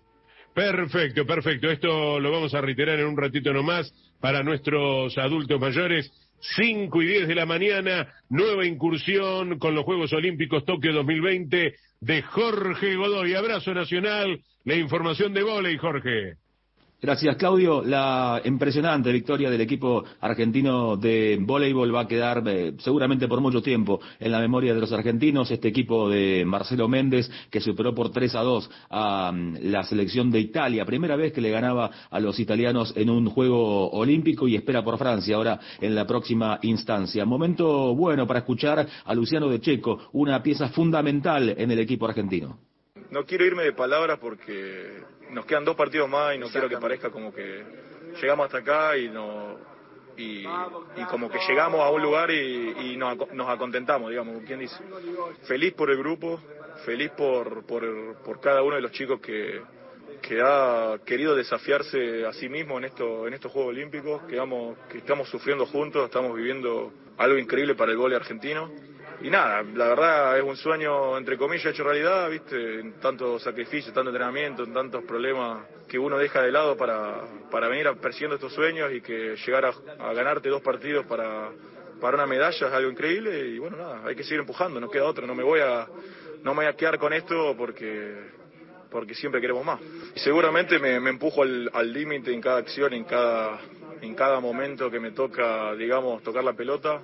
Perfecto, perfecto. Esto lo vamos a reiterar en un ratito nomás para nuestros adultos mayores. cinco y diez de la mañana, nueva incursión con los Juegos Olímpicos Tokio dos mil veinte de Jorge Godoy. Abrazo nacional, la información de vóley, Jorge. Gracias, Claudio. La impresionante victoria del equipo argentino de voleibol va a quedar eh, seguramente por mucho tiempo en la memoria de los argentinos. Este equipo de Marcelo Méndez, que superó por tres a dos a um, la selección de Italia. Primera vez que le ganaba a los italianos en un juego olímpico, y espera por Francia ahora en la próxima instancia. Momento bueno para escuchar a Luciano De Checo, una pieza fundamental en el equipo argentino. No quiero irme de palabras porque nos quedan dos partidos más y no quiero que parezca como que llegamos hasta acá y no y, y como que llegamos a un lugar y, y nos, nos acontentamos, digamos, como quien dice. Feliz por el grupo, feliz por, por, por cada uno de los chicos que, que ha querido desafiarse a sí mismo en, esto, en estos Juegos Olímpicos, que, vamos, que estamos sufriendo juntos, estamos viviendo algo increíble para el vóley argentino. Y nada, la verdad es un sueño, entre comillas, hecho realidad, ¿viste? En tanto sacrificio, tanto entrenamiento, en tantos problemas que uno deja de lado para, para venir persiguiendo estos sueños, y que llegar a, a ganarte dos partidos para, para una medalla es algo increíble. Y bueno, nada, hay que seguir empujando, no queda otra. No me voy a, no me voy a quedar con esto porque, porque siempre queremos más. Y seguramente me, me empujo al límite en cada acción, en cada, en cada momento que me toca, digamos, tocar la pelota.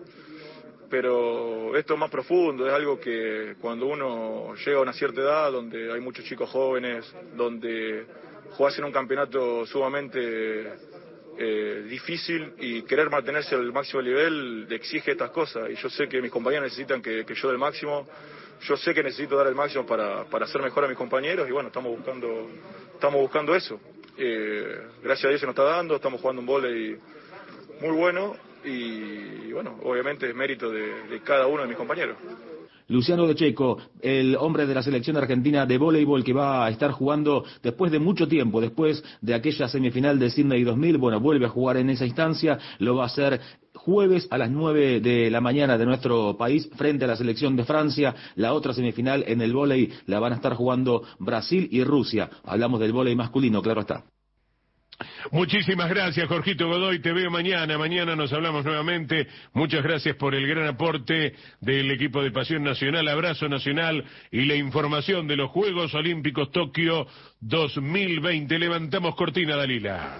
Pero esto es más profundo, es algo que cuando uno llega a una cierta edad, donde hay muchos chicos jóvenes, donde jugás en un campeonato sumamente eh, difícil y querer mantenerse al máximo nivel exige estas cosas. Y yo sé que mis compañeros necesitan que, que yo dé el máximo. Yo sé que necesito dar el máximo para, para hacer mejor a mis compañeros y bueno, estamos buscando, estamos buscando eso. Eh, gracias a Dios se nos está dando, estamos jugando un vóley muy bueno y, y bueno, obviamente es mérito de, de cada uno de mis compañeros. Luciano De Checo, el hombre de la selección argentina de voleibol que va a estar jugando después de mucho tiempo, después de aquella semifinal de Sydney dos mil, bueno, vuelve a jugar en esa instancia, lo va a hacer jueves a las nueve de la mañana de nuestro país frente a la selección de Francia. La otra semifinal en el vóley la van a estar jugando Brasil y Rusia. Hablamos del vóley masculino, claro está. Muchísimas gracias, Jorgito Godoy, te veo mañana, mañana nos hablamos nuevamente. Muchas gracias por el gran aporte del equipo de Pasión Nacional, abrazo nacional y la información de los Juegos Olímpicos Tokio dos mil veinte. Levantamos cortina, Dalila.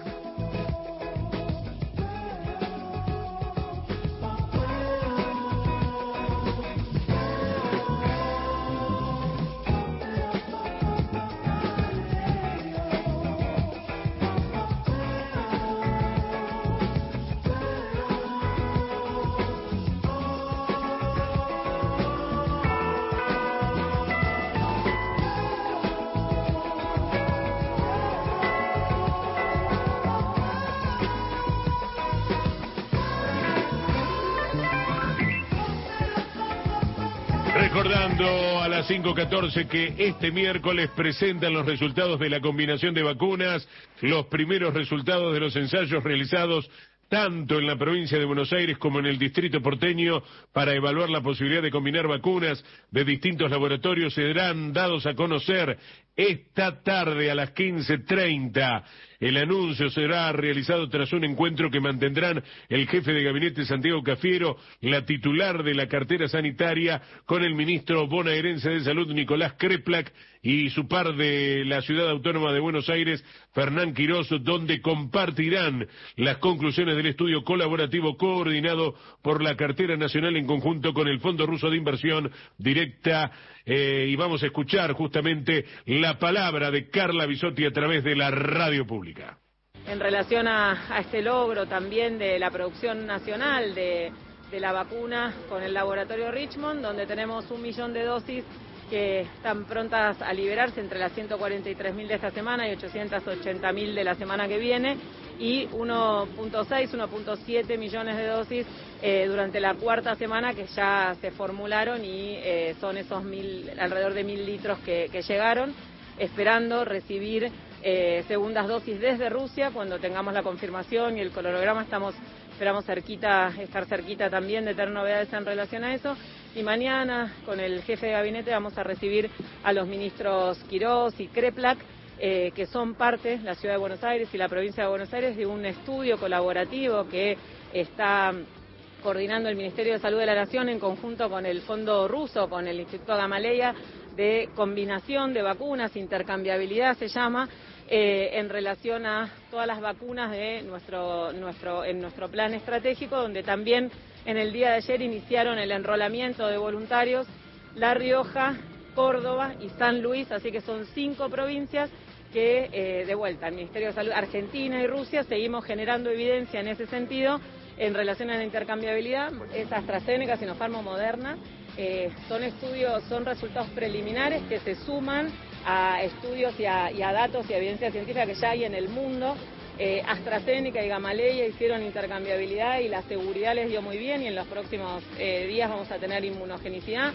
Recordando a las cinco catorce que este miércoles presentan los resultados de la combinación de vacunas, los primeros resultados de los ensayos realizados tanto en la provincia de Buenos Aires como en el distrito porteño para evaluar la posibilidad de combinar vacunas de distintos laboratorios serán dados a conocer esta tarde a las quince treinta. El anuncio será realizado tras un encuentro que mantendrán el jefe de gabinete Santiago Cafiero, la titular de la cartera sanitaria, con el ministro bonaerense de Salud Nicolás Kreplak y su par de la Ciudad Autónoma de Buenos Aires, Fernán Quirós, donde compartirán las conclusiones del estudio colaborativo coordinado por la cartera nacional en conjunto con el Fondo Ruso de Inversión Directa. Eh, y vamos a escuchar justamente la palabra de Carla Bisotti a través de la radio pública. En relación a, a este logro también de la producción nacional de, de la vacuna con el laboratorio Richmond, donde tenemos un millón de dosis que están prontas a liberarse entre las ciento cuarenta y tres mil de esta semana y ochocientos ochenta mil de la semana que viene, y uno punto seis, uno punto siete millones de dosis eh, durante la cuarta semana que ya se formularon y eh, son esos mil, alrededor de mil litros que, que llegaron, esperando recibir eh, segundas dosis desde Rusia cuando tengamos la confirmación y el cronograma. Estamos esperamos cerquita, estar cerquita también de tener novedades en relación a eso. Y mañana, con el jefe de gabinete, vamos a recibir a los ministros Quirós y Kreplak, eh, que son parte, la Ciudad de Buenos Aires y la provincia de Buenos Aires, de un estudio colaborativo que está coordinando el Ministerio de Salud de la Nación en conjunto con el Fondo Ruso, con el Instituto Gamaleya, de combinación de vacunas, intercambiabilidad se llama, eh, en relación a todas las vacunas de nuestro, nuestro, en nuestro plan estratégico, donde también en el día de ayer iniciaron el enrolamiento de voluntarios La Rioja, Córdoba y San Luis, así que son cinco provincias que, eh, de vuelta, el Ministerio de Salud, Argentina y Rusia, seguimos generando evidencia en ese sentido en relación a la intercambiabilidad. Es AstraZeneca, Sinopharm, Moderna. Eh, son estudios, son resultados preliminares que se suman a estudios y a, y a datos y a evidencia científica que ya hay en el mundo. Eh, AstraZeneca y Gamaleya hicieron intercambiabilidad y la seguridad les dio muy bien, y en los próximos eh, días vamos a tener inmunogenicidad.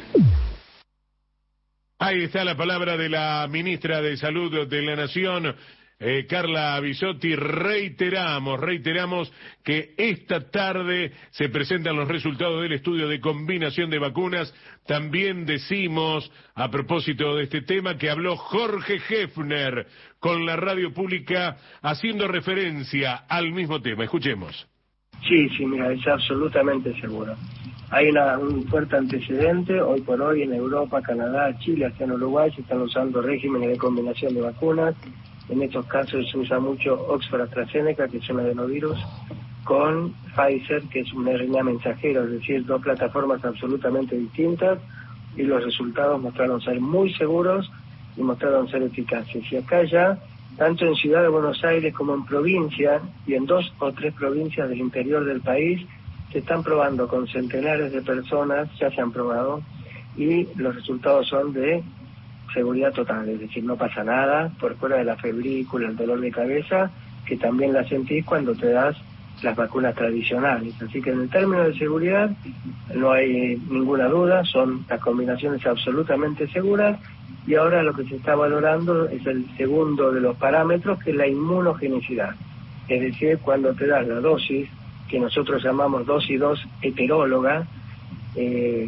Ahí está la palabra de la ministra de Salud de la Nación, eh, Carla Bisotti. Reiteramos, reiteramos que esta tarde se presentan los resultados del estudio de combinación de vacunas. También decimos, a propósito de este tema, que habló Jorge Hefner con la radio pública haciendo referencia al mismo tema. Escuchemos. Sí, sí, mira, es absolutamente seguro. Hay una, un fuerte antecedente, hoy por hoy en Europa, Canadá, Chile, hasta en Uruguay se están usando regímenes de combinación de vacunas. En estos casos se usa mucho Oxford AstraZeneca, que es un adenovirus, con Pfizer, que es un R N A mensajero, es decir, dos plataformas absolutamente distintas, y los resultados mostraron ser muy seguros y mostraron ser eficaces. Y acá ya tanto en Ciudad de Buenos Aires como en provincia, y en dos o tres provincias del interior del país, se están probando con centenares de personas, ya se han probado, y los resultados son de seguridad total, es decir, no pasa nada, por fuera de la febrícula, el dolor de cabeza, que también la sentís cuando te das las vacunas tradicionales. Así que en el término de seguridad no hay ninguna duda, son las combinaciones absolutamente seguras, y ahora lo que se está valorando es el segundo de los parámetros, que es la inmunogenicidad, es decir, cuando te das la dosis, que nosotros llamamos dosis dos heteróloga, eh,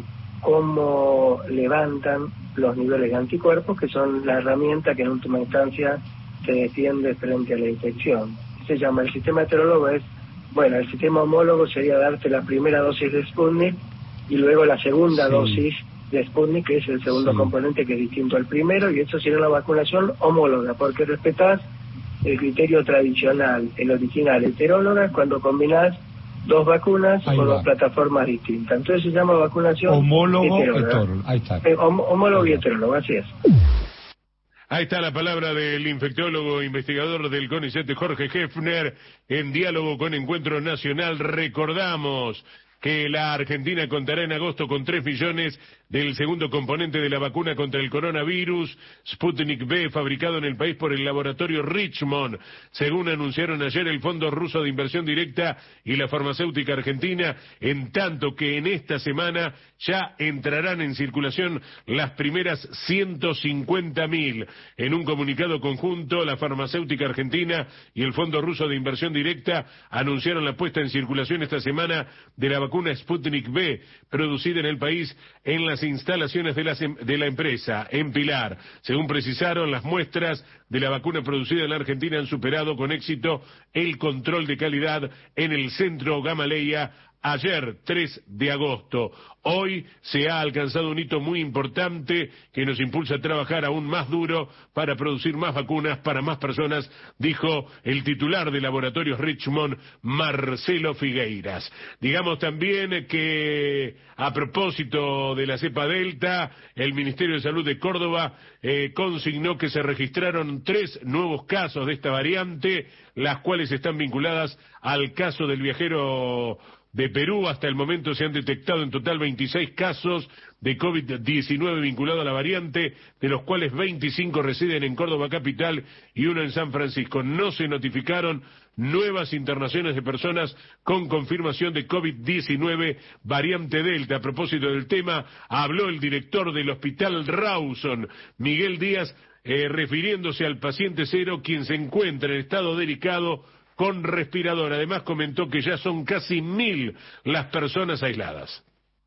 cómo levantan los niveles de anticuerpos, que son la herramienta que en última instancia te defiende frente a la infección. Se llama el sistema heterólogo, es, bueno, el sistema homólogo sería darte la primera dosis de Sputnik y luego la segunda sí. dosis de Sputnik, que es el segundo sí. componente que es distinto al primero, y eso sería una vacunación homóloga, porque respetás el criterio tradicional, el original heteróloga, cuando combinás dos vacunas Ahí con va. dos plataformas distintas. Entonces se llama vacunación homólogo heteróloga. heterólogo. Ahí está. Eh, hom homólogo y heterólogo, así es. Ahí está la palabra del infectólogo investigador del CONICET, Jorge Hefner, en diálogo con Encuentro Nacional. Recordamos que la Argentina contará en agosto con tres millones del segundo componente de la vacuna contra el coronavirus, Sputnik V, fabricado en el país por el laboratorio Richmond, según anunciaron ayer el Fondo Ruso de Inversión Directa y la farmacéutica argentina, en tanto que en esta semana ya entrarán en circulación las primeras ciento cincuenta mil. En un comunicado conjunto, la farmacéutica argentina y el Fondo Ruso de Inversión Directa anunciaron la puesta en circulación esta semana de la vacuna Sputnik V, producida en el país en las instalaciones de la, de la empresa, en Pilar. Según precisaron, las muestras de la vacuna producida en la Argentina han superado con éxito el control de calidad en el centro Gamaleya ayer, tres de agosto. Hoy se ha alcanzado un hito muy importante que nos impulsa a trabajar aún más duro para producir más vacunas para más personas, dijo el titular de Laboratorios Richmond, Marcelo Figueiras. Digamos también que, a propósito de la cepa Delta, el Ministerio de Salud de Córdoba eh, consignó que se registraron tres nuevos casos de esta variante, las cuales están vinculadas al caso del viajero de Perú. Hasta el momento se han detectado en total veintiséis casos de COVID diecinueve vinculado a la variante, de los cuales veinticinco residen en Córdoba capital y uno en San Francisco. No se notificaron nuevas internaciones de personas con confirmación de COVID diecinueve variante Delta. A propósito del tema, habló el director del Hospital Rawson, Miguel Díaz, eh, refiriéndose al paciente cero, quien se encuentra en estado delicado con respirador. Además comentó que ya son casi mil las personas aisladas.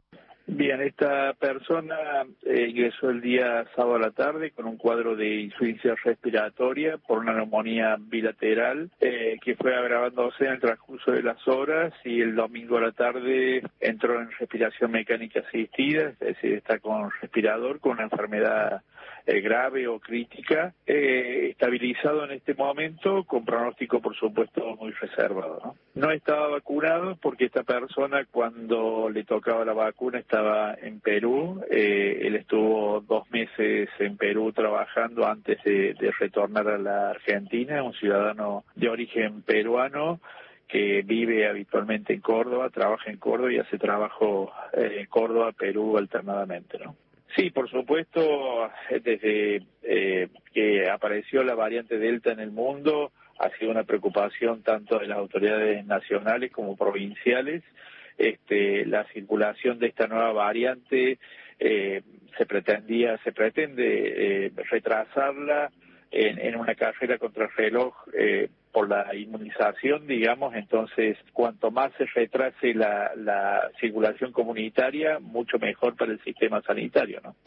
Bien, esta persona eh, ingresó el día sábado a la tarde con un cuadro de insuficiencia respiratoria por una neumonía bilateral eh, que fue agravándose en el transcurso de las horas, y el domingo a la tarde entró en respiración mecánica asistida, es decir, está con respirador, con una enfermedad eh, grave o crítica, eh, estabilizado en este momento, con pronóstico por supuesto muy reservado, ¿no? No estaba vacunado porque esta persona, cuando le tocaba la vacuna, estaba en Perú. Eh, él estuvo dos meses en Perú trabajando antes de, de retornar a la Argentina, un ciudadano de origen peruano que vive habitualmente en Córdoba, trabaja en Córdoba y hace trabajo en eh, Córdoba, Perú alternadamente, ¿no? Sí, por supuesto, desde eh, que apareció la variante Delta en el mundo, ha sido una preocupación tanto de las autoridades nacionales como provinciales. Este, la circulación de esta nueva variante eh, se pretendía, se pretende eh, retrasarla en, en una carrera contra el reloj eh, por la inmunización, digamos. Entonces, cuanto más se retrase la, la circulación comunitaria, mucho mejor para el sistema sanitario, ¿no?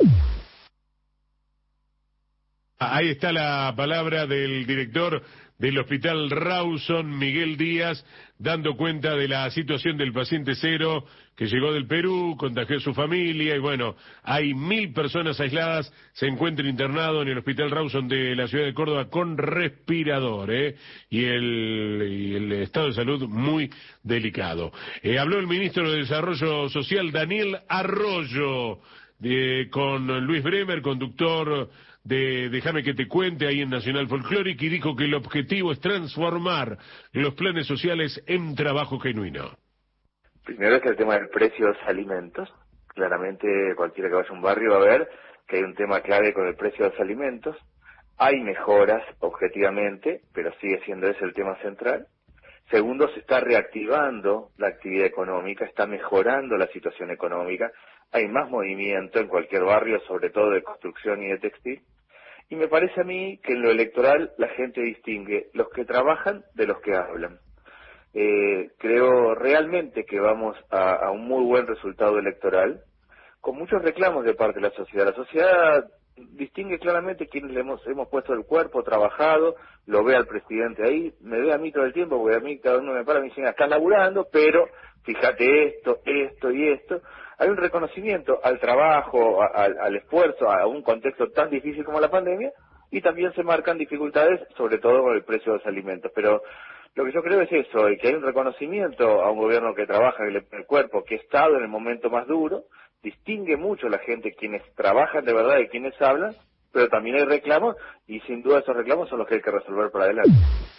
Ahí está la palabra del director del Hospital Rawson, Miguel Díaz, dando cuenta de la situación del paciente cero que llegó del Perú, contagió a su familia, y bueno, hay mil personas aisladas, se encuentra internado en el Hospital Rawson de la ciudad de Córdoba con respirador, ¿eh? y, el, y el estado de salud muy delicado. Eh, habló el ministro de Desarrollo Social, Daniel Arroyo, de, con Luis Bremer, conductor de Déjame que te cuente ahí en Nacional Folclórica y dijo que el objetivo es transformar los planes sociales en trabajo genuino. Primero es el tema del precio de los alimentos. Claramente cualquiera que vaya a un barrio va a ver que hay un tema clave con el precio de los alimentos. Hay mejoras objetivamente, pero sigue siendo ese el tema central. Segundo, se está reactivando la actividad económica, está mejorando la situación económica. Hay más movimiento en cualquier barrio, sobre todo de construcción y de textil. Y me parece a mí que en lo electoral la gente distingue los que trabajan de los que hablan. Eh, creo realmente que vamos a, a un muy buen resultado electoral, con muchos reclamos de parte de la sociedad. La sociedad distingue claramente quienes le hemos, hemos puesto el cuerpo, trabajado, lo ve al presidente ahí, me ve a mí todo el tiempo, porque a mí cada uno me para y me dice, están laburando, pero fíjate esto, esto y esto. Hay un reconocimiento al trabajo, a, a, al esfuerzo, a un contexto tan difícil como la pandemia, y también se marcan dificultades, sobre todo con el precio de los alimentos. Pero lo que yo creo es eso, que hay un reconocimiento a un gobierno que trabaja en el cuerpo, que ha estado en el momento más duro, distingue mucho la gente quienes trabajan de verdad y quienes hablan, pero también hay reclamos, y sin duda esos reclamos son los que hay que resolver para adelante.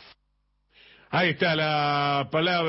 Ahí está, la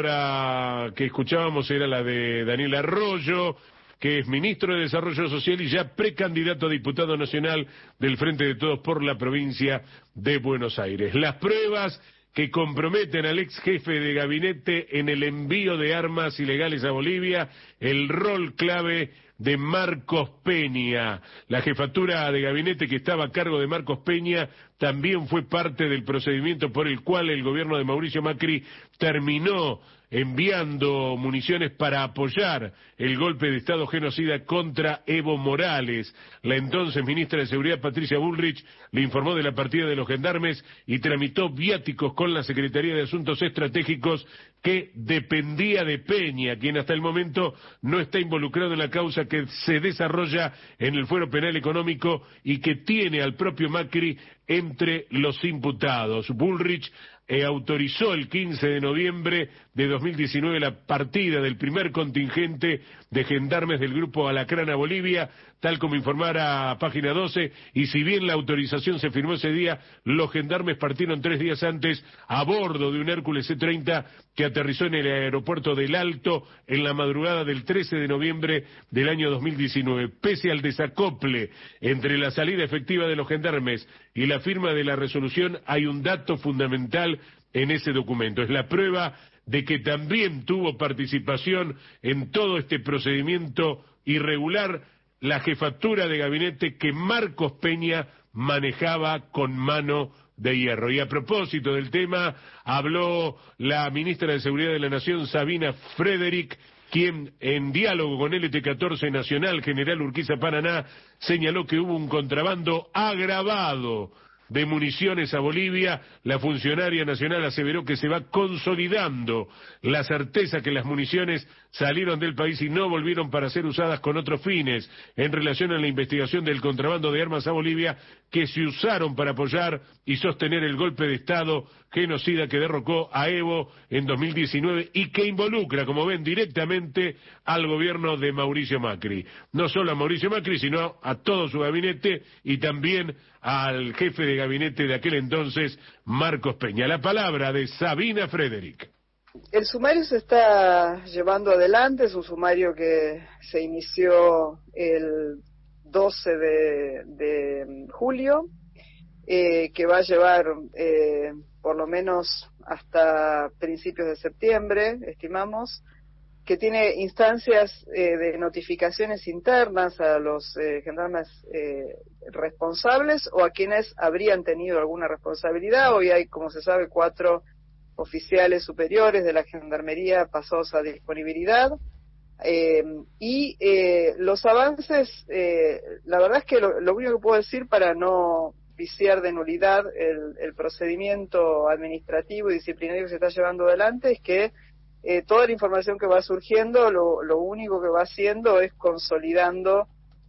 palabra que escuchábamos era la de Daniel Arroyo, que es ministro de Desarrollo Social y ya precandidato a diputado nacional del Frente de Todos por la provincia de Buenos Aires. Las pruebas que comprometen al ex jefe de gabinete en el envío de armas ilegales a Bolivia, el rol clave de Marcos Peña. La jefatura de gabinete que estaba a cargo de Marcos Peña también fue parte del procedimiento por el cual el gobierno de Mauricio Macri terminó enviando municiones para apoyar el golpe de Estado genocida contra Evo Morales. La entonces ministra de Seguridad, Patricia Bullrich, le informó de la partida de los gendarmes y tramitó viáticos con la Secretaría de Asuntos Estratégicos que dependía de Peña, quien hasta el momento no está involucrado en la causa que se desarrolla en el fuero penal económico y que tiene al propio Macri entre los imputados. Bullrich eh, autorizó el quince de noviembre de dos mil diecinueve la partida del primer contingente de gendarmes del grupo Alacrán a Bolivia, tal como informara Página doce, y si bien la autorización se firmó ese día, los gendarmes partieron tres días antes a bordo de un Hércules C treinta que aterrizó en el aeropuerto del Alto en la madrugada del trece de noviembre del año dos mil diecinueve. Pese al desacople entre la salida efectiva de los gendarmes y la firma de la resolución, hay un dato fundamental en ese documento. Es la prueba de que también tuvo participación en todo este procedimiento irregular la jefatura de gabinete que Marcos Peña manejaba con mano de hierro. Y a propósito del tema, habló la ministra de Seguridad de la Nación, Sabina Frederick, quien en diálogo con L T catorce Nacional, General Urquiza Paraná, señaló que hubo un contrabando agravado de municiones a Bolivia. La funcionaria nacional aseveró que se va consolidando la certeza que las municiones salieron del país y no volvieron para ser usadas con otros fines, en relación a la investigación del contrabando de armas a Bolivia que se usaron para apoyar y sostener el golpe de Estado genocida que derrocó a Evo en dos mil diecinueve y que involucra, como ven, directamente al gobierno de Mauricio Macri. No solo a Mauricio Macri, sino a todo su gabinete y también al jefe de gabinete de aquel entonces, Marcos Peña. La palabra de Sabina Frederick. El sumario se está llevando adelante, es un sumario que se inició el doce de, de julio, eh, que va a llevar eh, por lo menos hasta principios de septiembre, estimamos, que tiene instancias eh, de notificaciones internas a los eh, gendarmes eh, responsables o a quienes habrían tenido alguna responsabilidad. Hoy hay, como se sabe, cuatro oficiales superiores de la Gendarmería pasados a disponibilidad. Eh, y eh, los avances, eh, la verdad es que lo, lo único que puedo decir para no viciar de nulidad el, el procedimiento administrativo y disciplinario que se está llevando adelante es que Eh, toda la información que va surgiendo, lo, lo único que va haciendo es consolidando,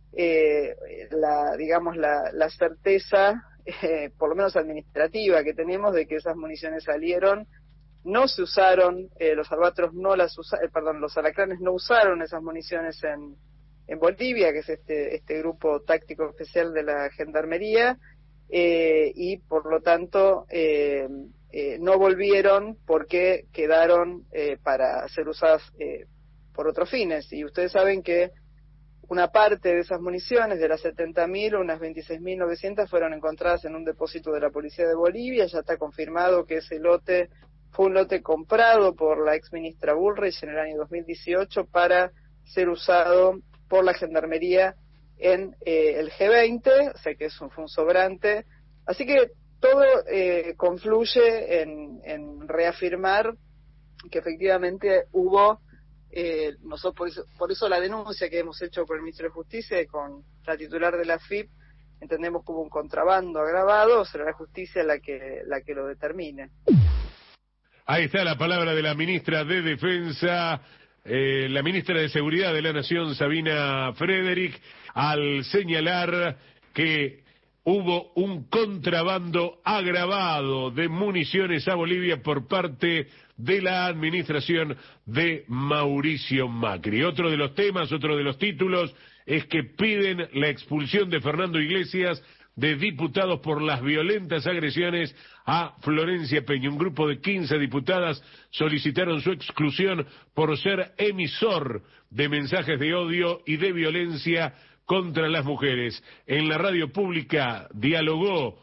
eh, la, digamos, la, la certeza, eh, por lo menos administrativa, que tenemos de que esas municiones salieron, no se usaron, eh, los albatros no las usaron, eh, perdón, los alacranes no usaron esas municiones en, en Bolivia, que es este, este grupo táctico especial de la Gendarmería, eh, y por lo tanto eh, eh, no volvieron porque quedaron eh, para ser usadas eh, por otros fines. Y ustedes saben que una parte de esas municiones, de las setenta mil, unas veintiséis mil novecientas fueron encontradas en un depósito de la Policía de Bolivia. Ya está confirmado que ese lote fue un lote comprado por la ex ministra Bullrich en el año dos mil dieciocho para ser usado por la Gendarmería en eh, el G veinte, o sea que es un, fue un sobrante. Así que todo eh, confluye en, en reafirmar que efectivamente hubo, eh, nosotros por eso, por eso la denuncia que hemos hecho con el Ministerio de Justicia y con la titular de la F I P, entendemos como un contrabando agravado, será la justicia la que, la que lo determine. Ahí está la palabra de la ministra de Defensa, eh, la ministra de Seguridad de la Nación, Sabina Frederick, al señalar que hubo un contrabando agravado de municiones a Bolivia por parte de la administración de Mauricio Macri. Otro de los temas, otro de los títulos, es que piden la expulsión de Fernando Iglesias de diputados por las violentas agresiones a Florencia Peña. Un grupo de quince diputadas solicitaron su exclusión por ser emisor de mensajes de odio y de violencia contra las mujeres. En la radio pública dialogó,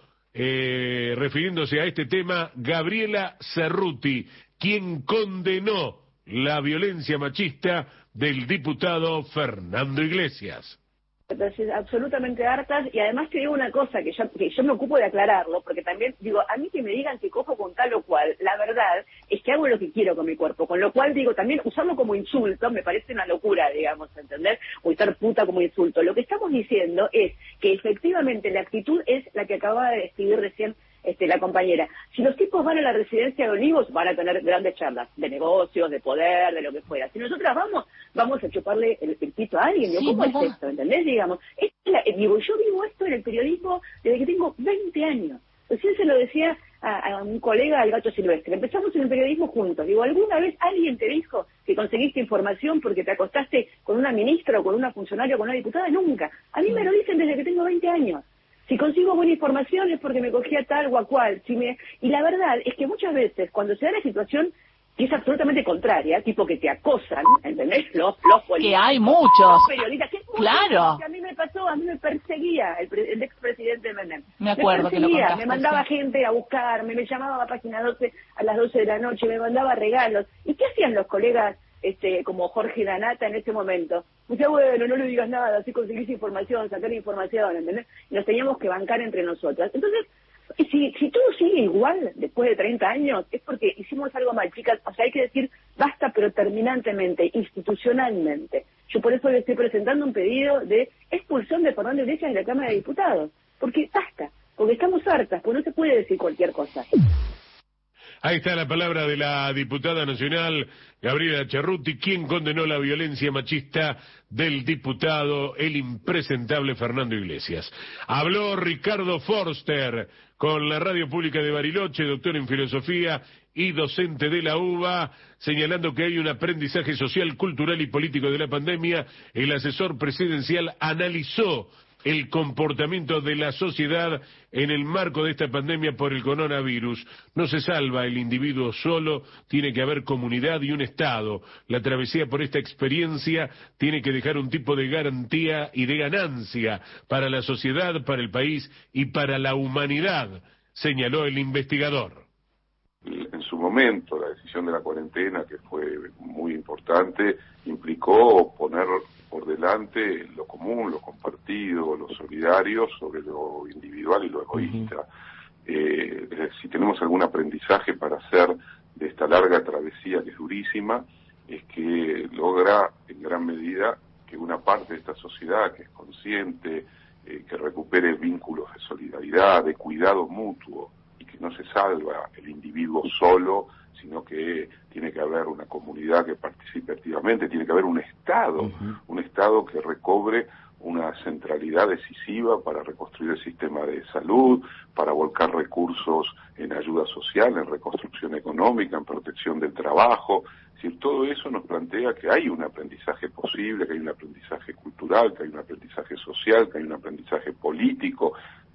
eh, refiriéndose a este tema, Gabriela Cerruti, quien condenó la violencia machista del diputado Fernando Iglesias. Entonces, absolutamente hartas, y además te digo una cosa que yo, que yo me ocupo de aclararlo, porque también digo, a mí que me digan que cojo con tal o cual, la verdad es que hago lo que quiero con mi cuerpo, con lo cual digo, también usarlo como insulto me parece una locura, digamos, ¿entender? O estar puta como insulto. Lo que estamos diciendo es que efectivamente la actitud es la que acababa de describir recién Este, la compañera. Si los tipos van a la residencia de Olivos, van a tener grandes charlas de negocios, de poder, de lo que fuera. Si nosotras vamos, vamos a chuparle el, el pito a alguien. Digo, sí, ¿cómo es esto? ¿Entendés? Digamos, es la, digo, yo vivo esto en el periodismo desde que tengo veinte años. Recién se lo decía a, a un colega, al Gato Silvestre. Empezamos en el periodismo juntos. Digo, ¿alguna vez alguien te dijo que conseguiste información porque te acostaste con una ministra o con una funcionaria o con una diputada? Nunca. A mí me lo dicen desde que tengo veinte años. Si consigo buena información es porque me cogía tal o a cual. Si me... Y la verdad es que muchas veces, cuando se da la situación que es absolutamente contraria, tipo que te acosan, ¿entendés? Los, los políticos. Que hay muchos. Los periodistas. Que es claro. Que a mí me pasó, a mí me perseguía el, pre, el expresidente Menem. Me acuerdo me que lo contaste, me mandaba sí. gente a buscarme, me llamaba a Página doce a las doce de la noche, me mandaba regalos. ¿Y qué hacían los colegas este como Jorge Lanata en ese momento? Decía, bueno, no le digas nada, así conseguís información, sacar información, ¿entendés? Y nos teníamos que bancar entre nosotras. Entonces, si, si todo sigue igual después de treinta años, es porque hicimos algo mal, chicas. O sea, hay que decir basta, pero terminantemente, institucionalmente. Yo por eso le estoy presentando un pedido de expulsión de Fernando Iglesias de la Cámara de Diputados. Porque basta, porque estamos hartas, porque no se puede decir cualquier cosa. Ahí está la palabra de la diputada nacional Gabriela Cerruti, quien condenó la violencia machista del diputado, el impresentable Fernando Iglesias. Habló Ricardo Forster con la radio pública de Bariloche, doctor en filosofía y docente de la U B A, señalando que hay un aprendizaje social, cultural y político de la pandemia. El asesor presidencial analizó el comportamiento de la sociedad en el marco de esta pandemia por el coronavirus. No se salva el individuo solo, tiene que haber comunidad y un Estado. La travesía por esta experiencia tiene que dejar un tipo de garantía y de ganancia para la sociedad, para el país y para la humanidad, señaló el investigador. En su momento, la decisión de la cuarentena, que fue muy importante, implicó poner por delante lo común, lo compartido, lo solidario sobre lo individual y lo egoísta. Uh-huh. Eh, si tenemos algún aprendizaje para hacer de esta larga travesía que es durísima, es que logra en gran medida que una parte de esta sociedad que es consciente, eh, que recupere vínculos de solidaridad, de cuidado mutuo, y que no se salva el individuo solo, sino que tiene que haber una comunidad que participe activamente, tiene que haber un Estado, uh-huh. un Estado que recobre una centralidad decisiva para reconstruir el sistema de salud, para volcar recursos en ayuda social, en reconstrucción económica, en protección del trabajo. Es decir, todo eso nos plantea que hay un aprendizaje posible, que hay un aprendizaje cultural, que hay un aprendizaje social, que hay un aprendizaje político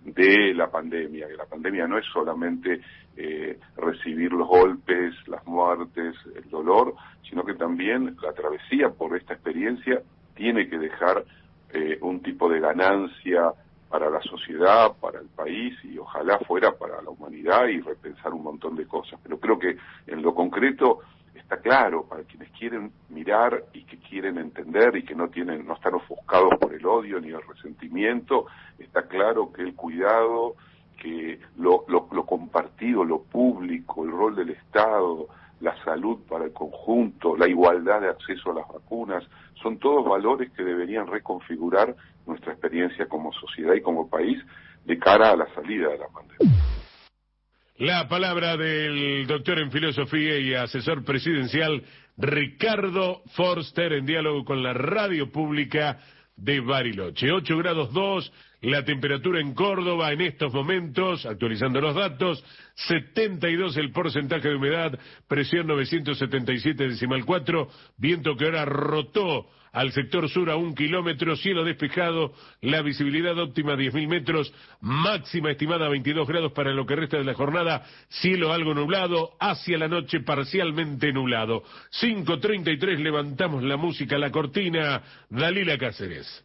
de la pandemia, que la pandemia no es solamente eh, recibir los golpes, las muertes, el dolor, sino que también la travesía por esta experiencia tiene que dejar eh, un tipo de ganancia para la sociedad, para el país, y ojalá fuera para la humanidad, y repensar un montón de cosas. Pero creo que en lo concreto está claro, para quienes quieren mirar y que quieren entender y que no tienen, no están ofuscados por el odio ni el resentimiento, está claro que el cuidado, que lo, lo, lo compartido, lo público, el rol del Estado, la salud para el conjunto, la igualdad de acceso a las vacunas, son todos valores que deberían reconfigurar nuestra experiencia como sociedad y como país de cara a la salida de la pandemia. La palabra del doctor en filosofía y asesor presidencial Ricardo Forster en diálogo con la radio pública de Bariloche. ocho grados dos, la temperatura en Córdoba en estos momentos, actualizando los datos, setenta y dos el porcentaje de humedad, presión novecientos setenta y siete decimal cuatro, viento que ahora rotó al sector sur a un kilómetro, cielo despejado, la visibilidad óptima diez mil metros, máxima estimada veintidós grados para lo que resta de la jornada, cielo algo nublado, hacia la noche parcialmente nublado. cinco treinta y tres, levantamos la música, la cortina, Dalila Cáceres.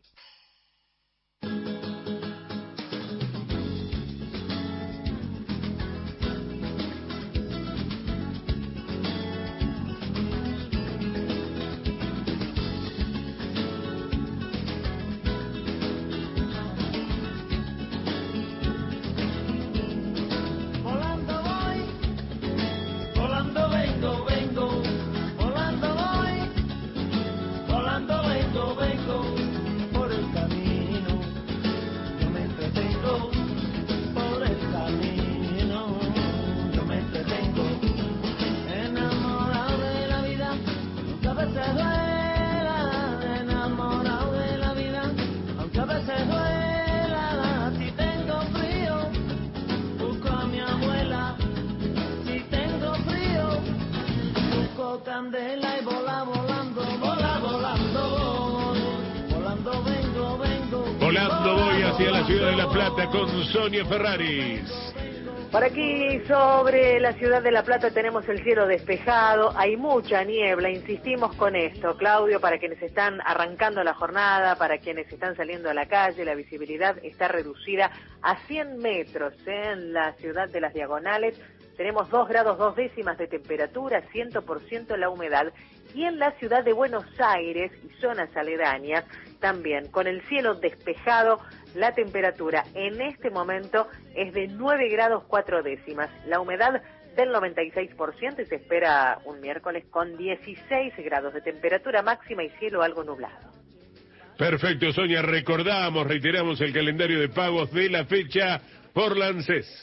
Candela y vola volando, vola volando, volando vengo, vengo. Volando voy hacia la ciudad de La Plata con Sonia Ferraris. Por aquí sobre la ciudad de La Plata tenemos el cielo despejado, hay mucha niebla, insistimos con esto, Claudio, para quienes están arrancando la jornada, para quienes están saliendo a la calle, la visibilidad está reducida a cien metros en la ciudad de Las Diagonales. Tenemos dos grados dos décimas de temperatura, cien por ciento la humedad, y en la ciudad de Buenos Aires y zonas aledañas también, con el cielo despejado, la temperatura en este momento es de nueve grados cuatro décimas, la humedad del noventa y seis por ciento, y se espera un miércoles con dieciséis grados de temperatura máxima y cielo algo nublado. Perfecto, Sonia, recordamos, reiteramos el calendario de pagos de la fecha por la ANSES.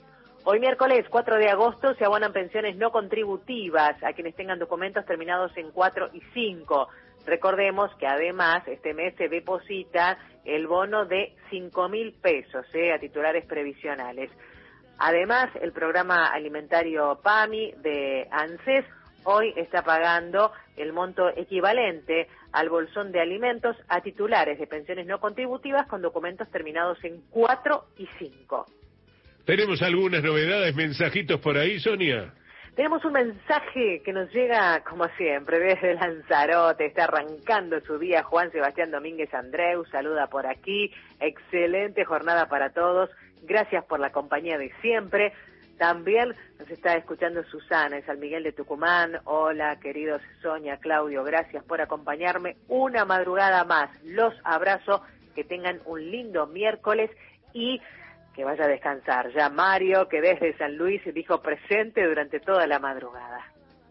Hoy miércoles cuatro de agosto se abonan pensiones no contributivas a quienes tengan documentos terminados en cuatro y cinco. Recordemos que además este mes se deposita el bono de cinco mil pesos eh, a titulares previsionales. Además, el programa alimentario PAMI de ANSES hoy está pagando el monto equivalente al bolsón de alimentos a titulares de pensiones no contributivas con documentos terminados en cuatro y cinco. ¿Tenemos algunas novedades, mensajitos por ahí, Sonia? Tenemos un mensaje que nos llega, como siempre, desde Lanzarote. Está arrancando su día Juan Sebastián Domínguez Andreu, saluda por aquí. Excelente jornada para todos. Gracias por la compañía de siempre. También nos está escuchando Susana de San Miguel de Tucumán. Hola, queridos Sonia, Claudio, gracias por acompañarme. Una madrugada más. Los abrazo. Que tengan un lindo miércoles y que vaya a descansar. Ya Mario, que desde San Luis dijo presente durante toda la madrugada.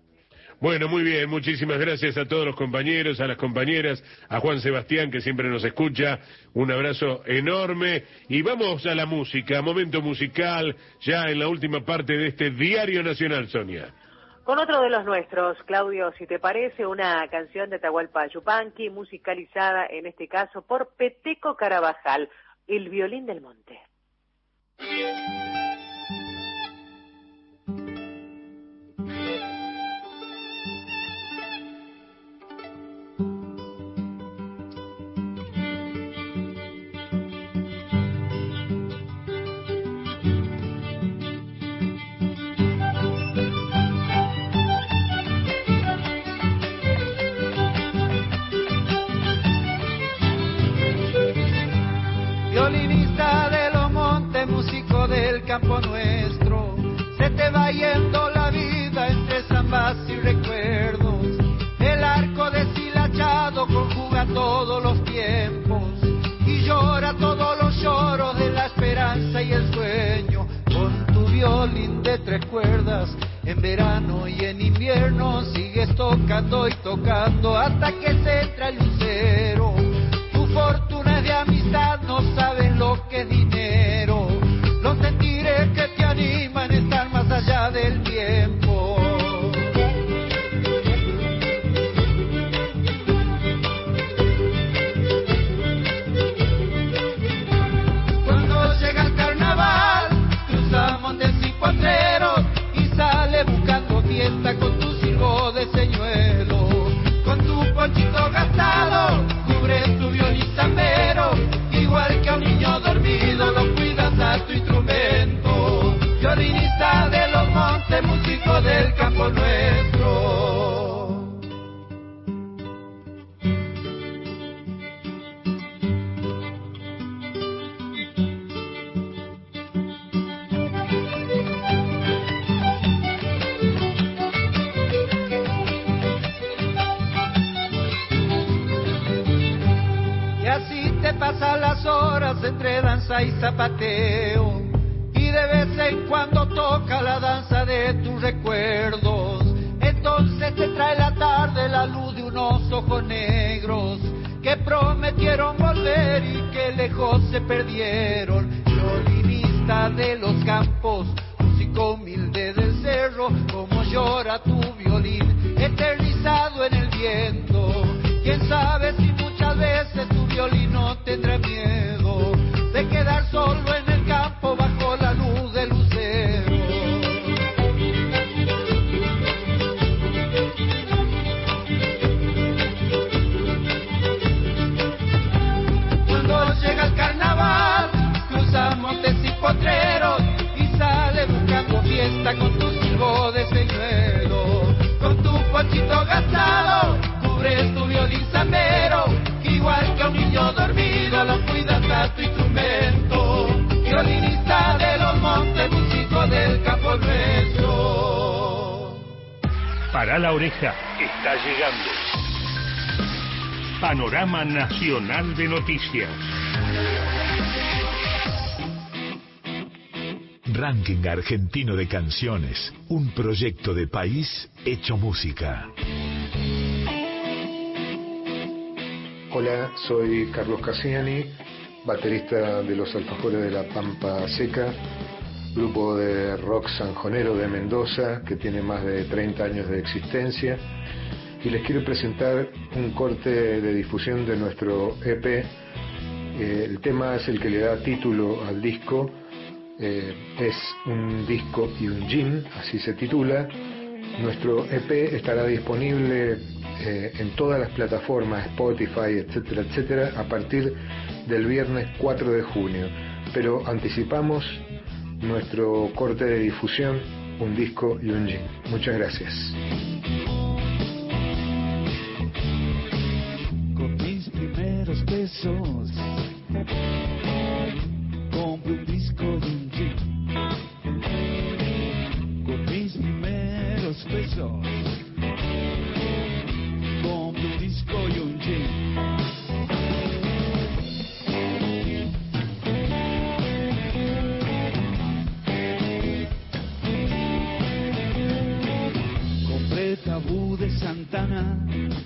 Bueno, muy bien, muchísimas gracias a todos los compañeros, a las compañeras, a Juan Sebastián, que siempre nos escucha, un abrazo enorme, y vamos a la música, momento musical, ya en la última parte de este Diario Nacional, Sonia. Con otro de los nuestros, Claudio, si te parece, una canción de Atahualpa Yupanqui, musicalizada en este caso por Peteco Carabajal, El violín del monte. campo nuestro. Se te va yendo la vida entre zambas y recuerdos. El arco deshilachado conjuga todos los tiempos y llora todos los lloros de la esperanza y el sueño. Con tu violín de tres cuerdas, en verano y en invierno sigues tocando y tocando hasta que se entra el lucero. Tu fortuna es de amistad, no sabes lo que es dinero. Los sentires que te animan están más allá del tiempo. Cuando llega el carnaval, cruzamos de cinco potreros y sale buscando fiesta con tu silbo de señuelo. Con tu ponchito gastado, cubres tu violín zambero, igual que a un niño dormido lo cuidas a tu instrumento. Violinista de los montes, músico del campo nuestro. Pasan las horas entre danza y zapateo, y de vez en cuando toca la danza de tus recuerdos. Entonces te trae la tarde la luz de unos ojos negros que prometieron volver y que lejos se perdieron. Violinista de los campos, músico humilde del cerro, como llora tu violín eternizado en el viento. Quién sabe si muchas veces tu violín no tendrá miedo de quedar solo en el campo bajo la luz del lucero. Cuando llega el carnaval, cruzamos montes y potreros y sale buscando fiesta con tu silbo de señuelo. Con tu ponchito gastado, cubres tu violín zambero, igual que a un niño dormido lo cuidas a tu instrumento. Violinista de los montes, músico del campo nuestro. Para la oreja, está llegando Panorama Nacional de Noticias. Ranking Argentino de Canciones, un proyecto de país hecho música. Hola, soy Carlos Cassiani, baterista de Los Alfajores de la Pampa Seca, grupo de rock sanjonero de Mendoza que tiene más de treinta años de existencia, y les quiero presentar un corte de difusión de nuestro E P. Eh, el tema es el que le da título al disco. Eh, es un disco y un gin, así se titula. Nuestro E P estará disponible eh, en todas las plataformas, Spotify, etcétera, etcétera, a partir del viernes cuatro de junio. Pero anticipamos nuestro corte de difusión, un disco y un gin. Muchas gracias. Con mis primeros pesos compro un disco de un gin. Con mis primeros pesos compro un disco y un gin. Compré Tabú de Santana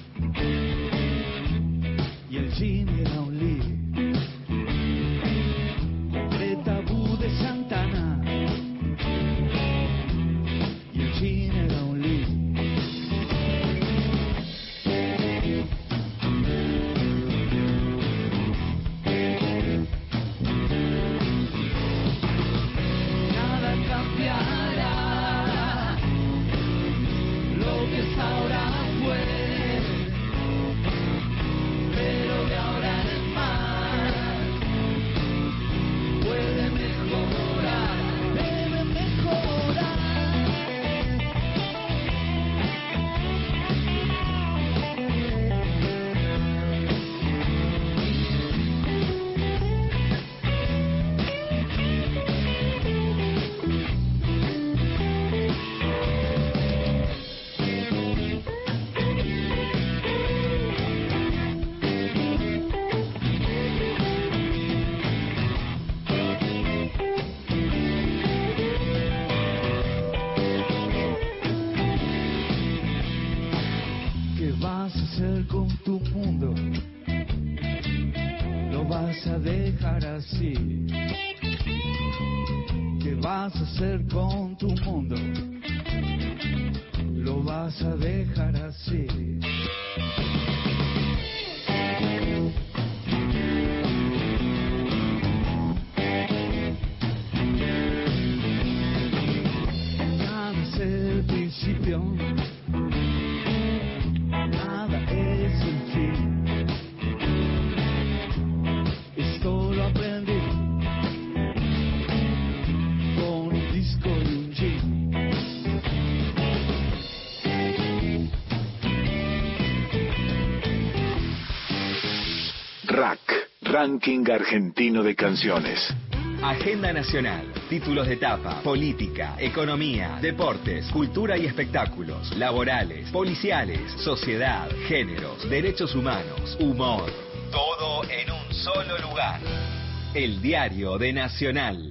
y el gin era un lío. Compré Tabú de Santana y el gin era un lío. hacer con tu mundo? ¿Lo vas a dejar así? ¿Qué vas a hacer con tu mundo? ¿Lo vas a dejar así? Nada es el principio, nada es el fin. Esto lo aprendí con un disco y un jean. Rack, Ranking Argentino de Canciones. Agenda nacional, títulos de etapa, política, economía, deportes, cultura y espectáculos, laborales, policiales, sociedad, géneros, derechos humanos, humor. Todo en un solo lugar. El Diario de Nacional.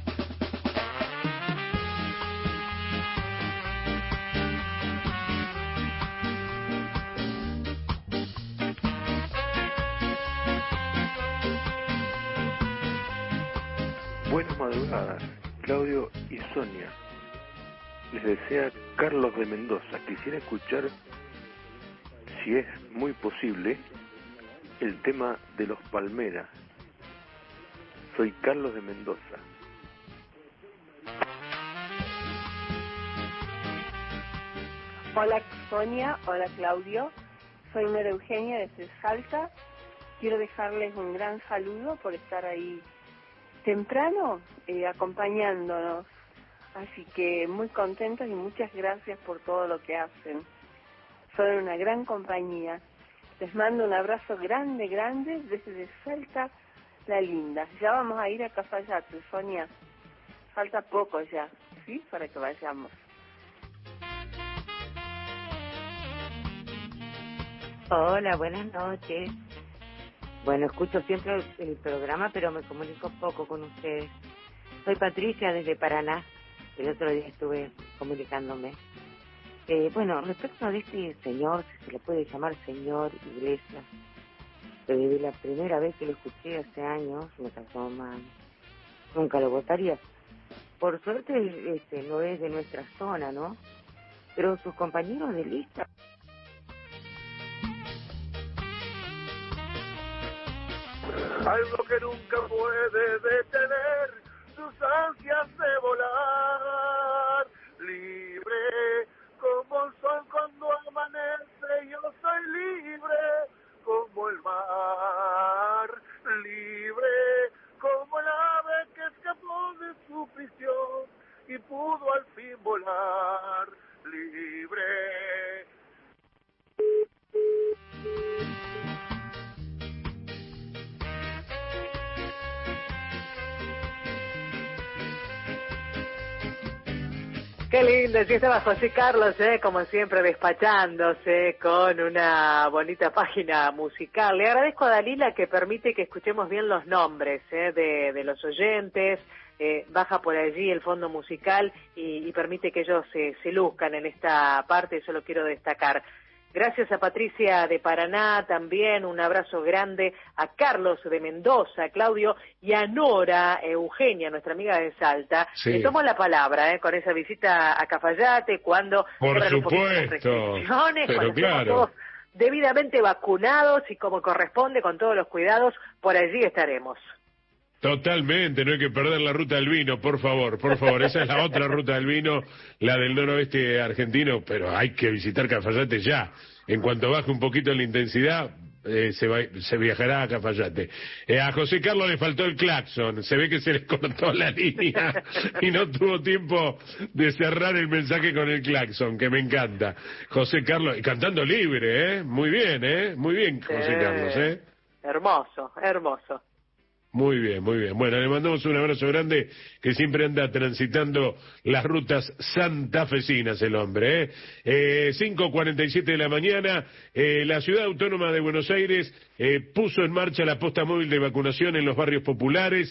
Buenas madrugadas, Claudio y Sonia. Les desea Carlos de Mendoza. Quisiera escuchar, si es muy posible, el tema de los Palmeras. Soy Carlos de Mendoza. Hola Sonia, hola Claudio. Soy Nora Eugenia desde Salta. Quiero dejarles un gran saludo por estar ahí temprano eh, acompañándonos, así que muy contentos y muchas gracias por todo lo que hacen. Son una gran compañía. Les mando un abrazo grande, grande desde Salta, la linda. Ya vamos a ir a Cafayate, Sonia. Falta poco ya, ¿sí? Para que vayamos. Hola, buenas noches. Bueno, escucho siempre el programa, pero me comunico poco con ustedes. Soy Patricia desde Paraná. El otro día estuve comunicándome. Eh, bueno, respecto de este señor, si se le puede llamar señor Iglesias, desde la primera vez que lo escuché hace años, me causó mal. Nunca lo votaría. Por suerte, este, no es de nuestra zona, ¿no? Pero sus compañeros de lista... Algo que nunca puede detener sus ansias de volar, libre como el sol cuando amanece, yo soy libre como el mar, libre como el ave que escapó de su prisión y pudo al fin volar, libre. Qué lindo, sí estaba José Carlos, eh, como siempre despachándose con una bonita página musical. Le agradezco a Dalila que permite que escuchemos bien los nombres eh, de, de los oyentes, eh, baja por allí el fondo musical y, y permite que ellos se, se luzcan en esta parte, eso lo quiero destacar. Gracias a Patricia de Paraná también, un abrazo grande a Carlos de Mendoza, Claudio, y a Nora Eugenia, nuestra amiga de Salta. Sí. Le tomo la palabra eh, con esa visita a Cafayate, cuando... Por corran un poquito las supuesto, restricciones, pero cuando estemos claro. todos debidamente vacunados y como corresponde, con todos los cuidados, por allí estaremos. Totalmente, no hay que perder la ruta del vino, por favor, por favor. Esa es la otra ruta del vino, la del noroeste argentino, pero hay que visitar Cafayate ya. En cuanto baje un poquito la intensidad, eh, se, va, se viajará a Cafayate. Eh, a José Carlos le faltó el claxon, se ve que se les cortó la línea y no tuvo tiempo de cerrar el mensaje con el claxon, que me encanta. José Carlos, y cantando libre, ¿eh? Muy bien, ¿eh? Muy bien, José Eh, Carlos, ¿eh? Hermoso, hermoso. Muy bien, muy bien. Bueno, le mandamos un abrazo grande, que siempre anda transitando las rutas santafesinas el hombre. ¿eh? Eh, cinco cuarenta y siete de la mañana, eh, la Ciudad Autónoma de Buenos Aires eh, puso en marcha la posta móvil de vacunación en los barrios populares.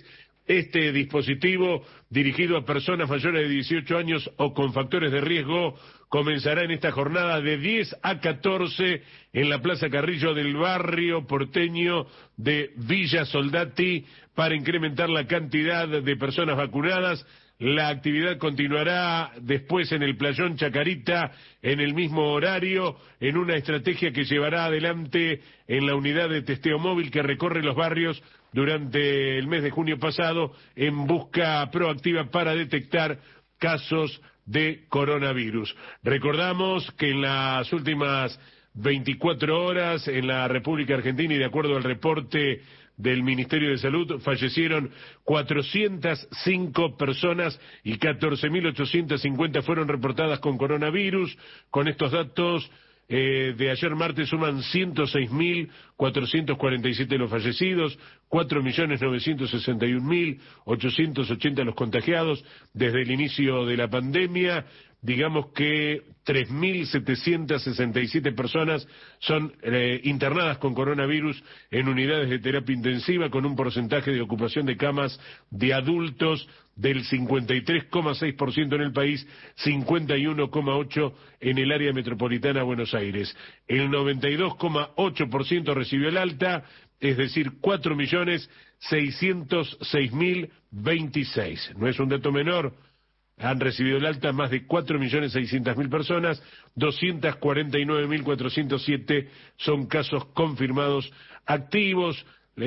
Este dispositivo, dirigido a personas mayores de dieciocho años o con factores de riesgo, comenzará en esta jornada de diez a catorce en la Plaza Carrillo del barrio porteño de Villa Soldati para incrementar la cantidad de personas vacunadas. La actividad continuará después en el Playón Chacarita en el mismo horario, en una estrategia que llevará adelante en la unidad de testeo móvil que recorre los barrios durante el mes de junio pasado en busca proactiva para detectar casos de coronavirus. Recordamos que en las últimas veinticuatro horas en la República Argentina, y de acuerdo al reporte del Ministerio de Salud, fallecieron cuatrocientas cinco personas y catorce mil ochocientas cincuenta fueron reportadas con coronavirus. Con estos datos eh, de ayer martes suman ciento seis mil cuatrocientos cuarenta y siete los fallecidos, cuatro millones novecientos sesenta y un mil ochocientos ochenta los contagiados desde el inicio de la pandemia. Digamos que tres mil setecientas sesenta y siete personas son eh, internadas con coronavirus en unidades de terapia intensiva, con un porcentaje de ocupación de camas de adultos del cincuenta y tres coma seis por ciento en el país, cincuenta y uno coma ocho por ciento en el área metropolitana de Buenos Aires. El noventa y dos coma ocho por ciento recibió el alta, es decir, cuatro millones seiscientos seis mil veintiséis. No es un dato menor. Han recibido el alta más de cuatro millones seiscientas mil personas, doscientos cuarenta y nueve mil cuatrocientos siete son casos confirmados activos.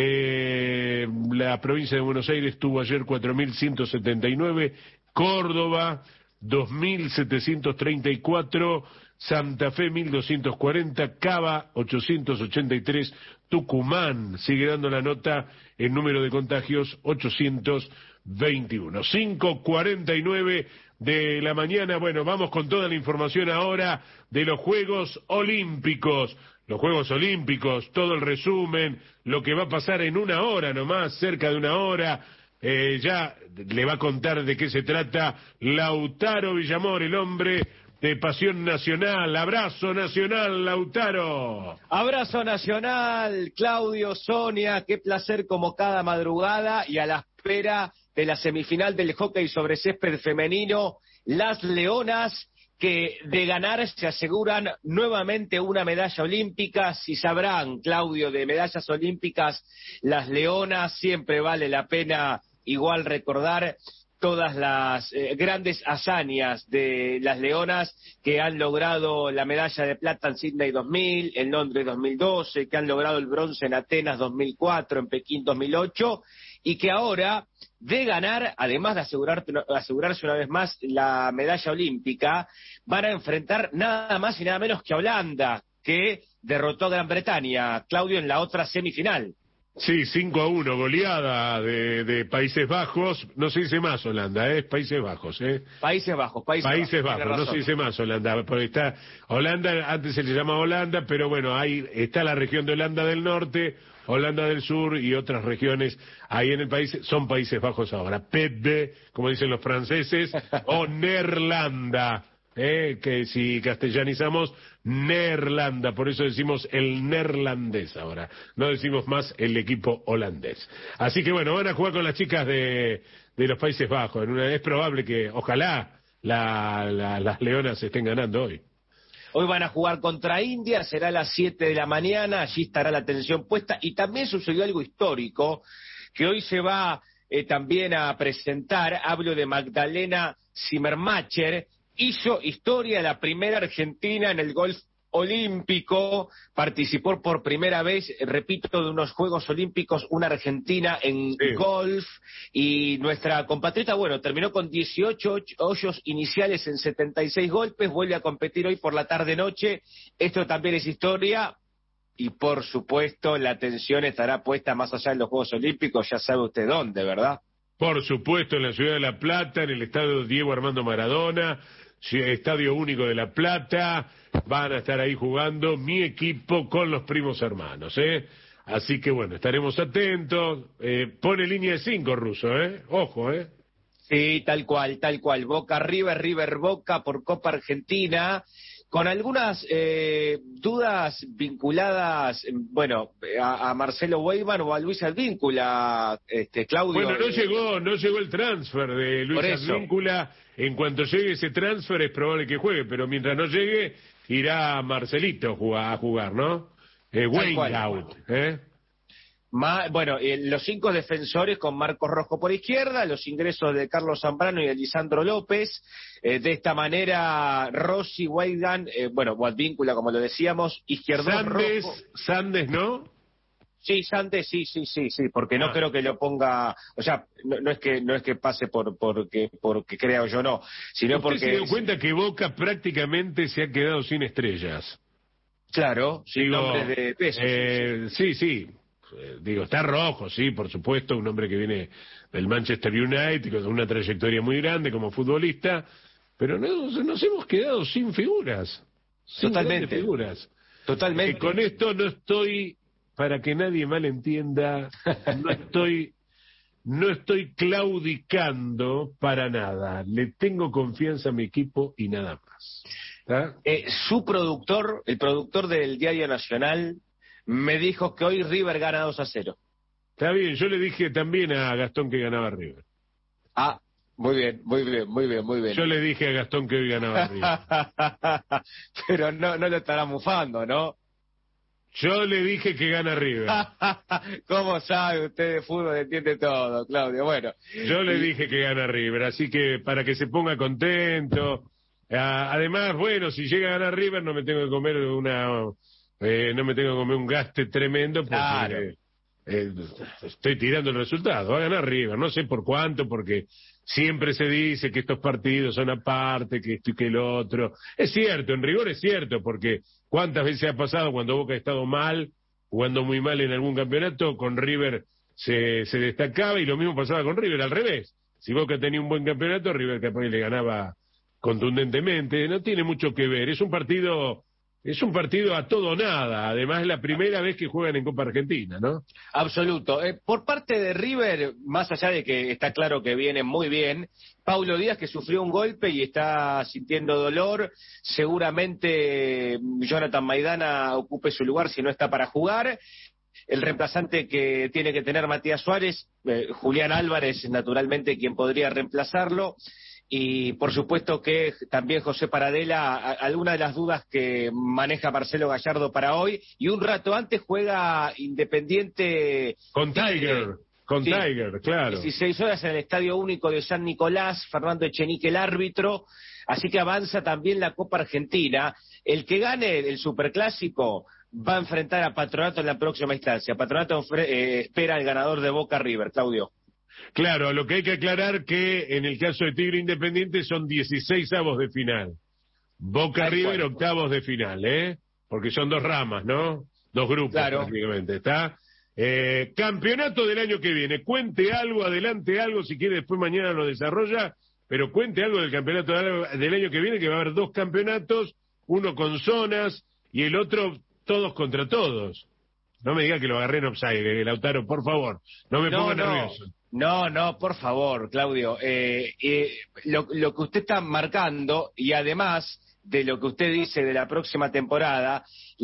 Eh, la provincia de Buenos Aires tuvo ayer cuatro mil ciento setenta y nueve, Córdoba dos mil setecientos treinta y cuatro, Santa Fe mil doscientos cuarenta, Cava ochocientos ochenta y tres, Tucumán sigue dando la nota en número de contagios ochocientos veintiuno. cinco cuarenta y nueve de la mañana. Bueno, vamos con toda la información ahora de los Juegos Olímpicos. Los Juegos Olímpicos, todo el resumen, lo que va a pasar en una hora nomás, cerca de una hora. Eh, ya le va a contar de qué se trata Lautaro Villamor, el hombre de Pasión Nacional. Abrazo nacional, Lautaro. Abrazo nacional, Claudio, Sonia, qué placer como cada madrugada y a la espera de la semifinal del hockey sobre césped femenino, las Leonas, que de ganar se aseguran nuevamente una medalla olímpica. Si sabrán, Claudio, de medallas olímpicas, las Leonas, siempre vale la pena igual recordar todas las eh, grandes hazañas de las Leonas que han logrado la medalla de plata en Sydney dos mil, en Londres dos mil doce, que han logrado el bronce en Atenas dos mil cuatro, en Pekín dos mil ocho, y que ahora, de ganar, además de asegurar, asegurarse una vez más la medalla olímpica, van a enfrentar nada más y nada menos que a Holanda, que derrotó a Gran Bretaña, Claudio, en la otra semifinal. Sí, cinco a uno, goleada de, de Países Bajos. No se dice más Holanda, ¿eh? Países Bajos, ¿eh? Países Bajos, Países, Países Bajos, Bajos no se dice más Holanda, porque está Holanda, antes se le llamaba Holanda, pero bueno, ahí está la región de Holanda del Norte, Holanda del Sur y otras regiones ahí en el país, son Países Bajos ahora. P B, como dicen los franceses, o Neerlanda. Eh, que si castellanizamos, Neerlanda, por eso decimos el neerlandés ahora, no decimos más el equipo holandés. Así que bueno, van a jugar con las chicas de, de los Países Bajos. En una, es probable que, ojalá, la, la, las Leonas estén ganando hoy. Hoy van a jugar contra India, será a las siete de la mañana, allí estará la atención puesta, y también sucedió algo histórico, que hoy se va eh, también a presentar, hablo de Magdalena Zimmermacher. Hizo historia, la primera argentina en el golf olímpico, participó por primera vez, repito, de unos Juegos Olímpicos, una argentina en sí. golf, y nuestra compatriota, bueno, terminó con dieciocho hoyos iniciales en setenta y seis golpes, vuelve a competir hoy por la tarde-noche, esto también es historia, y por supuesto la atención estará puesta más allá de los Juegos Olímpicos, ya sabe usted dónde, ¿verdad? Por supuesto, en la Ciudad de La Plata, en el estadio Diego Armando Maradona, Estadio Único de La Plata, van a estar ahí jugando mi equipo con los primos hermanos, ¿eh? Así que bueno, estaremos atentos. Eh, pone línea de cinco, Russo, ¿eh? Ojo, ¿eh? Sí, tal cual, tal cual. Boca River, River Boca por Copa Argentina. con algunas eh, dudas vinculadas, bueno, a, a Marcelo Weidman o a Luis Advíncula, este, Claudio. Bueno, no eh, llegó, no llegó el transfer de Por Luis eso. Advíncula. En cuanto llegue ese transfer es probable que juegue, pero mientras no llegue irá Marcelito a jugar, a jugar ¿no? Eh, Tal cual. Weingaut, ¿eh? Ma- bueno, eh, los cinco defensores con Marcos Rojo por izquierda, los ingresos de Carlos Zambrano y de Lisandro López. Eh, de esta manera, Rossi, Weidman, eh, bueno, o Advíncula, como lo decíamos, izquierdo Sandes, Rojo. Sandes, ¿no? Sí, Sandes, sí, sí, sí, sí, porque no Ah. creo que lo ponga, o sea, no, no es que no es que pase por porque porque crea o yo no, sino Usted porque se dio cuenta que Boca prácticamente se ha quedado sin estrellas. claro, sin Digo, nombres de peso. eh, sí, sí. Eh, Digo, está Rojo, sí, por supuesto, un hombre que viene del Manchester United, con una trayectoria muy grande como futbolista, pero nos, nos hemos quedado sin figuras. Sin Totalmente. grandes figuras. Totalmente. Que con esto no estoy, para que nadie malentienda, no estoy, no estoy claudicando para nada. Le tengo confianza a mi equipo y nada más. ¿Ah? Eh, su productor, el productor del Diario Nacional, me dijo que hoy River gana dos a cero. Está bien, yo le dije también a Gastón que ganaba River. Ah, muy bien, muy bien, muy bien, muy bien. Yo le dije a Gastón que hoy ganaba River. Pero no, no lo estará mufando, ¿no? Yo le dije que gana River. ¿Cómo sabe usted de fútbol? Entiende todo, Claudio. Bueno. Yo le Y- dije que gana River, así que para que se ponga contento. Ah, además, bueno, si llega a ganar River no me tengo que comer una, eh, no me tengo que comer un gaste tremendo porque Claro. eh, eh, estoy tirando el resultado. Va a ganar River, no sé por cuánto, porque siempre se dice que estos partidos son aparte, que esto y que el otro. Es cierto, en rigor es cierto, porque cuántas veces ha pasado cuando Boca ha estado mal, jugando muy mal en algún campeonato, con River se, se destacaba y lo mismo pasaba con River, al revés. Si Boca tenía un buen campeonato, River capaz le ganaba contundentemente. No tiene mucho que ver, es un partido... Es un partido a todo o nada, además es la primera vez que juegan en Copa Argentina, ¿no? Absoluto. Eh, por parte de River, más allá de que está claro que viene muy bien, Paulo Díaz que sufrió un golpe y está sintiendo dolor, seguramente mm, Jonathan Maidana ocupe su lugar si no está para jugar. El reemplazante que tiene que tener Matías Suárez, eh, Julián Álvarez, naturalmente quien podría reemplazarlo. Y por supuesto que también José Paradela, a- alguna de las dudas que maneja Marcelo Gallardo para hoy, y un rato antes juega Independiente Con Tiger, con Sí. Tiger, claro. dieciséis horas en el Estadio Único de San Nicolás, Fernando Echenique el árbitro, así que avanza también la Copa Argentina. El que gane el Superclásico va a enfrentar a Patronato en la próxima instancia. Patronato enfre- eh, espera al ganador de Boca River, Claudio. Claro, lo que hay que aclarar que en el caso de Tigre Independiente son dieciséis avos de final. Boca Tal River cual. octavos de final, ¿eh? Porque son dos ramas, ¿no? Dos grupos Claro. prácticamente, ¿está? Eh, campeonato del año que viene. Cuente algo, adelante algo, si quiere después mañana lo desarrolla, pero cuente algo del campeonato del del año que viene, que va a haber dos campeonatos, uno con zonas y el otro todos contra todos. No me diga que lo agarré en offside, eh, Lautaro, por favor. No me No, ponga no. nervioso. No, no, por favor, Claudio. Eh, eh, lo, lo que usted está marcando, y además de lo que usted dice de la próxima temporada,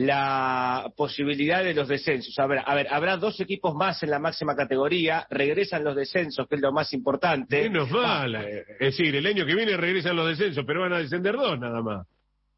la posibilidad de los descensos. A ver, a ver, habrá dos equipos más en la máxima categoría, regresan los descensos, que es lo más importante. Menos mal. eh, Es decir, el año que viene regresan los descensos, pero van a descender dos nada más.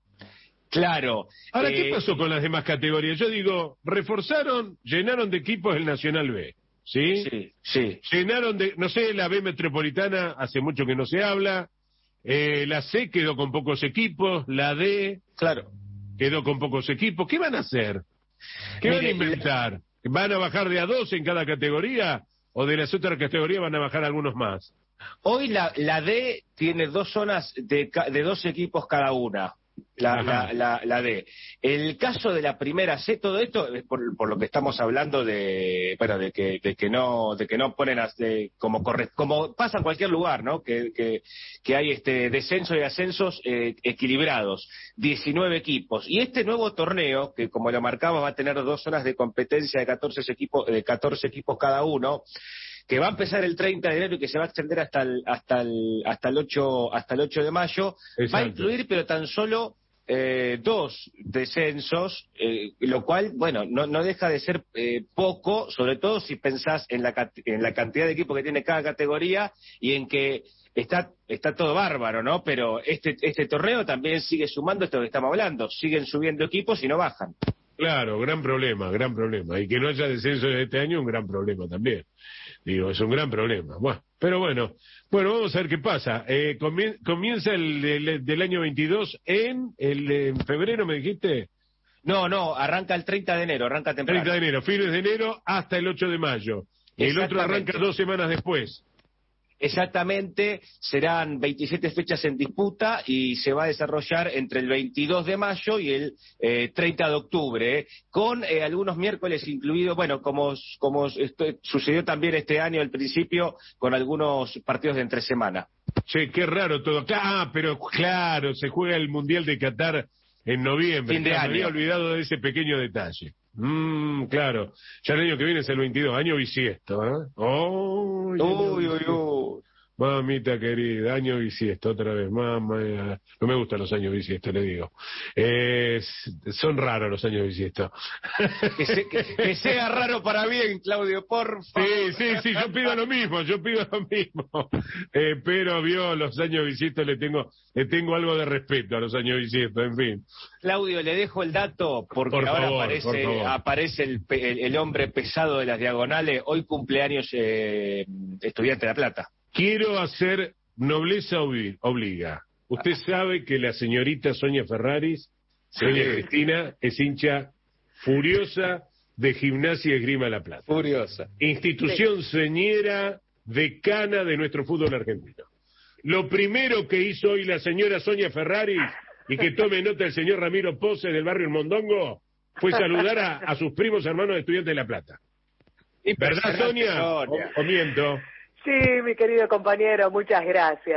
Claro. Ahora, eh, ¿qué pasó con las demás categorías? Yo digo, reforzaron, llenaron de equipos el Nacional B, ¿sí? Sí, sí. Llenaron de, no sé, la B Metropolitana hace mucho que no se habla, eh, la C quedó con pocos equipos, la D Claro. quedó con pocos equipos. ¿Qué van a hacer? ¿Qué van a Mire, inventar? ¿Van a bajar de a dos en cada categoría? ¿O de las otras categorías van a bajar algunos más? Hoy la, la D tiene dos zonas de, ca- de dos equipos cada una. La, Ajá. la, la, la D. El caso de la primera C, todo esto es por, por lo que estamos hablando de, bueno, de que, de que no, de que no ponen as- de- como corre, como pasa en cualquier lugar, ¿no? Que, que, que hay este descenso y ascensos eh, equilibrados, diecinueve equipos. Y este nuevo torneo, que como lo marcamos va a tener dos zonas de competencia de catorce equipos, de catorce equipos cada uno, que va a empezar el treinta de enero y que se va a extender hasta el hasta el hasta el ocho hasta el ocho de mayo, va a Exacto. incluir pero tan solo eh, dos descensos, eh, lo cual, bueno, no, no deja de ser eh, poco, sobre todo si pensás en la, cat- en la cantidad de equipos que tiene cada categoría y en que está está todo bárbaro, ¿no? Pero este este torneo también sigue sumando esto que estamos hablando, siguen subiendo equipos y no bajan. Claro, gran problema, gran problema. Y que no haya descenso este año, un gran problema también. Digo, es un gran problema. Bueno, pero bueno, bueno, vamos a ver qué pasa. Eh, comien- comienza el, el- del año veintidós en, el, en febrero, ¿me dijiste? No, no, arranca el treinta de enero, arranca temprano. treinta de enero, fines de enero hasta el ocho de mayo. El otro Exactamente. arranca dos semanas después. Exactamente, serán veintisiete fechas en disputa y se va a desarrollar entre el veintidós de mayo y el eh, treinta de octubre, eh, con eh, algunos miércoles incluidos, bueno, como, como esto, sucedió también este año al principio, con algunos partidos de entre semana. Che, qué raro todo. Ah, pero claro, se juega el Mundial de Qatar en noviembre. Fin de Claro, me había año. olvidado de ese pequeño detalle. Mm, claro. Ya el año que viene es el veintidós, año bisiesto, ¿eh? Oh, Uy, uy, uy. Mamita querida, año bisiesto, otra vez, mamá. No me gustan los años bisiestos, le digo. Eh, son raros los años bisiestos. Que, se- que- que sea raro para bien, Claudio, por favor. Sí, sí, sí, yo pido lo mismo, yo pido lo mismo. Eh, pero, vio, los años bisiestos le tengo, le tengo algo de respeto a los años bisiestos, en fin. Claudio, le dejo el dato porque Por ahora favor, por aparece, favor. aparece el, pe- el- el hombre pesado de las diagonales. Hoy cumpleaños eh, Estudiante de La Plata. Quiero hacer nobleza obli- obliga. Usted sabe que la señorita Sonia Ferraris, Sonia Sí. Cristina, es hincha furiosa de Gimnasia y Esgrima La Plata. Furiosa. Institución señera, decana de nuestro fútbol argentino. Lo primero que hizo hoy la señora Sonia Ferraris, y que tome nota el señor Ramiro Pose del barrio El Mondongo, fue saludar a, a sus primos hermanos de Estudiantes de La Plata. ¿Verdad, Impresionante, Sonia? Sonia. ¿O, o miento? Sí, mi querido compañero, muchas gracias.